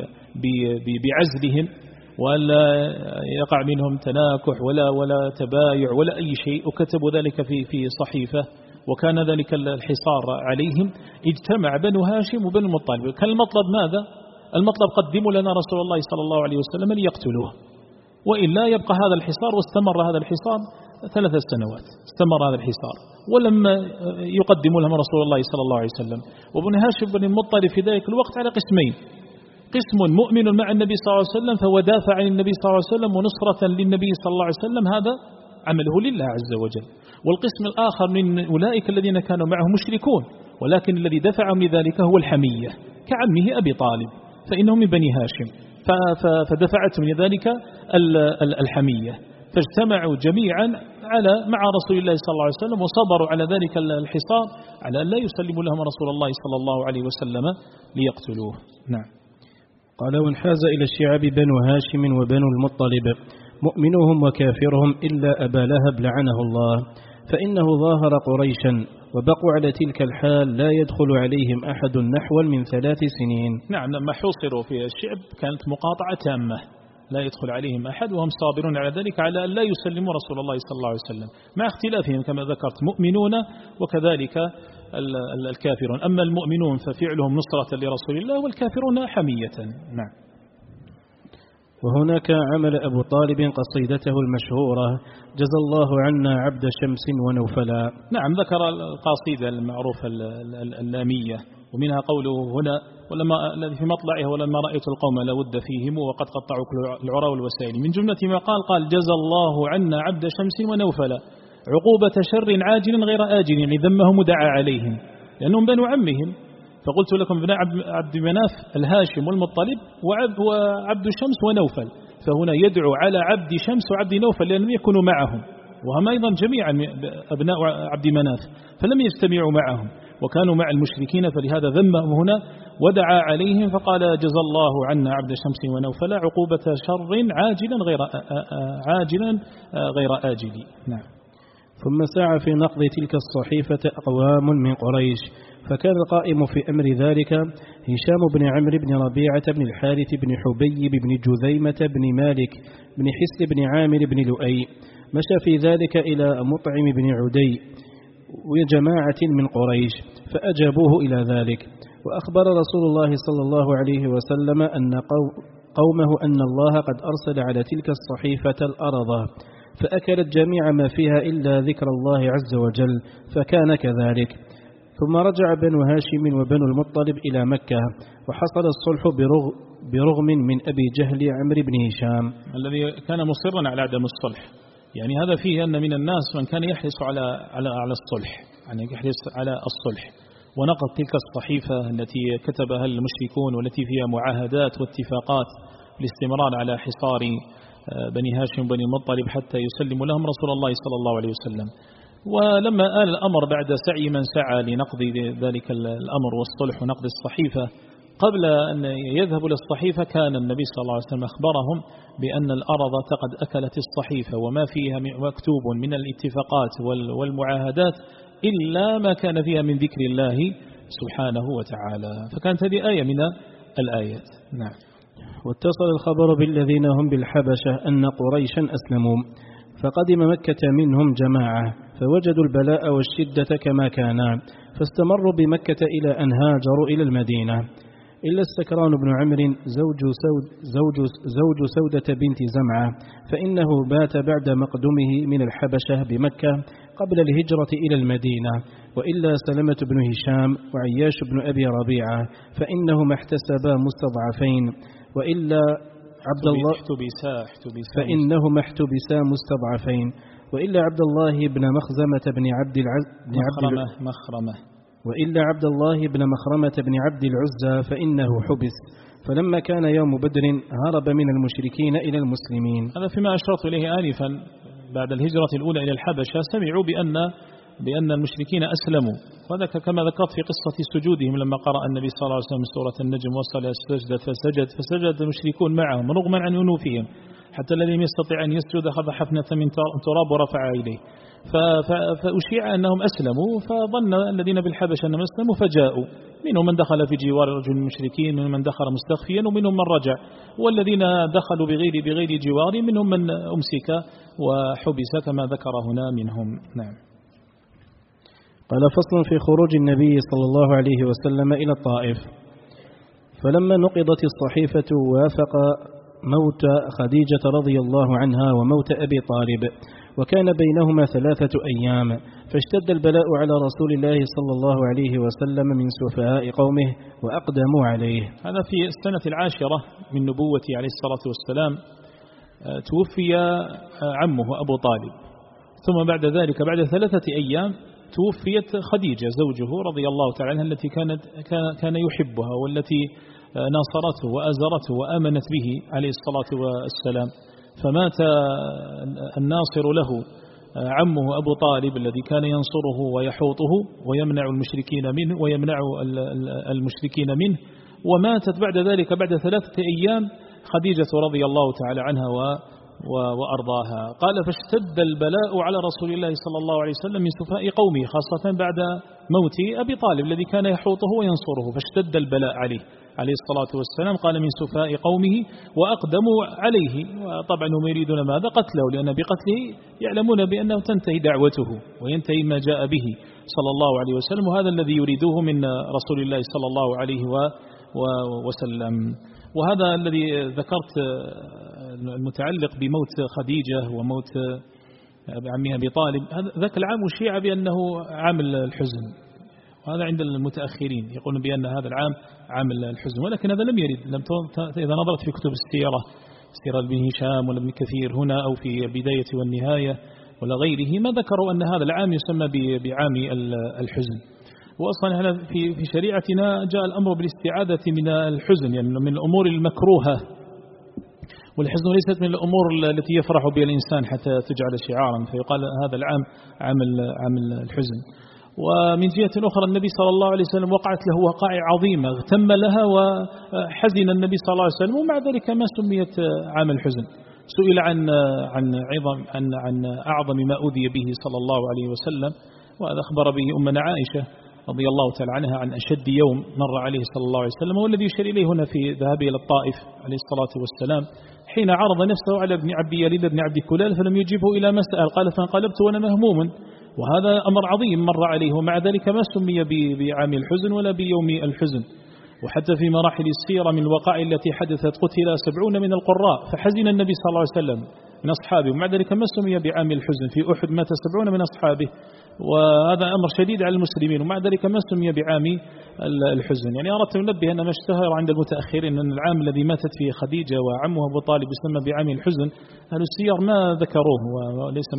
بعزلهم ولا يقع منهم تناكح ولا تبايع ولا أي شيء، وكتبوا ذلك في صحيفة، وكان ذلك الحصار عليهم، اجتمع بنو هاشم وبنو المطلب. كان المطلب ماذا؟ المطلب قدموا لنا رسول الله صلى الله عليه وسلم ليقتلوه، وإلا يبقى هذا الحصار. واستمر هذا الحصار 3 سنوات، استمر هذا الحصار ولما يقدموا لهم رسول الله صلى الله عليه وسلم. وبن هاشم بن المطلب في ذلك الوقت على قسمين: قسم مؤمن مع النبي صلى الله عليه وسلم فهو دافع عن النبي صلى الله عليه وسلم ونصرة للنبي صلى الله عليه وسلم، هذا عمله لله عز وجل. والقسم الآخر من أولئك الذين كانوا معه مشركون، ولكن الذي دفعهم لذلك هو الحمية كعمه أبي طالب، فإنه من بني هاشم، فدفعتهم لذلك الحمية، فاجتمعوا جميعا مع رسول الله صلى الله عليه وسلم وصبروا على ذلك الحصار على أن لا يسلموا لهم رسول الله صلى الله عليه وسلم ليقتلوه. نعم. قال: وانحاز إلى الشعب بنو هاشم وبنو المطلب مؤمنهم وكافرهم إلا أبا لهب لعنه الله، فإنه ظاهر قريشا وبقوا على تلك الحال لا يدخل عليهم أحد نحو من 3 سنين. نعم، لما حوصروا في الشعب كانت مقاطعة تامة، لا يدخل عليهم أحد، وهم صابرون على ذلك على أن لا يسلموا رسول الله صلى الله عليه وسلم، مع اختلافهم كما ذكرت، مؤمنون وكذلك الكافرون. أما المؤمنون ففعلهم نصرة لرسول الله، والكافرون حمية. نعم. وهناك عمل أبو طالب قصيدته المشهورة جزى الله عنا عبد شمس ونوفلا. نعم، ذكر القصيدة المعروفة اللامية، ومنها قوله هنا الذي في مطلعها ولما رأيت القوم لا ود فيهم وقد قطعوا العرى والوسائل. من جملة ما قال جزى الله عنا عبد شمس ونوفلا عقوبة شر عاجل غير آجل، يعني ذمهم ودعا عليهم لأنهم بنو عمهم. فقلت لكم ابن عبد مناف الهاشم والمطلب وعبد شمس ونوفل، فهنا يدعو على عبد شمس وعبد نوفل لأنهم يكونوا معهم، وهم أيضا جميعا أبناء عبد مناف فلم يجتمعوا معهم وكانوا مع المشركين، فلهذا ذمهم هنا ودعا عليهم فقال جزى الله عنا عبد شمس ونوفل عقوبة شر عاجلا غير آجل. نعم. ثم سعى في نقض تلك الصحيفة أقوام من قريش، فكان القائم في أمر ذلك هشام بن عمرو بن ربيعة بن الحارث بن حبيب بن جذيمة بن مالك بن حسن بن عامر بن لؤي. مشى في ذلك إلى مطعم بن عدي وجماعة من قريش فأجابوه إلى ذلك، وأخبر رسول الله صلى الله عليه وسلم أن قومه أن الله قد أرسل على تلك الصحيفة الأرض فأكلت جميع ما فيها إلا ذكر الله عز وجل، فكان كذلك. ثم رجع بنو هاشم وبنو المطلب إلى مكة، وحصل الصلح برغم من أبي جهل عمرو بن هشام الذي كان مصرا على عدم الصلح. يعني هذا فيه أن من الناس من كان يحرص على الصلح، يعني يحرص على الصلح ونقض تلك الصحيفة التي كتبها المشركون والتي فيها معاهدات واتفاقات الاستمرار على حصار بني هاشم وبني المطلب حتى يسلموا لهم رسول الله صلى الله عليه وسلم. ولما آل الأمر بعد سعي من سعى لنقض ذلك الأمر والصلح ونقض الصحيفة، قبل أن يذهبوا للصحيفة كان النبي صلى الله عليه وسلم أخبرهم بأن الأرض قد أكلت الصحيفة وما فيها مكتوب من الاتفاقات والمعاهدات إلا ما كان فيها من ذكر الله سبحانه وتعالى، فكانت هذه آية من الآيات. نعم. واتصل الخبر بالذين هم بالحبشة أن قريشا أسلموا، فقدم مكة منهم جماعة فوجدوا البلاء والشدة كما كانا، فاستمروا بمكة إلى أن هاجروا إلى المدينة، إلا السكران بن عمرو زوج سودة بنت زمعة، فإنه بات بعد مقدمه من الحبشة بمكة قبل الهجرة إلى المدينة، وإلا سلمة بن هشام وعياش بن أبي ربيعة فإنهما احتسبا مستضعفين، وإلا عبد الله فإنهما احتبسا مستضعفين، وإلا عبد الله بن مخزمة بن عبد وإلا عبد الله بن مخرمة بن عبد العزى فإنه حبس، فلما كان يوم بدر هرب من المشركين إلى المسلمين. هذا فيما أشرت إليه آنفا، بعد الهجرة الأولى إلى الحبشة سمعوا بأن المشركين أسلموا، وهذا كما ذكرت في قصة سجودهم لما قرأ النبي صلى الله عليه وسلم سورة النجم وصل السجدة فسجد المشركون معهم رغما عن أنوفهم، حتى الذي لم يستطيع أن يسجد أخذ حفنة من تراب ورفع إليه، فأشيع أنهم أسلموا، فظن الذين بالحبشة أنهم أسلموا فجاءوا، منهم من دخل في جوار رجل المشركين، منهم من دخل مستخفيا، ومنهم من رجع، والذين دخلوا بغير جوار منهم من أمسك وحبس كما ذكر هنا منهم. نعم. قال فصل في خروج النبي صلى الله عليه وسلم إلى الطائف. فلما نقضت الصحيفة وافق موت خديجة رضي الله عنها وموت أبي طالب، وكان بينهما 3 أيام، فاشتد البلاء على رسول الله صلى الله عليه وسلم من سفهاء قومه وأقدموا عليه. هذا في السنة 10 من نبوته عليه الصلاة والسلام توفي عمه أبو طالب، ثم بعد ذلك بعد 3 أيام توفيت خديجة زوجه رضي الله تعالى عنها التي كان يحبها والتي ناصرته وأزرته وآمنت به عليه الصلاة والسلام، فمات الناصر له عمه أبو طالب الذي كان ينصره ويحوطه ويمنع المشركين منه، وماتت بعد ذلك بعد 3 أيام خديجة رضي الله تعالى عنها وأرضاها. قال فاشتد البلاء على رسول الله صلى الله عليه وسلم من سفهاء قومه، خاصة بعد موت أبي طالب الذي كان يحوطه وينصره، فاشتد البلاء عليه الصلاة والسلام. قال من سفهاء قومه وأقدموا عليه، وطبعا هم يريدون ماذا؟ قتله، لأن بقتله يعلمون بأنه تنتهي دعوته وينتهي ما جاء به صلى الله عليه وسلم، وهذا الذي يريدوه من رسول الله صلى الله عليه وسلم. وهذا الذي ذكرت المتعلق بموت خديجة وموت عمها أبي طالب، ذاك العام أشيع بأنه عام الحزن، وهذا عند المتأخرين يقولون بأن هذا العام عام الحزن، ولكن هذا لم يرد. إذا نظرت في كتب السيرة، سيرة ابن هشام ولا ابن كثير هنا أو في البداية والنهاية ولا غيره، ما ذكروا أن هذا العام يسمى بعام الحزن. وأصلا هنا في شريعتنا جاء الأمر بالاستعادة من الحزن، يعني من الأمور المكروهة، والحزن ليست من الأمور التي يفرح بها الإنسان حتى تجعل شعارا، فيقال هذا العام عام الحزن. ومن جهة أخرى النبي صلى الله عليه وسلم وقعت له وقائع عظيمة اغتم لها وحزن النبي صلى الله عليه وسلم، ومع ذلك ما سميت عام الحزن. سئل عن أعظم ما أوذي به صلى الله عليه وسلم، وهذا أخبر به أمنا عائشة رضي الله تعالى عنها عن أشد يوم مر عليه صلى الله عليه وسلم، والذي يشير إليه هنا في ذهابه إلى الطائف عليه الصلاة والسلام، حين عرض نفسه على ابن عبد يليد بن عبد كلال فلم يجيبه إلى ما سأل، قال فانقلبت وأنا مهموم، وهذا أمر عظيم مر عليه، ومع ذلك ما سمي بعام الحزن ولا بيوم الحزن. وحتى في مراحل السيرة من الوقائع التي حدثت قتل 70 من القراء فحزن النبي صلى الله عليه وسلم من أصحابه، ومع ذلك ما سمي بعام الحزن. في أحد مات 70 من أصحابه، وهذا أمر شديد على المسلمين، ومع ذلك ما سمي بعام الحزن. يعني أردت أن أنبه أن ما اشتهر عند المتأخرين أن العام الذي ماتت فيه خديجة وعمها أبو طالب يسمى بعام الحزن، أهل السير ما ذكروه وليس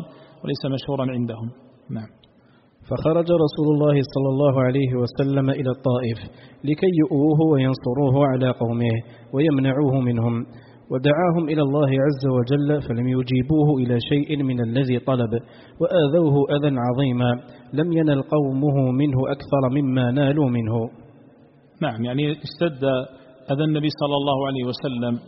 مشهورا عندهم. نعم. فخرج رسول الله صلى الله عليه وسلم إلى الطائف لكي يؤوه وينصروه على قومه ويمنعوه منهم، ودعاهم إلى الله عز وجل فلم يجيبوه إلى شيء من الذي طلب، وآذوه أذى عظيما لم ينل قومه منه أكثر مما نالوا منه. نعم، يعني اشتد أذى النبي صلى الله عليه وسلم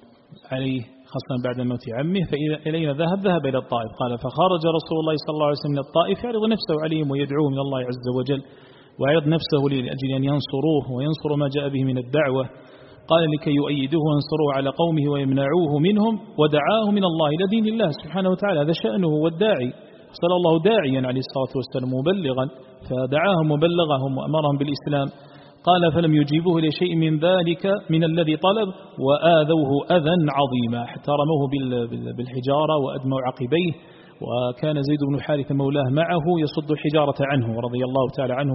عليه خاصة بعد موت عمه، فإلينا ذهب إلى الطائف. قال فخرج رسول الله صلى الله عليه وسلم من الطائف يعرض نفسه عليهم ويدعوهم إلى الله عز وجل، ويعرض نفسه لأجل أن ينصروه وينصر ما جاء به من الدعوة. قال لكي يؤيدوه وينصروه على قومه ويمنعوه منهم، ودعاهم من الله إلى دين الله سبحانه وتعالى، هذا شأنه والداعي. صلى الله داعيا عليه الصلاة والسلام مبلغا، فدعاهم وبلغهم وأمرهم بالإسلام. قال فلم يجيبوه لشيء من ذلك من الذي طلب، وآذوه أذى عظيما حتى رموه بالحجارة وأدموا عقبيه، وكان زيد بن حارثة مولاه معه يصد الحجارة عنه رضي الله تعالى عنه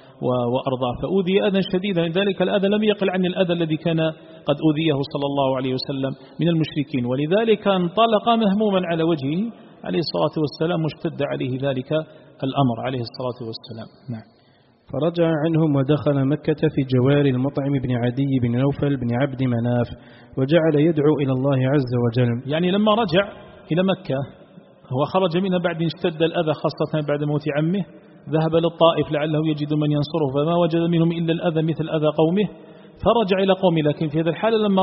وأرضاه، فأوذي أذى شديدا. لذلك الأذى لم يقل عن الأذى الذي كان قد أوذيه صلى الله عليه وسلم من المشركين، ولذلك انطلق مهموما على وجهه عليه الصلاة والسلام، واشتد عليه ذلك الأمر عليه الصلاة والسلام. نعم. فرجع عنهم ودخل مكة في جوار المطعم بن عدي بن نوفل بن عبد مناف، وجعل يدعو إلى الله عز وجل. يعني لما رجع إلى مكة هو خرج منها بعد اشتد الأذى خاصة بعد موت عمه، ذهب للطائف لعله يجد من ينصره، فما وجد منهم إلا الأذى مثل أذى قومه، فرجع إلى قومه. لكن في هذا الحالة لما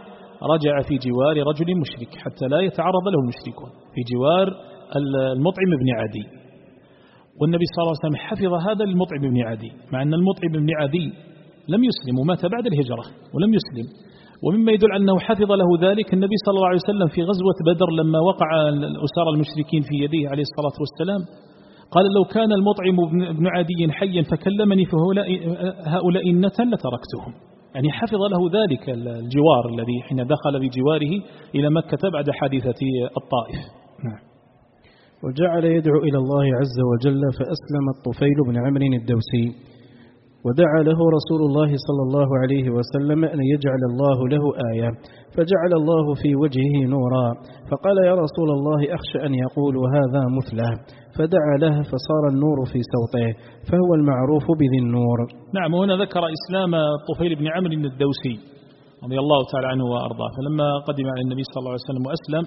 رجع في جوار رجل مشرك حتى لا يتعرض له المشركون، في جوار المطعم بن عدي. والنبي صلى الله عليه وسلم حفظ هذا المطعم بن عدي، مع أن المطعم بن عدي لم يسلم ومات بعد الهجرة ولم يسلم. ومما يدل أنه حفظ له ذلك النبي صلى الله عليه وسلم في غزوة بدر لما وقع أسار المشركين في يديه عليه الصلاة والسلام، قال لو كان المطعم بن عدي حيا فكلمني فهؤلاء النتن لتركتهم. يعني حفظ له ذلك الجوار الذي حين دخل بجواره إلى مكة بعد حادثة الطائف. نعم. وجعل يدعو إلى الله عز وجل، فأسلم الطفيل بن عمرو الدوسي، ودعا له رسول الله صلى الله عليه وسلم أن يجعل الله له آية، فجعل الله في وجهه نورا، فقال يا رسول الله أخشى أن يقول هذا مثله، فدعا له فصار النور في صوته، فهو المعروف بذي النور. نعم. هنا ذكر إسلام الطفيل بن عمرو الدوسي رضي الله تعالى عنه وأرضاه، فلما قدم على النبي صلى الله عليه وسلم وأسلم،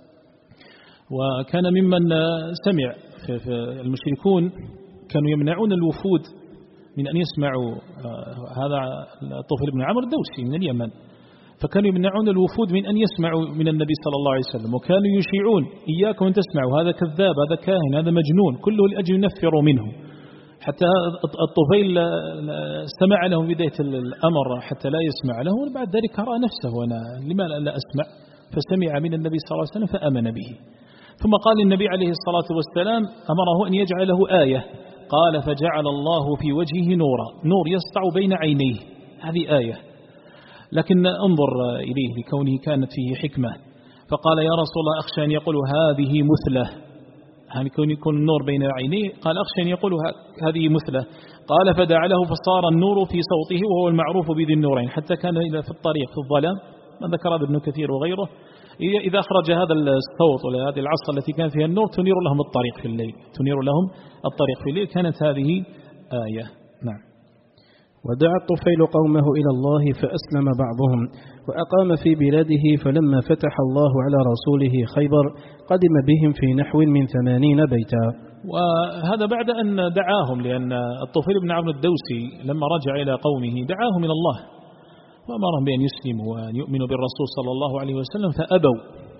وكان ممن سمع في المشركون كانوا يمنعون الوفود من أن يسمعوا هذا الطفيل بن عمرو الدوسي من اليمن، فكانوا يمنعون الوفود من أن يسمعوا من النبي صلى الله عليه وسلم، وكانوا يشيعون إياكم أن تسمعوا، هذا كذاب، هذا كاهن، هذا مجنون، كله لأجل ينفروا منه. حتى الطفيل استمع له بداية الأمر حتى لا يسمع له، وبعد ذلك رأى نفسه وأنا لما لا أسمع، فسمع من النبي صلى الله عليه وسلم فآمن به. ثم قال النبي عليه الصلاة والسلام أمره أن يجعل له آية، قال فجعل الله في وجهه نورا، نور يسطع بين عينيه، هذه آية. لكن انظر إليه لكونه كانت فيه حكمة، فقال يا رسول الله أخشى أن يقول هذه مثلة، يعني يكون النور بين عينيه، قال أخشى أن يقول هذه مثلة، قال فدعا له فصار النور في صوته وهو المعروف بذي النورين، حتى كان في الطريق في الظلام، ما ذكر هذا ابن كثير وغيره، إذا أخرج هذا الصوت ولا هذه العصا التي كان فيها النور تنير لهم الطريق في الليل، تنير لهم الطريق في الليل، كانت هذه آية. نعم. ودعا الطفيل قومه إلى الله فأسلم بعضهم وأقام في بلاده، فلما فتح الله على رسوله خيبر قدم بهم في نحو من 80 بيتا. وهذا بعد أن دعاهم، لأن الطفيل بن عمرو الدوسي لما رجع إلى قومه دعاهم إلى الله وأمرهم بأن يسلموا وأن يؤمنوا بالرسول صلى الله عليه وسلم، فأبوا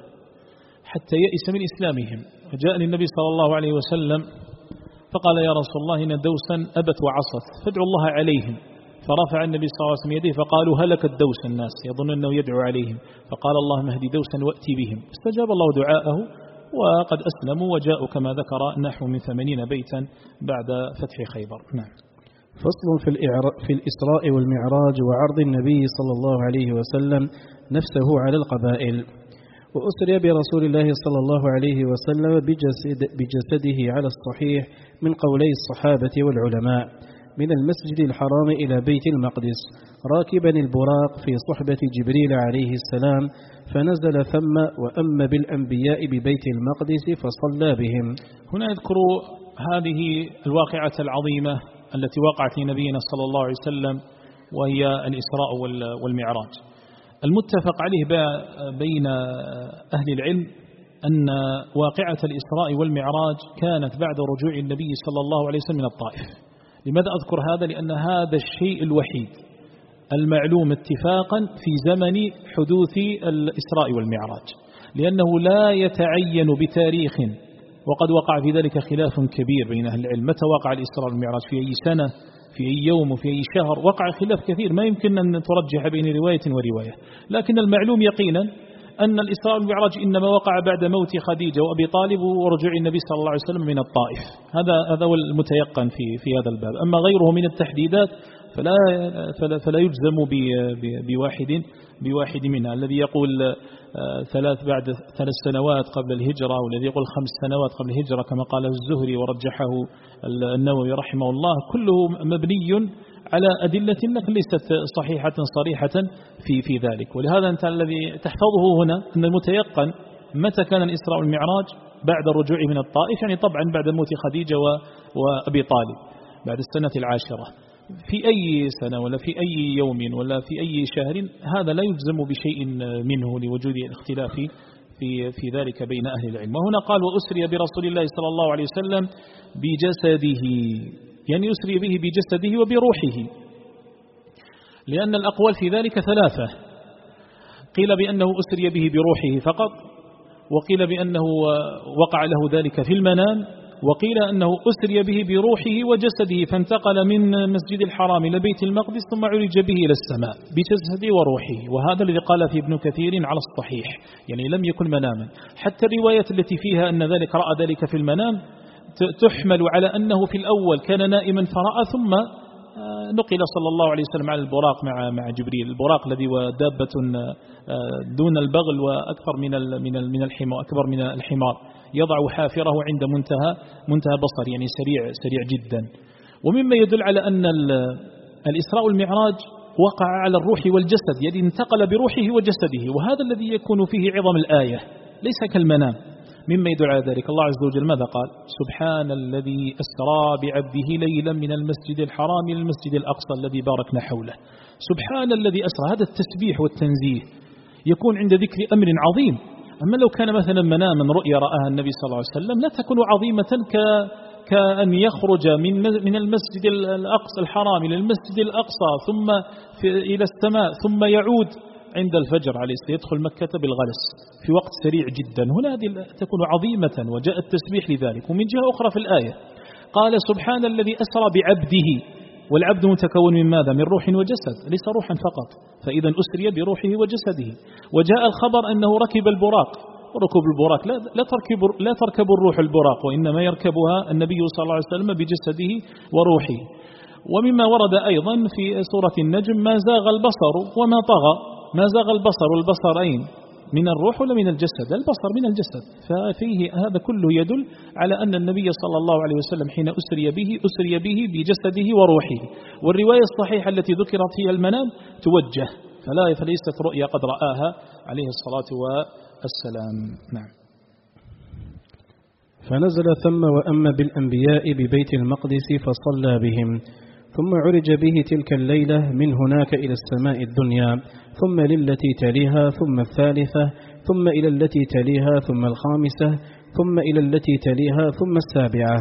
حتى يئس من إسلامهم، وجاء للنبي صلى الله عليه وسلم فقال يا رسول الله إن دوسا أبت وعصت فادعوا الله عليهم، فرفع النبي صلى الله عليه وسلم يديه فقالوا هلكت دوس، الناس يظن أنه يدعو عليهم، فقال اللهم اهدي دوسا وأتي بهم، استجاب الله دعاءه وقد أسلموا وجاءوا كما ذكر نحو من 80 بيتا بعد فتح خيبر. نعم. فصل في الإسراء والمعراج وعرض النبي صلى الله عليه وسلم نفسه على القبائل. وأسري برسول الله صلى الله عليه وسلم بجسده على الصحيح من قولي الصحابة والعلماء من المسجد الحرام إلى بيت المقدس راكبا البراق في صحبة جبريل عليه السلام، فنزل ثم وأم بالأنبياء ببيت المقدس فصلى بهم. هنا يذكر هذه الواقعة العظيمة التي وقعت لنبينا صلى الله عليه وسلم، وهي الإسراء والمعراج. المتفق عليه بين أهل العلم أن واقعة الإسراء والمعراج كانت بعد رجوع النبي صلى الله عليه وسلم من الطائف. لماذا أذكر هذا؟ لأن هذا الشيء الوحيد المعلوم اتفاقا في زمن حدوث الإسراء والمعراج، لأنه لا يتعين بتاريخ، وقد وقع في ذلك خلاف كبير بين أهل العلم، متى وقع الإسراء والمعراج، في أي سنة، في أي يوم، وفي أي شهر، وقع خلاف كثير، ما يمكن أن ترجح بين رواية ورواية، لكن المعلوم يقينا أن الإسراء والمعراج إنما وقع بعد موت خديجة وأبي طالب ورجوع النبي صلى الله عليه وسلم من الطائف، هذا هو المتيقن في هذا الباب. أما غيره من التحديدات فلا يجزم بواحد منها، الذي يقول بعد 3 سنوات قبل الهجرة، والذي يقول 5 سنوات قبل الهجرة كما قال الزهري ورجحه النووي رحمه الله، كله مبني على أدلة ليست صحيحة صريحة في ذلك. ولهذا أنت الذي تحفظه هنا أن المتيقن متى كان الإسراء والمعراج بعد الرجوع من الطائف، يعني طبعا بعد موت خديجة وأبي طالب بعد السنة 10، في أي سنة ولا في أي يوم ولا في أي شهر، هذا لا يجزم بشيء منه لوجود الاختلاف في ذلك بين أهل العلم. وهنا قال وأسري برسول الله صلى الله عليه وسلم بجسده، يعني يسري به بجسده وبروحه، لأن الأقوال في ذلك 3، قيل بأنه أسري به بروحه فقط، وقيل بأنه وقع له ذلك في المنام، وقيل أنه أسري به بروحه وجسده فانتقل من مسجد الحرام إلى بيت المقدس ثم عرج به إلى السماء بجسده وروحه. وهذا الذي قال في ابن كثير على الصحيح، يعني لم يكن مناما. حتى الرواية التي فيها أن ذلك رأى ذلك في المنام تحمل على أنه في الأول كان نائما فرأى، ثم نقل صلى الله عليه وسلم على البراق مع جبريل، البراق الذي ودابة دون البغل وأكثر من الحمار، أكبر من الحمار، يضع حافره عند منتهى بصر، يعني سريع جدا. ومما يدل على أن الإسراء والمعراج وقع على الروح والجسد، يعني انتقل بروحه وجسده، وهذا الذي يكون فيه عظم الآية، ليس كالمنام. مما يدل على ذلك الله عز وجل ماذا قال؟ سبحان الذي أسرى بعبده ليلا من المسجد الحرام إلى المسجد الأقصى الذي باركنا حوله. سبحان الذي أسرى، هذا التسبيح والتنزيه يكون عند ذكر أمر عظيم. أما لو كان مثلا مناما رؤيا رآها النبي صلى الله عليه وسلم لا تكون عظيمة كأن يخرج من المسجد الأقصى الحرام إلى المسجد الأقصى ثم إلى السماء ثم يعود عند الفجر عليه السلام، يدخل مكة بالغلس في وقت سريع جدا. هنا هذه تكون عظيمة وجاء التسبيح لذلك. ومن جهة أخرى في الآية قال سبحان الذي أسرى بعبده، والعبد متكون من ماذا؟ من روح وجسد، ليس روحا فقط، فإذا أسري بروحه وجسده. وجاء الخبر أنه ركب البراق، وركوب البراق لا تركب الروح البراق، وإنما يركبها النبي صلى الله عليه وسلم بجسده وروحه. ومما ورد أيضا في سورة النجم ما زاغ البصر وما طغى. ما زاغ البصر والبصرين من الروح ولا من الجسد؟ البصر من الجسد. ففيه هذا كله يدل على أن النبي صلى الله عليه وسلم حين أسري به بجسده وروحه. والرواية الصحيحة التي ذكرت هي المنام توجه، فليست رؤيا قد رآها عليه الصلاة والسلام. نعم. فنزل ثم وأما بالأنبياء ببيت المقدس فصلى بهم، ثم عرج به تلك الليلة من هناك إلى السماء الدنيا، ثم للتي تليها، ثم الثالثة، ثم إلى التي تليها، ثم الخامسة، ثم إلى التي تليها، ثم السابعة.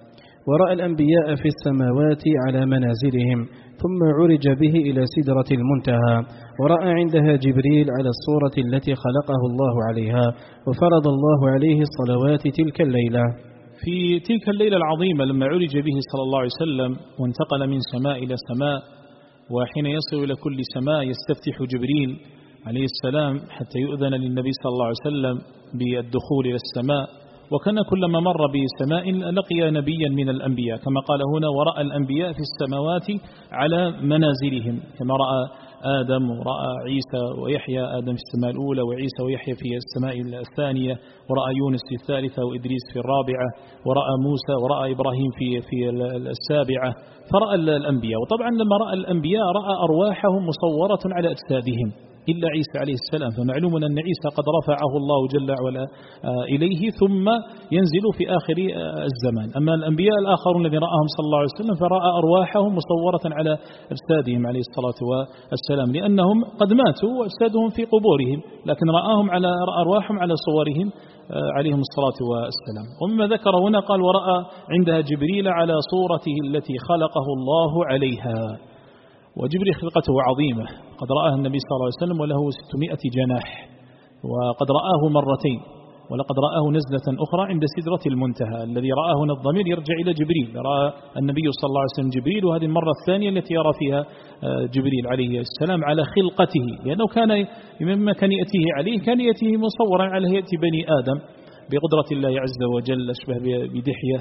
ورأى الأنبياء في السماوات على منازلهم، ثم عرج به إلى سدرة المنتهى، ورأى عندها جبريل على الصورة التي خلقه الله عليها، وفرض الله عليه الصلوات تلك الليلة. في تلك الليلة العظيمة لما عرج به صلى الله عليه وسلم وانتقل من سماء إلى سماء، وحين يصل إلى كل سماء يستفتح جبريل عليه السلام حتى يؤذن للنبي صلى الله عليه وسلم بالدخول إلى السماء، وكان كلما مر بسماء لقي نبيا من الأنبياء، كما قال هنا ورأى الأنبياء في السماوات على منازلهم، كما رأى آدم ورأى عيسى ويحيى، آدم في السماء الأولى وعيسى ويحيى في السماء الثانية، ورأى يونس في الثالثة وإدريس في الرابعة، ورأى موسى ورأى إبراهيم في السابعة. فرأى الأنبياء، وطبعا لما رأى الأنبياء رأى أرواحهم مصورة على أجسادهم إلا عيسى عليه السلام، فمعلوم أن عيسى قد رفعه الله جل وعلا إليه ثم ينزل في آخر الزمان. أما الأنبياء الآخرون الذين رآهم صلى الله عليه وسلم فرأى أرواحهم مصورة على أجسادهم عليه الصلاة والسلام، لأنهم قد ماتوا وأجسادهم في قبورهم، لكن رآهم على أرواحهم على صورهم عليهم الصلاة والسلام. ومما ذكر هنا قال ورأى عندها جبريل على صورته التي خلقه الله عليها. وجبريل خلقته عظيمة، قد رآه النبي صلى الله عليه وسلم وله 600 جناح، وقد رآه مرتين، ولقد رآه نزلة أخرى عند سدرة المنتهى. الذي رآه هنا الضمير يرجع إلى جبريل، رأى النبي صلى الله عليه وسلم جبريل، وهذه المرة الثانية التي يرى فيها جبريل عليه السلام على خلقته، لأنه كان مما كان يأتيه عليه كان يأتيه مصورا على هيئة بني آدم بقدرة الله عز وجل، أشبه بدحية،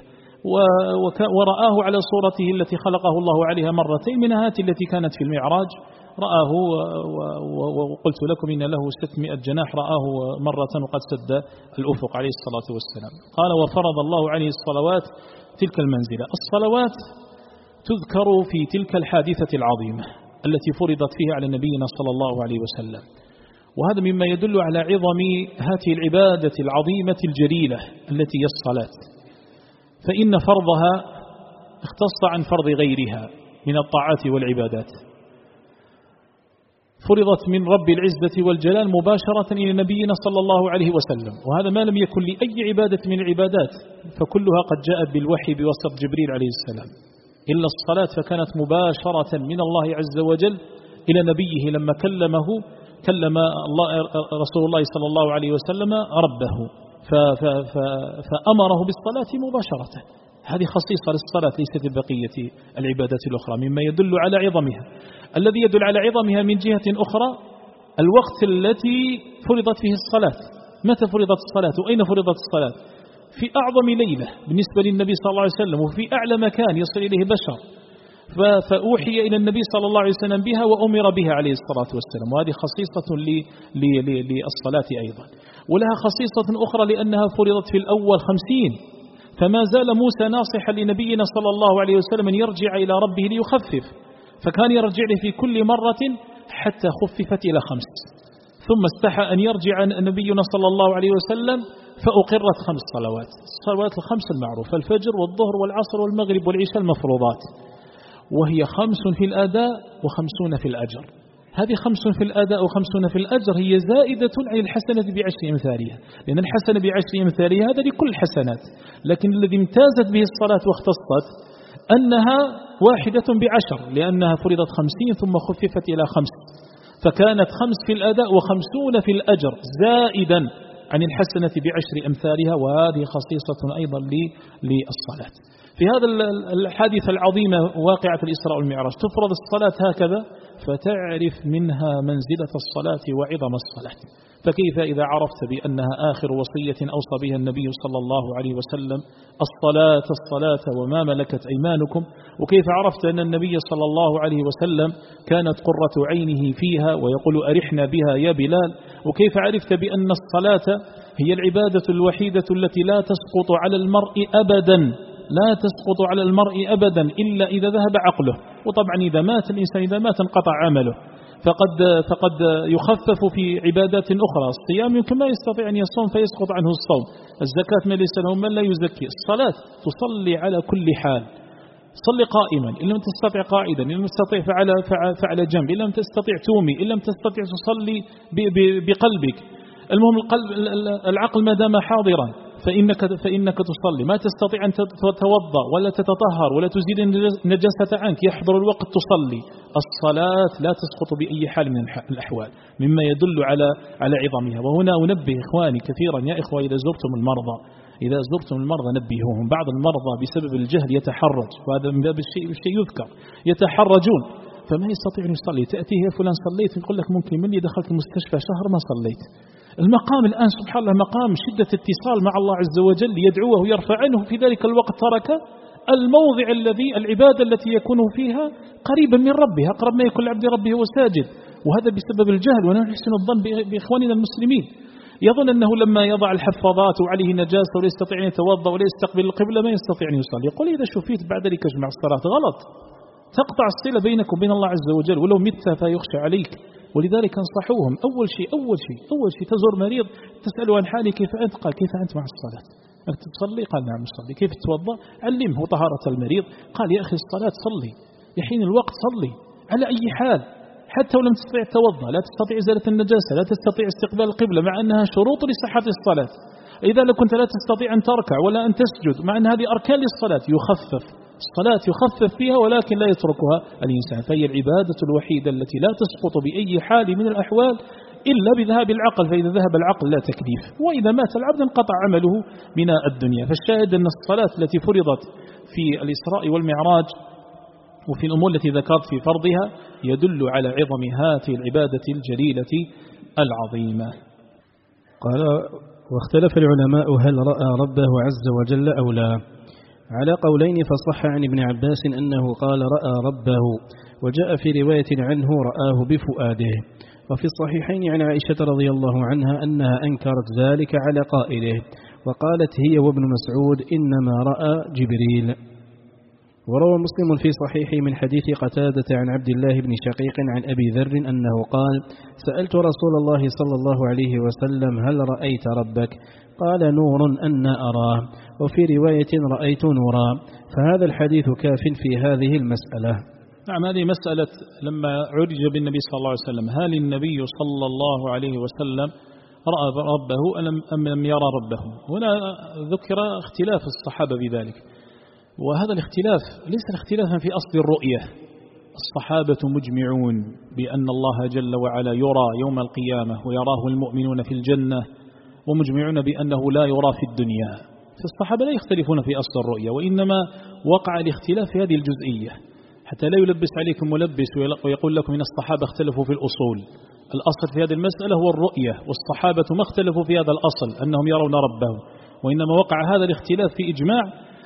ورآه على صورته التي خلقه الله عليها مرتين، منها التي كانت في المعراج رآه، وقلت لكم إن له 600 جناح، رآه مرة وقد سد الأفق عليه الصلاة والسلام. قال وفرض الله عليه الصلوات تلك المنزلة. الصلوات تذكر في تلك الحادثة العظيمة التي فرضت فيها على نبينا صلى الله عليه وسلم، وهذا مما يدل على عظم هذه العبادة العظيمة الجليلة التي هي الصلاة، فإن فرضها اختص عن فرض غيرها من الطاعات والعبادات. فرضت من رب العزة والجلال مباشرة إلى نبينا صلى الله عليه وسلم، وهذا ما لم يكن لأي عبادة من العبادات، فكلها قد جاءت بالوحي بواسطة جبريل عليه السلام، إلا الصلاة فكانت مباشرة من الله عز وجل إلى نبيه لما كلم رسول الله صلى الله عليه وسلم ربه فأمره بالصلاة مباشرة. هذه خصيصة للصلاة ليست بقية العبادات الأخرى، مما يدل على عظمها. الذي يدل على عظمها من جهة أخرى الوقت التي فرضت فيه الصلاة. متى فرضت الصلاة وأين فرضت الصلاة؟ في أعظم ليلة بالنسبة للنبي صلى الله عليه وسلم، وفي أعلى مكان يصل إليه بشر، فأوحي إلى النبي صلى الله عليه وسلم بها وأمر بها عليه الصلاة والسلام، وهذه خصيصة للصلاة أيضا. ولها خصيصة أخرى لأنها فرضت في الأول 50، فما زال موسى ناصحا لنبينا صلى الله عليه وسلم أن يرجع إلى ربه ليخفف، فكان يرجع له في كل مرة حتى خففت إلى 5، ثم استحى أن يرجع نبينا صلى الله عليه وسلم فأقرت 5 صلوات، الصلوات ال5 المعروفة، الفجر والظهر والعصر والمغرب والعشاء المفروضات، وهي 5 في الأداء و50 في الأجر. هذه 5 في الأداء و50 في الأجر هي زائدة عن الحسنة ب10 أمثالها، لأن الحسنة ب10 أمثالها هذا لكل الحسنات، لكن الذي امتازت به الصلاة واختصت أنها واحدة ب10، لأنها فرضت 50 ثم خففت إلى 5، فكانت 5 في الأداء و50 في الأجر زائدا عن الحسنة ب10 أمثالها، وهذه خصيصة أيضا للصلاة. في هذا الحادثة العظيمة واقعة الإسراء والمعراج تفرض الصلاة هكذا، فتعرف منها منزلة الصلاة وعظم الصلاة. فكيف إذا عرفت بأنها آخر وصية أوصى بها النبي صلى الله عليه وسلم الصلاة وما ملكت أيمانكم، وكيف عرفت أن النبي صلى الله عليه وسلم كانت قرة عينه فيها ويقول أرحنا بها يا بلال، وكيف عرفت بأن الصلاة هي العبادة الوحيدة التي لا تسقط على المرء أبدا، لا تسقط على المرء أبدا إلا إذا ذهب عقله. وطبعا إذا مات الإنسان إذا مات انقطع عمله، فقد يخفف في عبادات أخرى. الصيام يمكن ما يستطيع أن يصوم فيسقط عنه الصوم، الزكاة ما ليس له من لا يزكي. الصلاة تصلي على كل حال، صلي قائما إن لم تستطع قاعدا، إن لم تستطيع فعلى جنب، إن لم تستطيع تومي، إن لم تستطيع تصلي بقلبك. المهم العقل ما دام حاضرا فإنك تصلي. ما تستطيع أن تتوضأ ولا تتطهر ولا تزيل النجاسة عنك، يحضر الوقت تصلي. الصلاة لا تسقط بأي حال من الأحوال، مما يدل على عظمها. وهنا أنبه إخواني كثيرا يا إخوة، إذا زرتم المرضى نبهوهم. بعض المرضى بسبب الجهل يتحرج، وهذا من باب الشيء يذكر، يتحرجون فما يستطيع أن يصلي. تأتيه يا فلان صليت، يقول لك ممكن من لي دخلت المستشفى شهر ما صليت. المقام الآن سبحان الله مقام شدة اتصال مع الله عز وجل، يدعوه ويرفع عنه، في ذلك الوقت ترك الموضع العبادة التي يكون فيها قريبا من ربه، أقرب ما يكون العبد ربه هو ساجد. وهذا بسبب الجهل. ونحن نحسن الظن بإخواننا المسلمين، يظن أنه لما يضع الحفاظات وعليه نجاسة ولا يستطيع أن يتوضأ ولا يستقبل القبلة ما يستطيع أن يصلي. يقول إذا شفيت بعد ذلك اجمع الصلاة. غلط، تقطع الصلة بينك وبين الله عز وجل، ولو مت فيخشى عليك. ولذلك انصحوهم أول شيء تزور مريض تسأله عن حاله، كيف أنت؟ قال كيف أنت مع الصلاة؟ أنت تصلي؟ قال نعم أصلي. كيف تتوضأ؟ علمه طهارة المريض. قال يا أخي الصلاة صلي، يحين الوقت صلي على أي حال، حتى ولم تستطيع التوضأ، لا تستطيع إزالة النجاسة، لا تستطيع استقبال القبلة، مع أنها شروط لصحة الصلاة. إذا لو كنت لا تستطيع أن تركع ولا أن تسجد، مع أن هذه أركان للصلاة، الصلاة يخفف فيها ولكن لا يتركها الإنسان. فهي العبادة الوحيدة التي لا تسقط بأي حال من الأحوال إلا بذهاب العقل، فإذا ذهب العقل لا تكليف، وإذا مات العبد انقطع عمله من الدنيا. فالشاهد أن الصلاة التي فرضت في الإسراء والمعراج وفي الأمور التي ذكرت في فرضها يدل على عظم هذه العبادة الجليلة العظيمة. قال واختلف العلماء هل رأى ربه عز وجل أو لا، على قولين، فصح عن ابن عباس أنه قال رأى ربه، وجاء في رواية عنه رآه بفؤاده، وفي الصحيحين عن عائشة رضي الله عنها أنها أنكرت ذلك على قائله، وقالت هي وابن مسعود إنما رأى جبريل. وروى مسلم في صحيحه من حديث قتادة عن عبد الله بن شقيق عن أبي ذر أنه قال سألت رسول الله صلى الله عليه وسلم هل رأيت ربك؟ قال نور أن أراه، وفي رواية رأيت نورا. فهذا الحديث كاف في هذه المسألة. نعم، هذه مسألة لما عرج بالنبي صلى الله عليه وسلم، هل النبي صلى الله عليه وسلم رأى ربه أم لم يرى ربه؟ هنا ذكر اختلاف الصحابة بذلك، وهذا الاختلاف ليس اختلافا في أصل الرؤية. الصحابة مجمعون بأن الله جل وعلا يرى يوم القيامة ويراه المؤمنون في الجنة، ومجمعون بأنه لا يرى في الدنيا. فالصحابة لا يختلفون في أصل الرؤية، وإنما وقع الاختلاف في هذه الجزئية حتى لا يلبس عليكم ملبس ويقول لكم إن الصحابة اختلفوا في الأصول. الأصل في هذه المسألة هو الرؤية، والصحابة ما اختلفوا في هذا الأصل أنهم يرون ربهم، وإنما وقع هذا الاختلاف في إجماع،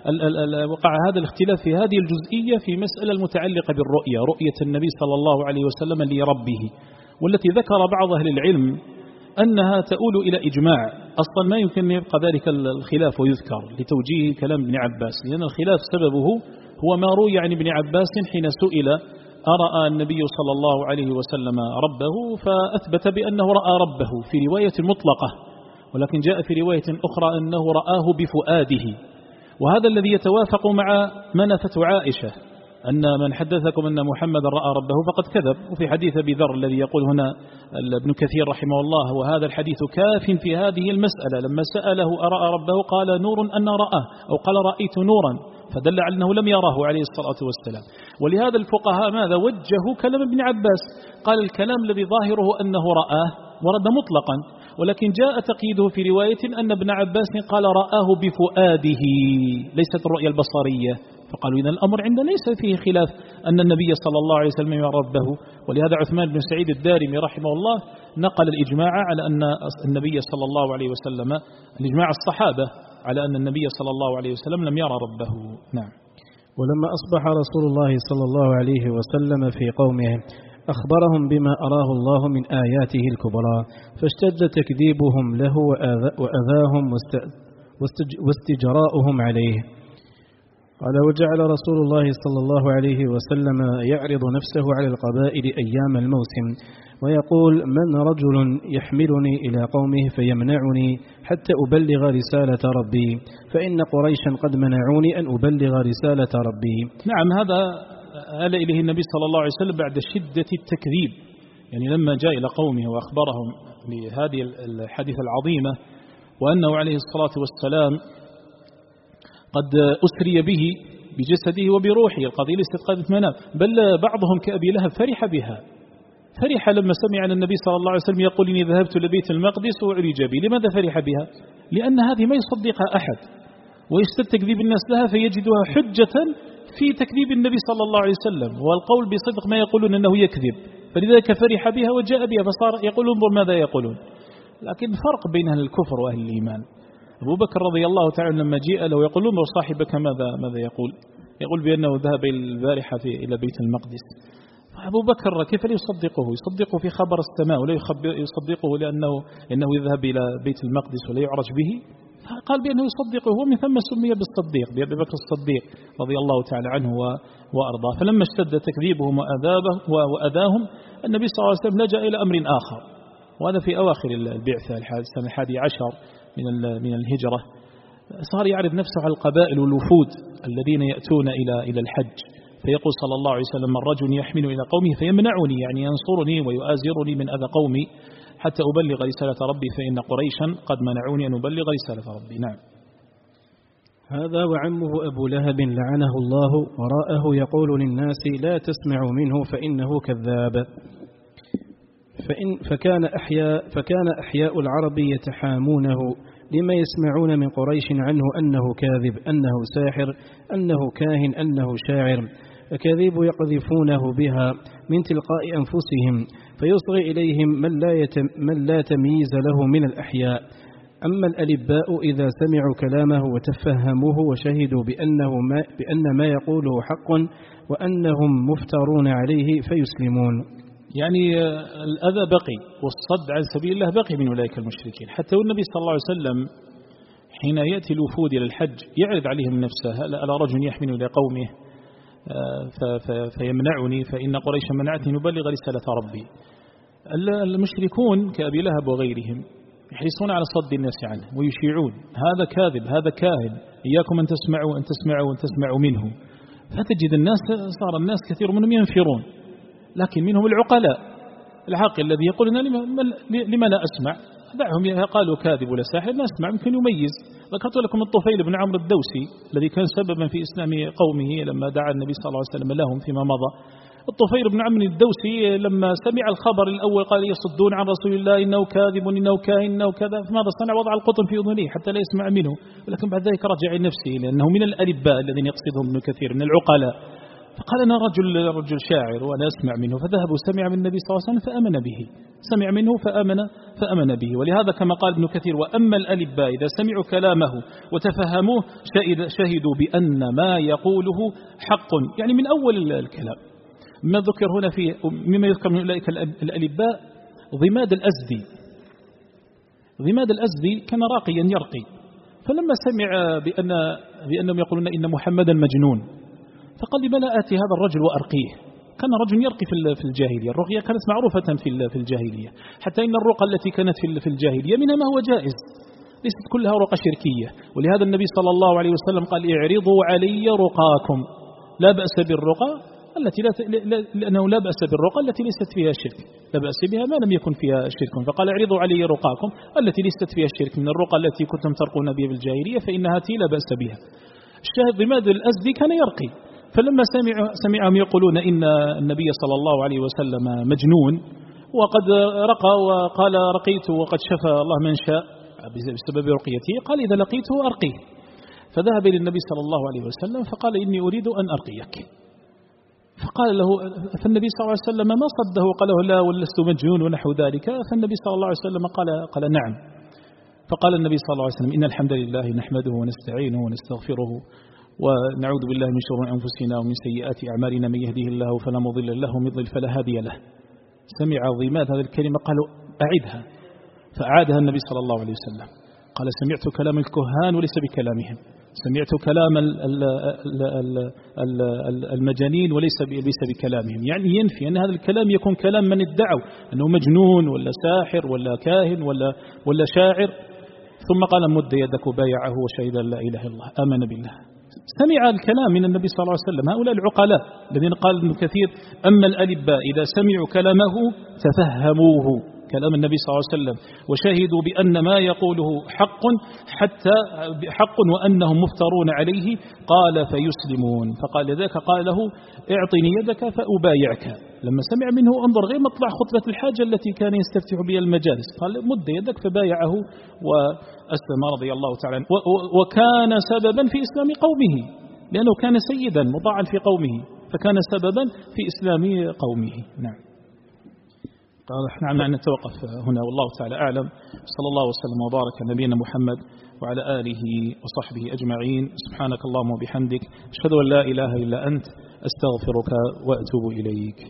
وقع هذا الاختلاف في هذه الجزئية في مسألة المتعلقة بالرؤية، رؤية النبي صلى الله عليه وسلم لربه، والتي ذكر بعض أهل العلم أنها تؤول إلى إجماع. أصلا ما يمكن أن يبقى ذلك الخلاف ويذكر لتوجيه كلام ابن عباس، لأن الخلاف سببه هو ما روي عن ابن عباس حين سئل أرأى النبي صلى الله عليه وسلم ربه، فأثبت بأنه رأى ربه في رواية مطلقة، ولكن جاء في رواية أخرى أنه رآه بفؤاده. وهذا الذي يتوافق مع ما نفته عائشة، أن من حدثكم أن محمد رأى ربه فقد كذب. وفي حديث أبي ذر الذي يقول هنا ابن كثير رحمه الله وهذا الحديث كاف في هذه المسألة، لما سأله أرأى ربه قال نور أن رآه، أو قال رأيت نورا، فدل على أنه لم يراه عليه الصلاة والسلام. ولهذا الفقهاء ماذا وجهوا كلام ابن عباس، قال الكلام الذي ظاهره أنه رآه ورد مطلقا، ولكن جاء تقييده في رواية أن ابن عباس قال رآه بفؤاده ليست الرؤية البصرية، فقالوا إذا الأمر عندنا ليس فيه خلاف أن النبي صلى الله عليه وسلم يرى ربه. ولهذا عثمان بن سعيد الدارمي رحمه الله نقل الإجماع على أن النبي صلى الله عليه وسلم، الإجماع الصحابة على أن النبي صلى الله عليه وسلم لم يرى ربه. نعم. ولما أصبح رسول الله صلى الله عليه وسلم في قومه أخبرهم بما أراه الله من آياته الكبرى، فاشتد تكذيبهم له وأذاهم واستجراؤهم عليه. قال: وجعل رسول الله صلى الله عليه وسلم يعرض نفسه على القبائل أيام الموسم ويقول: من رجل يحملني إلى قومه فيمنعني حتى أبلغ رسالة ربي، فإن قريشا قد منعوني أن أبلغ رسالة ربي. نعم، هذا آل إليه النبي صلى الله عليه وسلم بعد شدة التكذيب، يعني لما جاء إلى قومه وأخبرهم بهذه الحادثة العظيمة وأنه عليه الصلاة والسلام قد أسري به بجسده وبروحه، القضية ليست قضية منام، بل بعضهم كأبي لهب فرح بها، فرح لما سمع عن النبي صلى الله عليه وسلم يقول: إني ذهبت لبيت المقدس وعرج بي. لماذا فرح بها؟ لأن هذه ما يصدقها أحد، ويشتد تكذيب الناس لها فيجدها حجة في تكذيب النبي صلى الله عليه وسلم والقول بصدق ما يقولون أنه يكذب، فلذلك فرح بها وجاء بها، فصار يقول: انظر ماذا يقولون. لكن فرق بين أهل الكفر وأهل الإيمان. أبو بكر رضي الله تعالى لما جاء له يقول: انظر صاحبك ماذا يقول بأنه ذهب البارحة إلى بيت المقدس. أبو بكر كيف لا يصدقه في خبر السماء، ولا يصدقه لأنه يذهب إلى بيت المقدس ولا يعرج به؟ قال بأنه يصدقه، ومن ثم سمي بالصديق، بأبي بكر الصديق رضي الله تعالى عنه وأرضاه. فلما اشتد تكذيبهم وأذاهم النبي صلى الله عليه وسلم لجأ إلى أمر آخر، وهذا في أواخر البعثة السنة 11 من الهجرة. صار يعرض نفسه على القبائل والوفود الذين يأتون إلى الحج، فيقول صلى الله عليه وسلم: من رجل يحمل إلى قومه فيمنعني، يعني ينصرني ويؤازرني من أذى قومي حتى أبلغ رسالة ربي، فإن قريشا قد منعوني أن أبلغ رسالة ربي. نعم. هذا وعمه أبو لهب لعنه الله وراءه يقول للناس: لا تسمعوا منه فإنه كذاب. فكان أحياء العرب يتحامونه لما يسمعون من قريش عنه أنه كاذب، أنه ساحر، أنه كاهن، أنه شاعر، أكاذيب يقذفونه بها من تلقاء أنفسهم، فيصغي إليهم من لا تمييز له من الأحياء. أما الألباء إذا سمعوا كلامه وتفهموه وشهدوا بأن ما يقوله حق وأنهم مفترون عليه فيسلمون. يعني الأذى بقي والصد عن سبيل الله بقي من أولئك المشركين، حتى والنبي صلى الله عليه وسلم حين يأتي الوفود إلى الحج يعرض عليهم نفسه: ألا رجل يحمل إلى قومه فيمنعني، فإن قريشا منعتني نبلغ رسالة ربي. المشركون كأبي لهب وغيرهم يحرصون على صد الناس عنه ويشيعون: هذا كاذب، هذا كاهن، إياكم أن تسمعوا منه. فتجد الناس صار الناس كثير منهم ينفرون، لكن منهم العقلاء العاقل الذي يقول: لما لا أسمع، دعهم قالوا كاذب ولا ساحر، لا أسمع، يمكن يميز. ذكرت لكم الطفيل بن عمرو الدوسي الذي كان سببا في إسلام قومه لما دعا النبي صلى الله عليه وسلم لهم فيما مضى. الطفيل بن عمرو الدوسي لما سمع الخبر الأول قال: يصدون عن رسول الله، إنه كاذب، إنه كاهن، إنه كذا. فماذا صنع؟ وضع القطن في أذنيه حتى لا يسمع منه، ولكن بعد ذلك رجع لنفسه لأنه من الألباء الذين يقصدهم ابن كثير من العقلاء. فقال: أنا رجل شاعر وأنا أسمع منه. فذهب وسمع من النبي صلى الله عليه وسلم فأمن به، سمع منه فأمن به. ولهذا كما قال ابن كثير: وأما الألباء إذا سمعوا كلامه وتفهموه شهدوا بأن ما يقوله حق، يعني من أول الكلام. مما ذكر هنا مما يذكر من أولئك الألباء ضماد الأزدي كان راقيا يرقي، فلما سمع بأنهم يقولون إن محمدا مجنون فقال: لما لا آتي هذا الرجل وأرقيه. كان رجل يرقي في الجاهلية، الرقية كانت معروفة في الجاهلية، حتى إن الرقى التي كانت في الجاهلية منها ما هو جائز، ليست كلها رقى شركية. ولهذا النبي صلى الله عليه وسلم قال: اعرضوا علي رقاكم، لا بأس بالرقى التي لأنه لا بأس بالرقى التي ليست فيها شرك، لا بأس بها ما لم يكن فيها شرك. فقال: اعرضوا علي رقاكم التي ليست فيها شرك من الرقى التي كنتم ترقون بها بالجاهلية فإنها لا بأس بها. الشاهد ضماد الأزدي كان يرقي، فلما سمعهم يقولون إن النبي صلى الله عليه وسلم مجنون وقد رقى وقال رقيت وقد شفى الله من شاء بسبب رقيته، قال إذا لقيته أرقيه. فذهب إلى النبي صلى الله عليه وسلم فقال إني أريد أن أرقيك. فقال له فالنبي صلى الله عليه وسلم ما صده وقال له لا ولست مجنون ونحو ذلك. فالنبي صلى الله عليه وسلم قال نعم. فقال النبي صلى الله عليه وسلم إن الحمد لله نحمده ونستعينه ونستغفره ونعوذ بالله من شرور أنفسنا ومن سيئات أعمالنا، من يهده الله فلا مضل له ومن يضلل فلا هادي له. سمع ضماد هذه الكلمة قالوا أعدها، فأعادها النبي صلى الله عليه وسلم. قال سمعت كلام الكهان وليس بكلامهم، سمعت كلام المجانين وليس بكلامهم، يعني ينفي أن هذا الكلام يكون كلام من ادعوا أنه مجنون ولا ساحر ولا كاهن ولا شاعر. ثم قال مد يدك وبايعه وشهد أن لا إله إلا الله آمن بالله. سمع الكلام من النبي صلى الله عليه وسلم. هؤلاء العقلاء الذين قال ابن كثير أما الألباء إذا سمعوا كلامه تفهموه، كلام النبي صلى الله عليه وسلم، وشهدوا بأن ما يقوله حق وأنهم مفترون عليه، قال فيسلمون. فقال ذاك قال له اعطني يدك فأبايعك. لما سمع منه انظر غير مطلع خطبة الحاجة التي كان يستفتح بها المجالس، قال مد يدك فبايعه وأسلم رضي الله تعالى عنه. وكان سببا في إسلام قومه، لأنه كان سيدا مطاعا في قومه، فكان سببا في إسلام قومه. نعم. نعم نتوقف هنا والله تعالى أعلم. صلى الله وسلم وبارك على نبينا محمد وعلى آله وصحبه أجمعين. سبحانك اللهم وبحمدك أشهد أن لا إله إلا أنت أستغفرك وأتوب إليك.